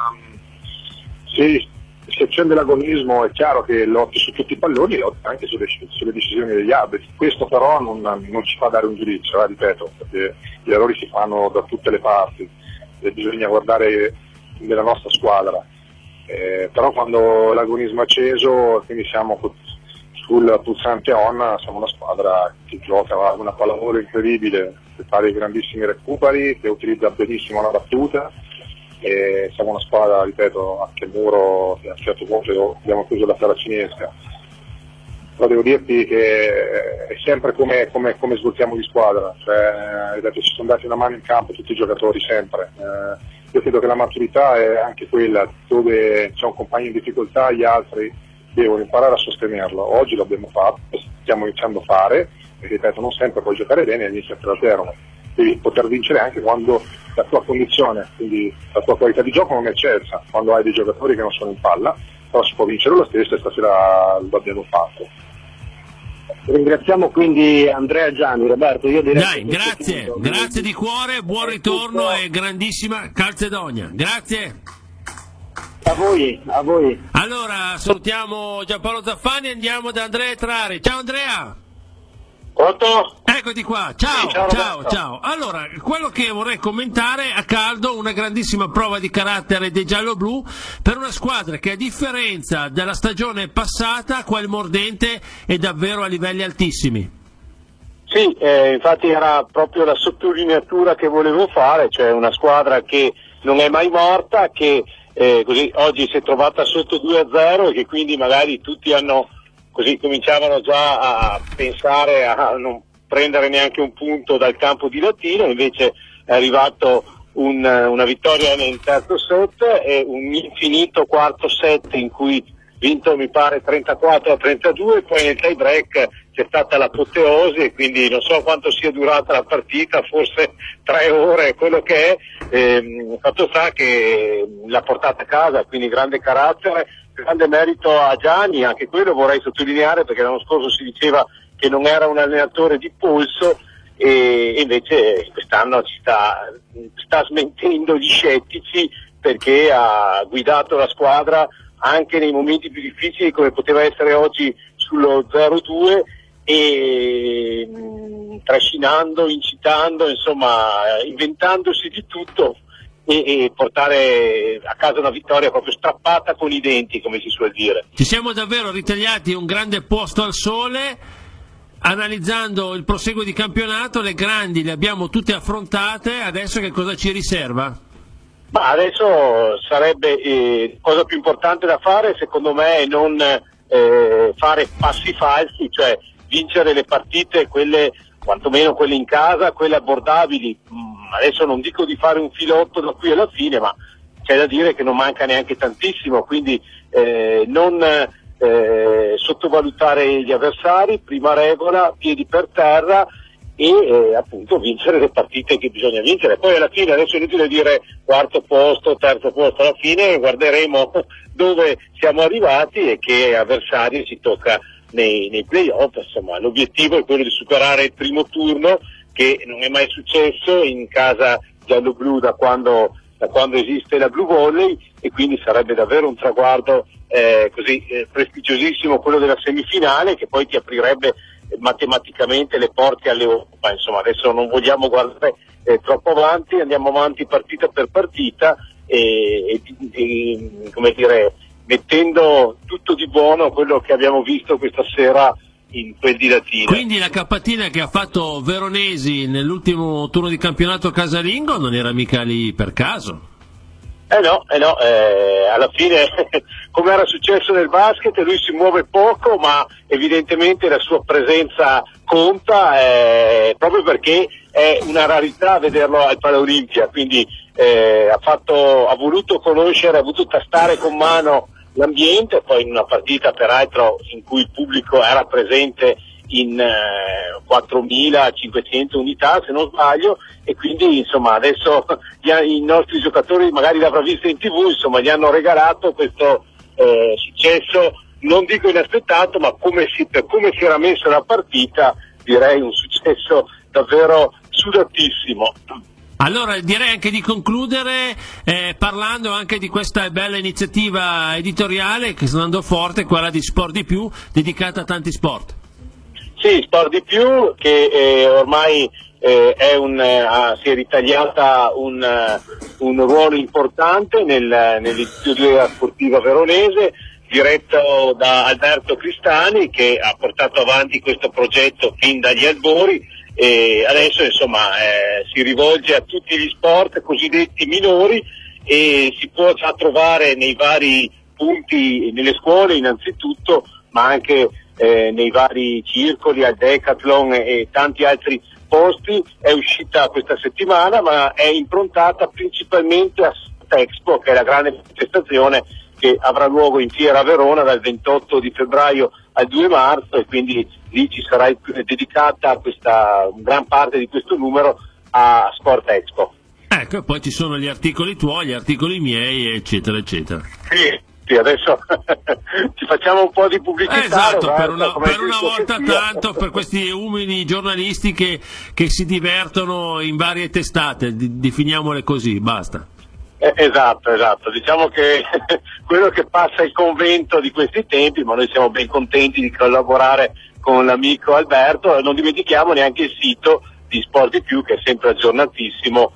sì, se c'è dell'agonismo è chiaro che lotti su tutti i palloni, lotti anche sulle, sulle decisioni degli arbitri. Questo però non, non ci fa dare un giudizio, eh, ripeto, perché gli errori si fanno da tutte le parti e bisogna guardare nella nostra squadra. Eh, però quando l'agonismo è acceso, quindi siamo sul pulsante on, siamo una squadra che gioca una pallavolo incredibile, che fa dei grandissimi recuperi, che utilizza benissimo la battuta. E siamo una squadra, ripeto, anche il muro a un certo punto abbiamo chiuso la saracinesca, però devo dirti che è sempre come, come, come svoltiamo di squadra, cioè, ripeto, ci sono dati una mano in campo tutti i giocatori sempre. Eh, io credo che la maturità è anche quella, dove c'è un compagno in difficoltà, gli altri devono imparare a sostenerlo. Oggi l'abbiamo fatto, stiamo iniziando a fare, e ripeto, non sempre puoi giocare bene e inizia a zero. Devi poter vincere anche quando la tua condizione, quindi la tua qualità di gioco non è eccelsa, quando hai dei giocatori che non sono in palla, però si può vincere lo stesso e stasera lo abbiamo fatto. Ringraziamo quindi Andrea Gianni. Roberto, io direi Dai, grazie, punto, grazie di cuore, buon ritorno tutto. E grandissima Calzedonia. Grazie. A voi, a voi. Allora, salutiamo Giampaolo Zaffani e andiamo da Andrea Trari. Ciao Andrea. Pronto? Eccoti qua, ciao, sì, ciao, ciao, ciao. Allora, quello che vorrei commentare a caldo, una grandissima prova di carattere dei gialloblu per una squadra che a differenza della stagione passata, quel mordente è davvero a livelli altissimi. Sì, eh, infatti era proprio la sottolineatura che volevo fare, cioè una squadra che non è mai morta, che eh, così oggi si è trovata sotto due a zero e che quindi magari tutti hanno così cominciavano già a pensare a non prendere neanche un punto dal campo di Latino, invece è arrivato un, una vittoria nel terzo set e un infinito quarto set in cui vinto mi pare trentaquattro a trentadue, poi nel tie break c'è stata l'apoteosi e quindi non so quanto sia durata la partita, forse tre ore, quello che è, ehm, fatto sta che l'ha portata a casa, quindi grande carattere. Grande merito a Gianni, anche quello vorrei sottolineare perché l'anno scorso si diceva che non era un allenatore di polso e invece quest'anno ci sta, sta smentendo gli scettici perché ha guidato la squadra anche nei momenti più difficili come poteva essere oggi sullo zero due e mh, trascinando, incitando, insomma inventandosi di tutto e, e portare a casa una vittoria proprio strappata con i denti, come si suol dire. Ci siamo davvero ritagliati un grande posto al sole. Analizzando il proseguo di campionato, le grandi le abbiamo tutte affrontate, adesso che cosa ci riserva? Ma adesso sarebbe eh, cosa più importante da fare, secondo me, è non eh, fare passi falsi, cioè vincere le partite, quelle quantomeno quelle in casa, quelle abbordabili. Mm, adesso non dico di fare un filotto da qui alla fine, ma c'è da dire che non manca neanche tantissimo, quindi eh, non eh, sottovalutare gli avversari, prima regola, piedi per terra e eh, appunto vincere le partite che bisogna vincere. Poi alla fine, adesso è inutile dire quarto posto, terzo posto, alla fine guarderemo dove siamo arrivati e che avversari ci tocca nei, nei play-off. Insomma, l'obiettivo è quello di superare il primo turno, che non è mai successo in casa giallo-blu da quando, da quando esiste la Blue Volley, e quindi sarebbe davvero un traguardo eh, così eh, prestigiosissimo, quello della semifinale, che poi ti aprirebbe matematicamente le porte all'Europa. Insomma, adesso non vogliamo guardare eh, troppo avanti, andiamo avanti partita per partita e, e, e come dire, mettendo tutto di buono quello che abbiamo visto questa sera in quel di Latina. Quindi la cappatina che ha fatto Veronesi nell'ultimo turno di campionato casalingo non era mica lì per caso? Eh no, eh no, eh, alla fine come era successo nel basket, lui si muove poco, ma evidentemente la sua presenza conta, eh, proprio perché è una rarità vederlo al Paraolimpia, quindi eh, ha, fatto, ha voluto conoscere, ha voluto tastare con mano l'ambiente, poi in una partita peraltro in cui il pubblico era presente in eh, quattromilacinquecento unità, se non sbaglio, e quindi insomma adesso gli, i nostri giocatori magari l'avrà vista in tv, insomma gli hanno regalato questo eh, successo, non dico inaspettato, ma come si, per come si era messa la partita, direi un successo davvero sudatissimo. Allora direi anche di concludere eh, parlando anche di questa bella iniziativa editoriale che sta andando forte, quella di Sport di Più, dedicata a tanti sport. Sì, Sport di Più, che eh, ormai eh, è un, eh, si è ritagliata un, uh, un ruolo importante nel, nell'editoria sportiva veronese, diretto da Alberto Cristani, che ha portato avanti questo progetto fin dagli albori, e adesso insomma eh, si rivolge a tutti gli sport cosiddetti minori e si può già trovare nei vari punti, nelle scuole innanzitutto, ma anche eh, nei vari circoli, al Decathlon e tanti altri posti. È uscita questa settimana, ma è improntata principalmente a Expo, che è la grande manifestazione che avrà luogo in Fiera a Verona dal ventotto di febbraio al due marzo, e quindi lì ci sarà dedicata questa gran parte di questo numero a Sport Expo. Ecco, e poi ci sono gli articoli tuoi, gli articoli miei, eccetera, eccetera. Sì, sì, adesso ci facciamo un po' di pubblicità. Esatto, Roberto, per una, per una volta che sia. tanto, per questi umili giornalisti che, che si divertono in varie testate, di, definiamole così, basta. Eh, esatto, esatto, diciamo che quello che passa il convento di questi tempi, ma noi siamo ben contenti di collaborare con l'amico Alberto, e non dimentichiamo neanche il sito di Sport di Più, che è sempre aggiornatissimo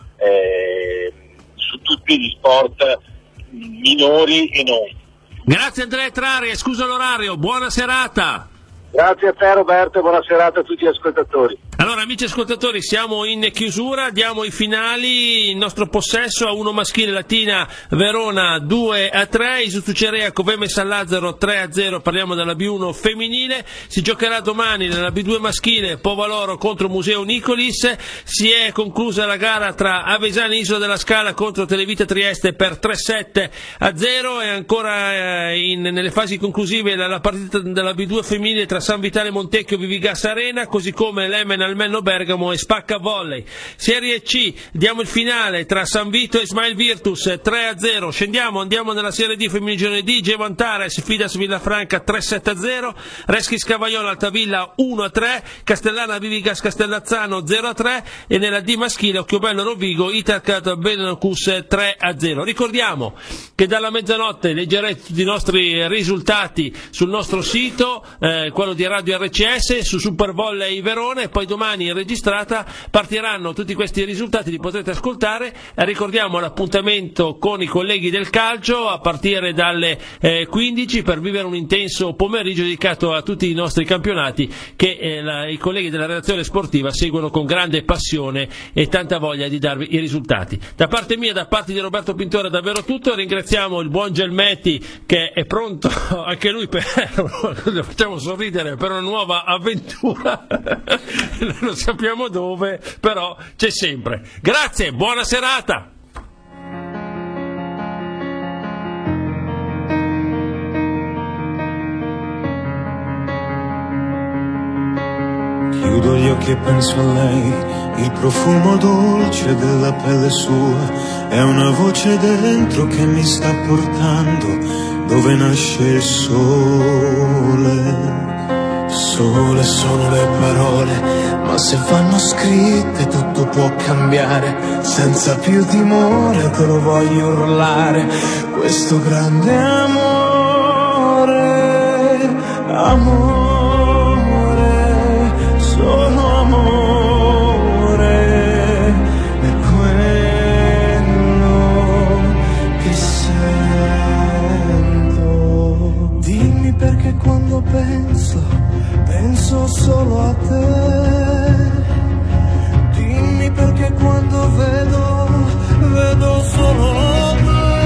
eh, su tutti gli sport minori e non. Grazie Andrea Trari, scusa l'orario, buona serata. Grazie a te Roberto e buona serata a tutti gli ascoltatori. Allora amici ascoltatori, siamo in chiusura, diamo i finali in nostro possesso: a uno maschile Latina Verona due a tre, Isuzu Cerea Coveme San Lazzaro tre a zero, parliamo della B uno femminile. Si giocherà domani nella B due maschile Povaloro contro Museo Nicolis. Si è conclusa la gara tra Avesani Isola della Scala contro Televita Trieste per tre sette a zero, e ancora eh, in, nelle fasi conclusive la, la partita della B due femminile tra San Vitale Montecchio Vivigas Arena, così come l'Emen Almenno Bergamo e Spacca Volley. Serie C, diamo il finale tra San Vito e Smile Virtus tre a zero. Scendiamo, andiamo nella Serie D femminile girone D, Gevantares Fidas Villafranca tre sette a zero, Reschi Scavaiola Altavilla uno a tre, Castellana Vivigas Castellazzano zero a tre, e nella D maschile Occhiobello Rovigo Italcat Benelcus tre a zero. Ricordiamo che dalla mezzanotte leggerete tutti i nostri risultati sul nostro sito, eh, quello di Radio R C S, su Super Volley Verona, e poi domani in registrata partiranno tutti questi risultati, li potrete ascoltare. Ricordiamo l'appuntamento con i colleghi del calcio a partire dalle eh, quindici per vivere un intenso pomeriggio dedicato a tutti i nostri campionati che eh, la, i colleghi della redazione sportiva seguono con grande passione e tanta voglia di darvi i risultati. Da parte mia, da parte di Roberto Pintore, davvero tutto. Ringraziamo il buon Gelmetti che è pronto anche lui per lo facciamo sorridere per una nuova avventura. Non sappiamo dove, però c'è sempre. Grazie, buona serata. Chiudo gli occhi e penso a lei, il profumo dolce della pelle sua, è una voce dentro che mi sta portando dove nasce il sole. Sole sono le parole, ma se vanno scritte tutto può cambiare. Senza più timore te lo voglio urlare, questo grande amore Amore, solo amore, è quello che sento. Dimmi perché quando penso, penso solo a te. Dimmi perché quando vedo, vedo solo te.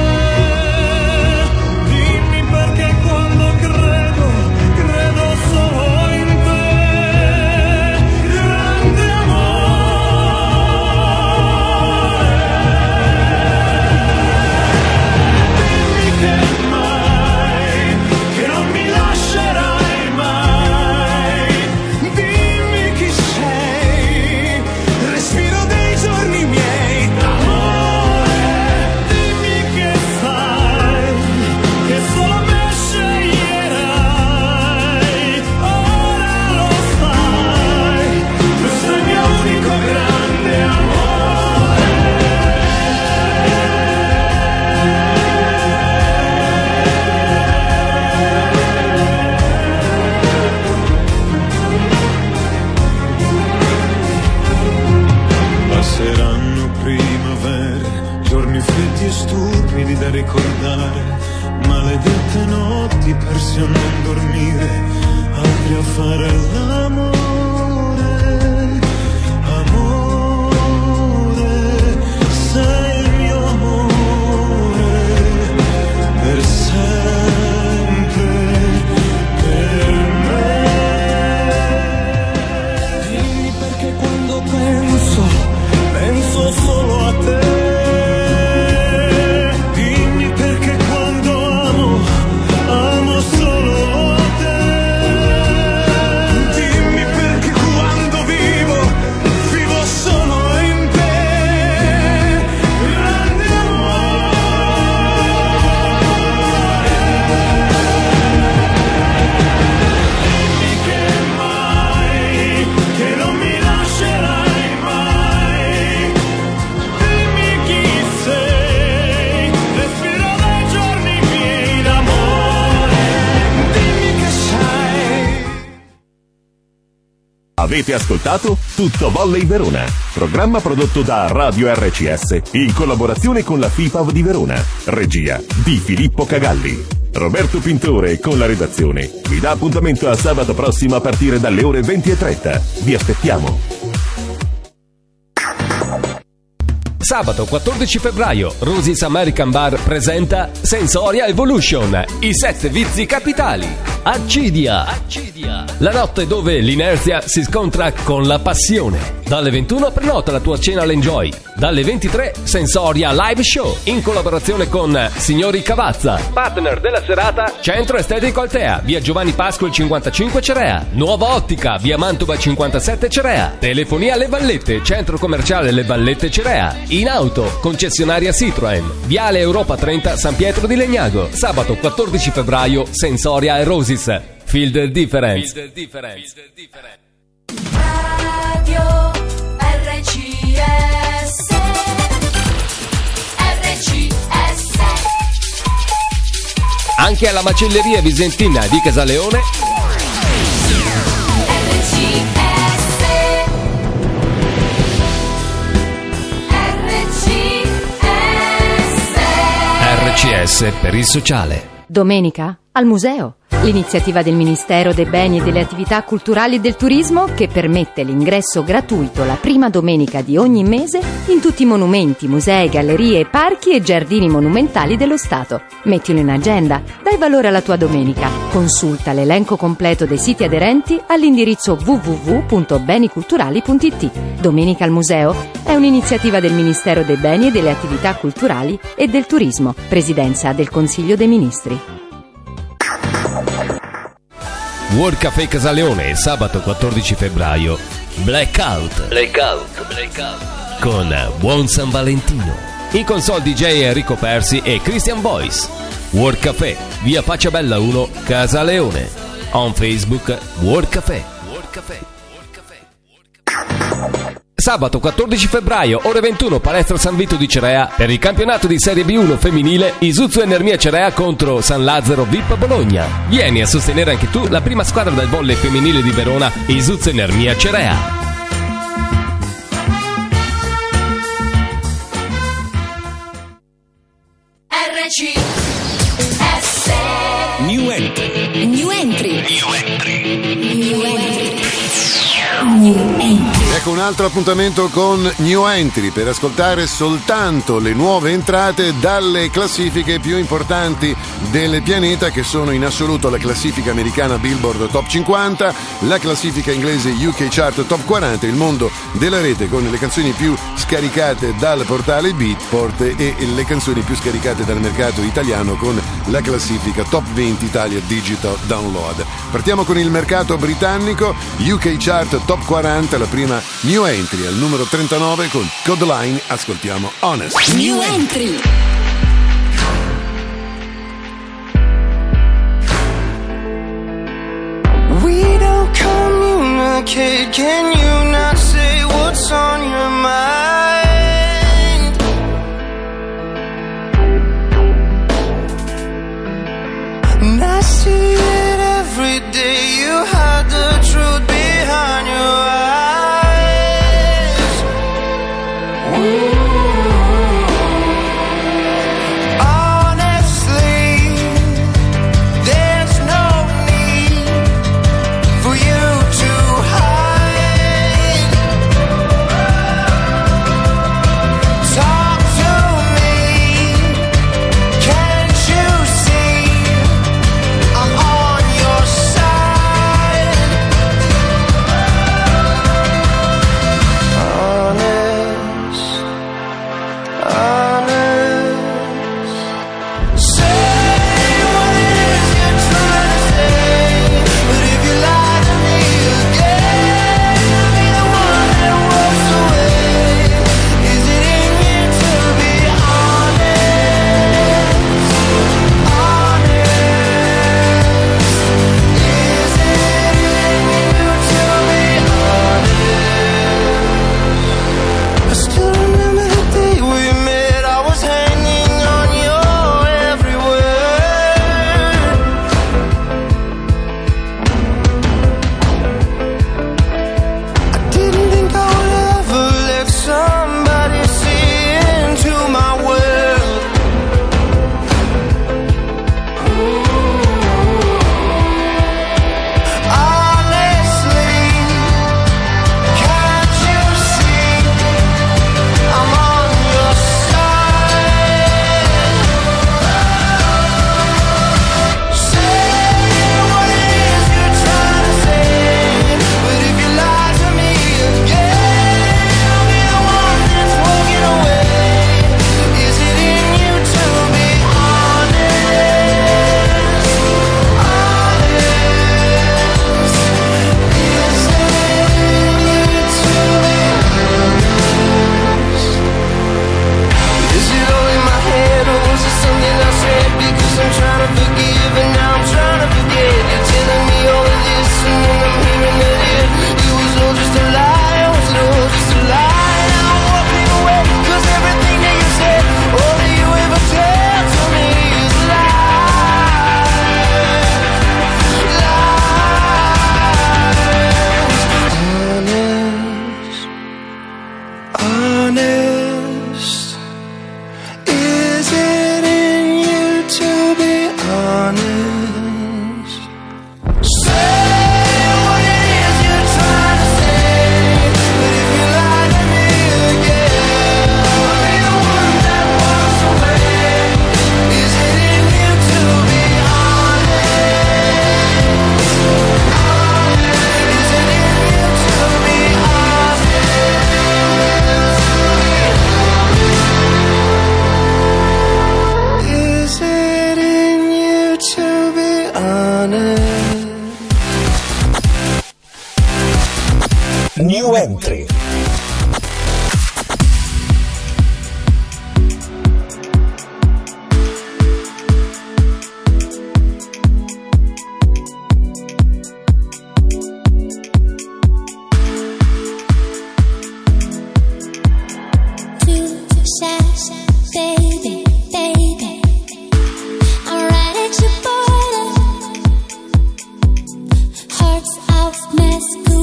Dimmi perché quando credo, credo solo in te. Grande amore. Dimmi che mai, che non mi lascerai mai. Dimmi chi sei, respiro dei giorni miei d'amore. Dimmi che fai, che solo me sceglierai. Ora lo fai, questo è il mio unico grande amore. Passeranno primavere, giorni freddi e stupidi da ricordare, maledette notti persi a non dormire, altri a fare l'amore. Amore, sei il mio amore, per sempre, per me. Dimmi perché quando penso, penso solo a te. Dimmi perché quando amo, amo solo te. Dimmi perché quando vivo, vivo solo in te. Grande Dimmi che mai, che non mi lascerai mai. Dimmi chi sei, respiro dai giorni miei d'amore. Dimmi che sai. Avete ascoltato Tutto Volley Verona, programma prodotto da Radio R C S in collaborazione con la FIPAV di Verona, regia di Filippo Cagalli. Roberto Pintore con la redazione vi dà appuntamento a sabato prossimo a partire dalle ore venti e trenta. Vi aspettiamo. Sabato quattordici febbraio, Rosie's American Bar presenta Sensoria Evolution, i sette vizi capitali. Accidia. Accidia. La notte dove l'inerzia si scontra con la passione. Dalle ventuno prenota la tua cena all'Enjoy. Dalle ventitré Sensoria Live Show in collaborazione con Signori Cavazza. Partner della serata Centro Estetico Altea, via Giovanni Pasqua cinquantacinque Cerea. Nuova Ottica, via Mantova cinquantasette Cerea. Telefonia Le Vallette, Centro Commerciale Le Vallette Cerea. In auto, concessionaria Citroen, viale Europa trenta San Pietro di Legnago. Sabato quattordici febbraio, Sensoria e Roses. Feel the difference. Feel the difference. Radio R C S R C S. Anche alla macelleria Visentina di Casaleone R C S R C S R C S per il sociale. Domenica al museo. L'iniziativa del Ministero dei Beni e delle Attività Culturali e del Turismo che permette l'ingresso gratuito la prima domenica di ogni mese in tutti i monumenti, musei, gallerie, parchi e giardini monumentali dello Stato. Mettilo in agenda, dai valore alla tua domenica. Consulta l'elenco completo dei siti aderenti all'indirizzo w w w punto beniculturali punto i t. Domenica al museo è un'iniziativa del Ministero dei Beni e delle Attività Culturali e del Turismo, Presidenza del Consiglio dei Ministri. World Café Casaleone, sabato quattordici febbraio. Blackout. Blackout. Blackout. Con Buon San Valentino. In console D J Enrico Persi e Christian Boyce. World Café, via Facciabella uno, Casaleone. On Facebook, World Café. World Café. Sabato quattordici febbraio, ore ventuno, palestra San Vito di Cerea, per il campionato di Serie B uno femminile, Isuzu Enermia Cerea contro San Lazzaro V I P Bologna. Vieni a sostenere anche tu la prima squadra del volley femminile di Verona, Isuzu Enermia Cerea. New Entry. New Entry. New Entry. New Entry. New Entry. Ecco un altro appuntamento con New Entry per ascoltare soltanto le nuove entrate dalle classifiche più importanti del pianeta, che sono in assoluto la classifica americana Billboard Top cinquanta, la classifica inglese U K Chart Top quaranta, il mondo della rete con le canzoni più scaricate dal portale Beatport e le canzoni più scaricate dal mercato italiano con la classifica Top venti Italia Digital Download. Partiamo con il mercato britannico, U K Chart Top quaranta, la prima New Entry al numero trentanove con Codeline, ascoltiamo Honest. New Entry. We don't communicate, can you not say what's on your mind? And I see it every day, you hide the truth behind your eyes. Honestly, there's no need for you to hide. Talk to me, can't you see I'm on your side? Honest, honest. Say what it is you're trying to say, but if you lie to me again, I'll be the one that walks away. Is it in you to be honest? Honest. Is it in you to be honest? I still remember the day we met. I was hanging on your every word. I didn't think I would ever let somebody see into my world. Honestly, can't you see I'm on your side? Say what it is you're trying to say, but if you lie to me again, I'll be the one that's walking away. Is it in you to be honest? Honest. Is it in you to be honest? Is it all in my head, or was it something I said? Because I'm trying to forgive and now I'm trying to forget. You're telling me all of this and then I'm hearing that it, it was all just a lie. Was it all just a lie? Now I'm walking away, cause everything that you said, all that you ever tell to me is lies. Honest, honest. Is it in you to be honest? Say what it is you're trying to say, but if you lie to me again, I'll be the one that walks away. Is it in you to be honest? Is it in you to be honest? Is it in you to be honest? New Entry.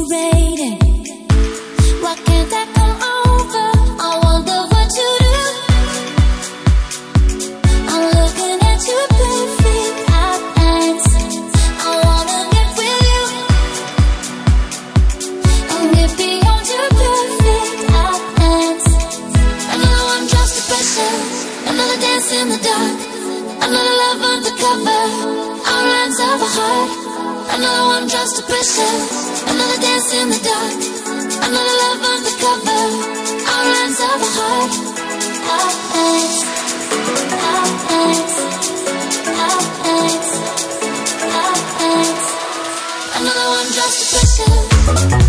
masquerading. Why can't that come over? I wonder what you do. I'm looking at your perfect outlines. I wanna get with you and get beyond your perfect outlines. Another one drops the pressure, another dance in the dark, another love undercover, outlines of a heart. Another one drops the pressure, another dance in the dark, another love undercover, outlines of a heart. Outlines, outlines, outlines, outlines. Another one drops the pressure.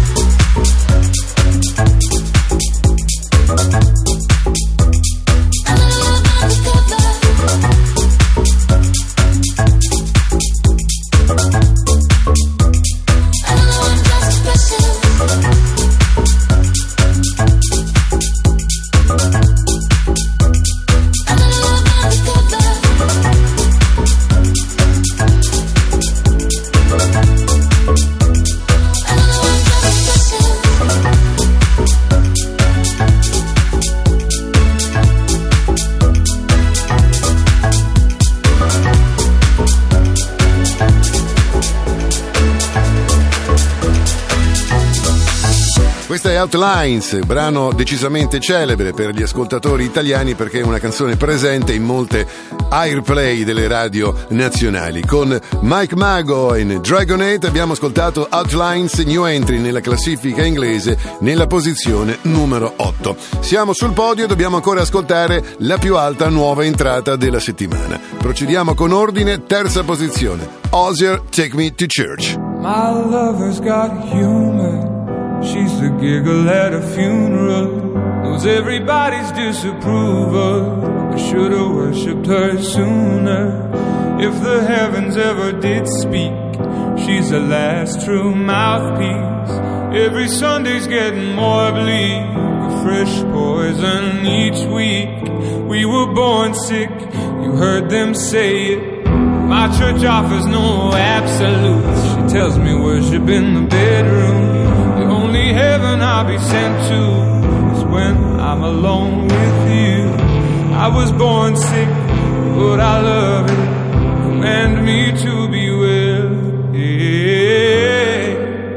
Questa è Outlines, brano decisamente celebre per gli ascoltatori italiani perché è una canzone presente in molte airplay delle radio nazionali. Con Mike Mago in Dragonette abbiamo ascoltato Outlines, new entry nella classifica inglese nella posizione numero otto. Siamo sul podio e dobbiamo ancora ascoltare la più alta nuova entrata della settimana. Procediamo con ordine, terza posizione, Osier, Take Me to Church. My lover's got humor. She's the giggle at a funeral, knows everybody's disapproval. I should've worshipped her sooner. If the heavens ever did speak, she's the last true mouthpiece. Every Sunday's getting more bleak, a fresh poison each week. We were born sick, you heard them say it. My church offers no absolutes. She tells me worship in the bedroom. The only heaven I'll be sent to is when I'm alone with you. I was born sick, but I love it. Command me to be well. Yeah.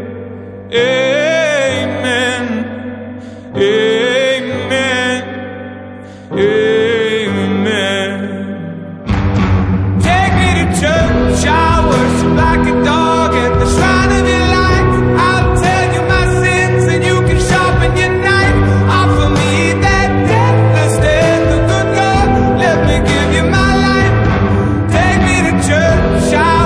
Amen. Amen. Amen. Take me to church, I worship like a dog at the shrine of your light. I'll tell you my sins and you can sharpen your knife. Offer me that deathless death, the good God, let me give you my life. Take me to church, I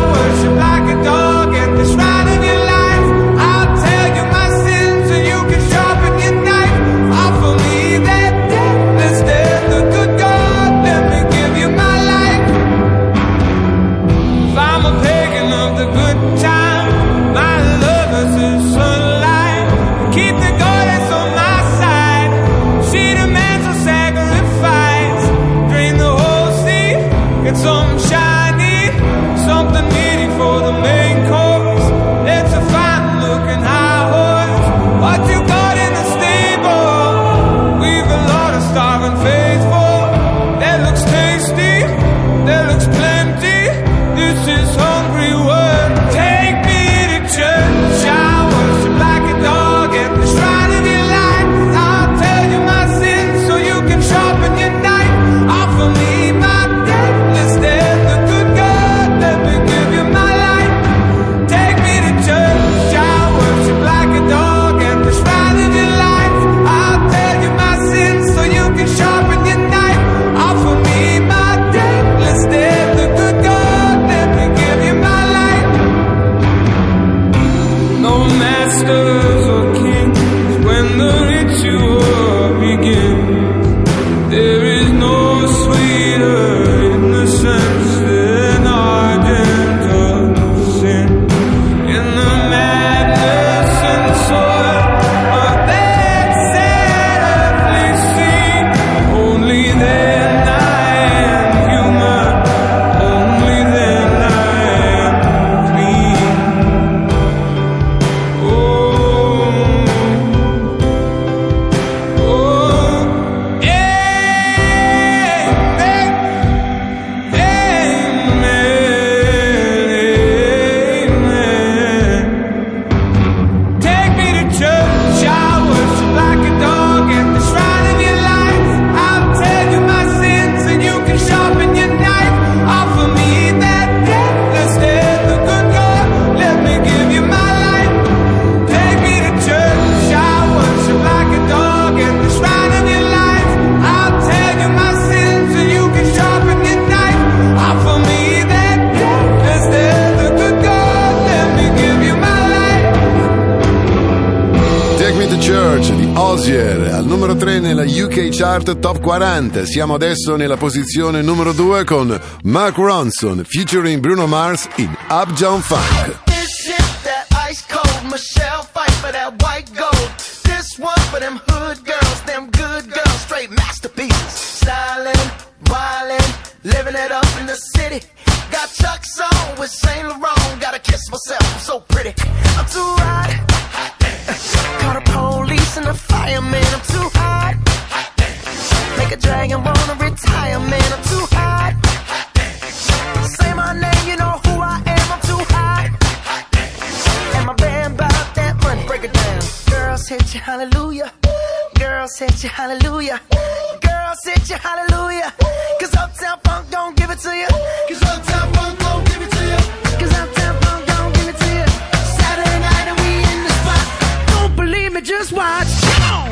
Take Me to Church di Hozier, al numero tre nella U K Chart Top quaranta. Siamo adesso nella posizione numero due con Mark Ronson featuring Bruno Mars in Uptown Funk. This shit, that ice cold Michelle fight for that white gold. This one for them hood girls, them good girls, straight masterpieces. Stylin', wildin', living it up in the city. Got Chuck's on with Saint Laurent. Gotta kiss myself, I'm so pretty. I'm too hot. Call the police and the fireman. I'm too hot. Make a dragon wanna retire, man. I'm too hot. Say my name, you know who I am. I'm too hot. And my band bought that money. Break it down. Girls hit you, hallelujah. Girls hit you, hallelujah. Girls hit you, hallelujah. Cause Uptown Funk don't give it to you. Cause Uptown Funk don't give it to you. Cause Uptown Funk don't give it to you. Saturday night and we in the spot. Don't believe me, just watch. Come on.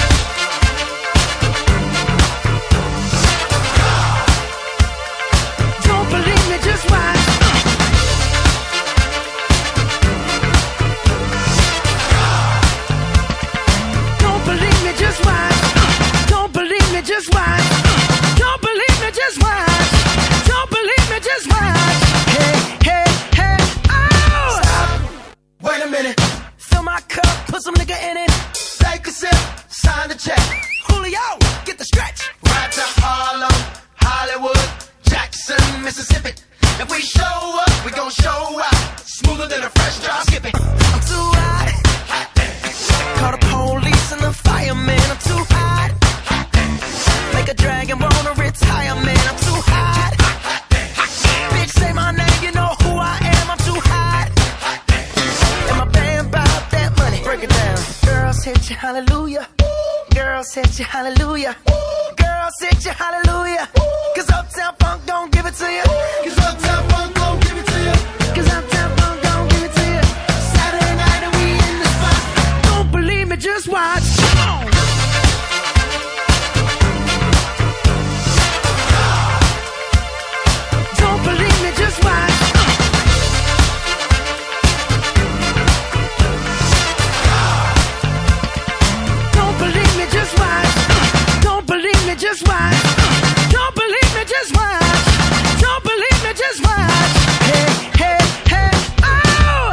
Don't believe me, just watch. Don't believe me, just watch. Don't believe me, just watch. Don't believe me, just watch. Don't believe me, just watch. Hey, hey, hey, oh! Stop. Wait a minute. Fill my cup, put some nigga in it. Take a sip, sign the check. Julio, get the stretch. Right to Harlem, Hollywood, Jackson, Mississippi. If we show up, we gon' show out. Smoother than a fresh drop. Skip it. I'm too hot. Call the police and the fireman. I'm too hot. Make a dragon wanna retire, man. I'm too hot. Bitch, say my name, you know who I am. I'm too hot. And my band bought that money. Break it down. Girls hit you, hallelujah. Girls hit you, hallelujah. Girls hit you, hallelujah. Cause Uptown Funk don't give it to you. Cause Uptown Funk don't give it to you. Cause Uptown Funk don't give it to you. Saturday night and we in the spot. Don't believe me, just watch. Come on. Don't believe me, just watch. Don't believe me, just watch. Don't believe me, just watch. Don't believe me, just watch. Don't believe me, just watch. Hey, hey, hey, oh!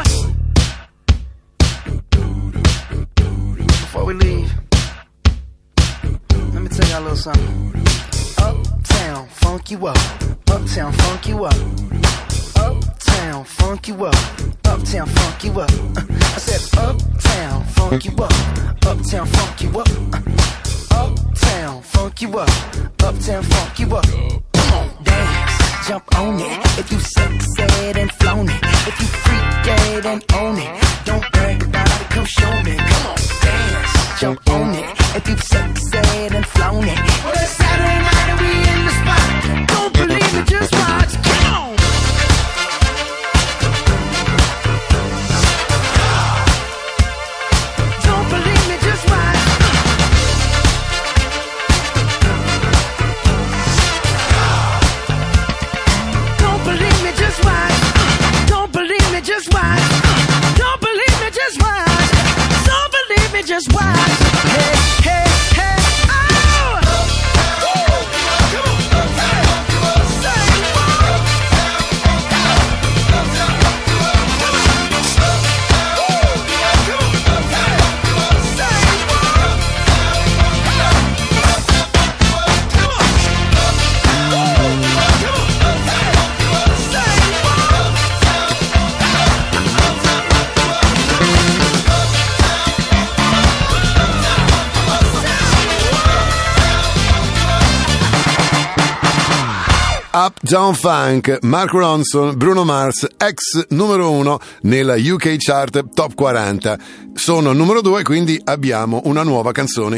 Before we leave, let me tell y'all a little something. Uptown, funk you up. Uptown, funk you up. Uptown, funk you up. Uptown, funk you up. Uh, I said uptown, funk you up. Uptown, funk you up. Uh, uptown, funk you up. Uptown, funk you up. Come on, dance, jump on it. If you sexed and flown it. If you freaked dead and own it. Don't brag about it, come show me. Come on, dance, jump on it. If you sexed and flown it. Well, it's Saturday night and we in the spot. Don't believe it, just watch. Come on. Don't believe me, just watch. Don't believe me, just watch. Don't believe me, just watch. Don't believe me, just watch. Don't believe me, just watch. Hey, hey, hey, oh! Uptown Funk, Mark Ronson, Bruno Mars, ex numero uno nella U K Chart Top quaranta. Sono numero due, quindi abbiamo una nuova canzone